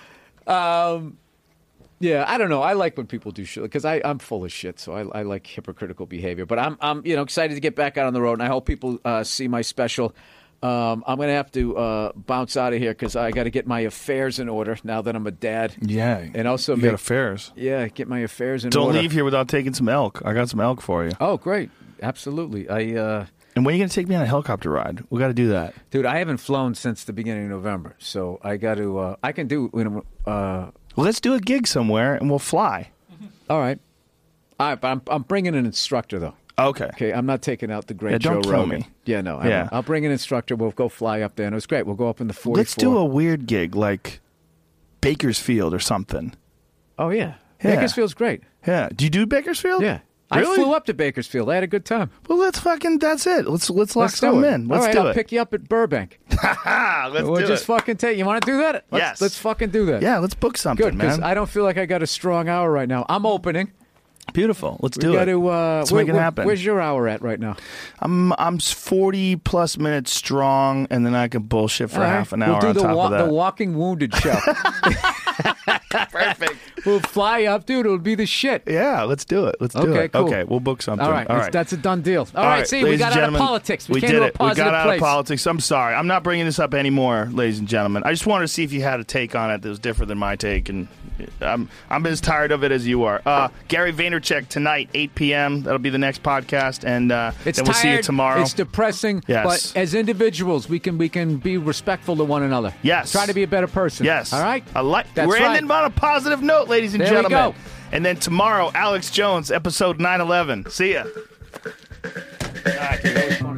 yeah, I don't know. I like when people do shit because I'm full of shit, so I like hypocritical behavior. But I'm excited to get back out on the road, and I hope people see my special. I'm going to have to bounce out of here because I got to get my affairs in order now that I'm a dad. Yeah, and also got affairs. Yeah, get my affairs in order. Don't leave here without taking some elk. I got some elk for you. Oh, great! Absolutely. And when are you going to take me on a helicopter ride? We got to do that, dude. I haven't flown since the beginning of November, so I got to. I can do. Well, let's do a gig somewhere, and we'll fly. All right. But I'm bringing an instructor, though. Okay. I'm not taking out the great Joe Rogan. Don't kill me. Yeah, no. I'll bring an instructor. We'll go fly up there, and it was great. We'll go up in the 44. Let's do a weird gig, like Bakersfield or something. Oh, yeah. Bakersfield's great. Yeah. Do you do Bakersfield? Yeah. Really? I flew up to Bakersfield. I had a good time. Well, that's it. Let's lock something in. All right, do I'll pick you up at Burbank. We'll just fucking take. You want to do that? Let's fucking do that. Yeah, let's book something, good, because I don't feel like I got a strong hour right now. I'm opening. Beautiful. Let's do it. Let's make it happen. Where's your hour at right now? I'm 40 plus minutes strong, and then I can bullshit for half an hour we'll do on top of that. The Walking Wounded show. Perfect. We'll fly up, dude. It'll be the shit. Yeah, let's do it. Let's do it. Cool. Okay, we'll book something. All right. That's a done deal. All right, see, we got out of politics. We came did to a it. positive We got out place. of politics. I'm sorry. I'm not bringing this up anymore, ladies and gentlemen. I just wanted to see if you had a take on it that was different than my take, and I'm as tired of it as you are. Gary Vaynerchuk tonight, 8 p.m. That'll be the next podcast, and then we'll see you tomorrow. It's depressing, yes. But as individuals, we can be respectful to one another. Yes. Try to be a better person. Yes. All right? We're ending on a positive note, ladies and there gentlemen. We go. And then tomorrow, Alex Jones, episode 911. See ya. All right,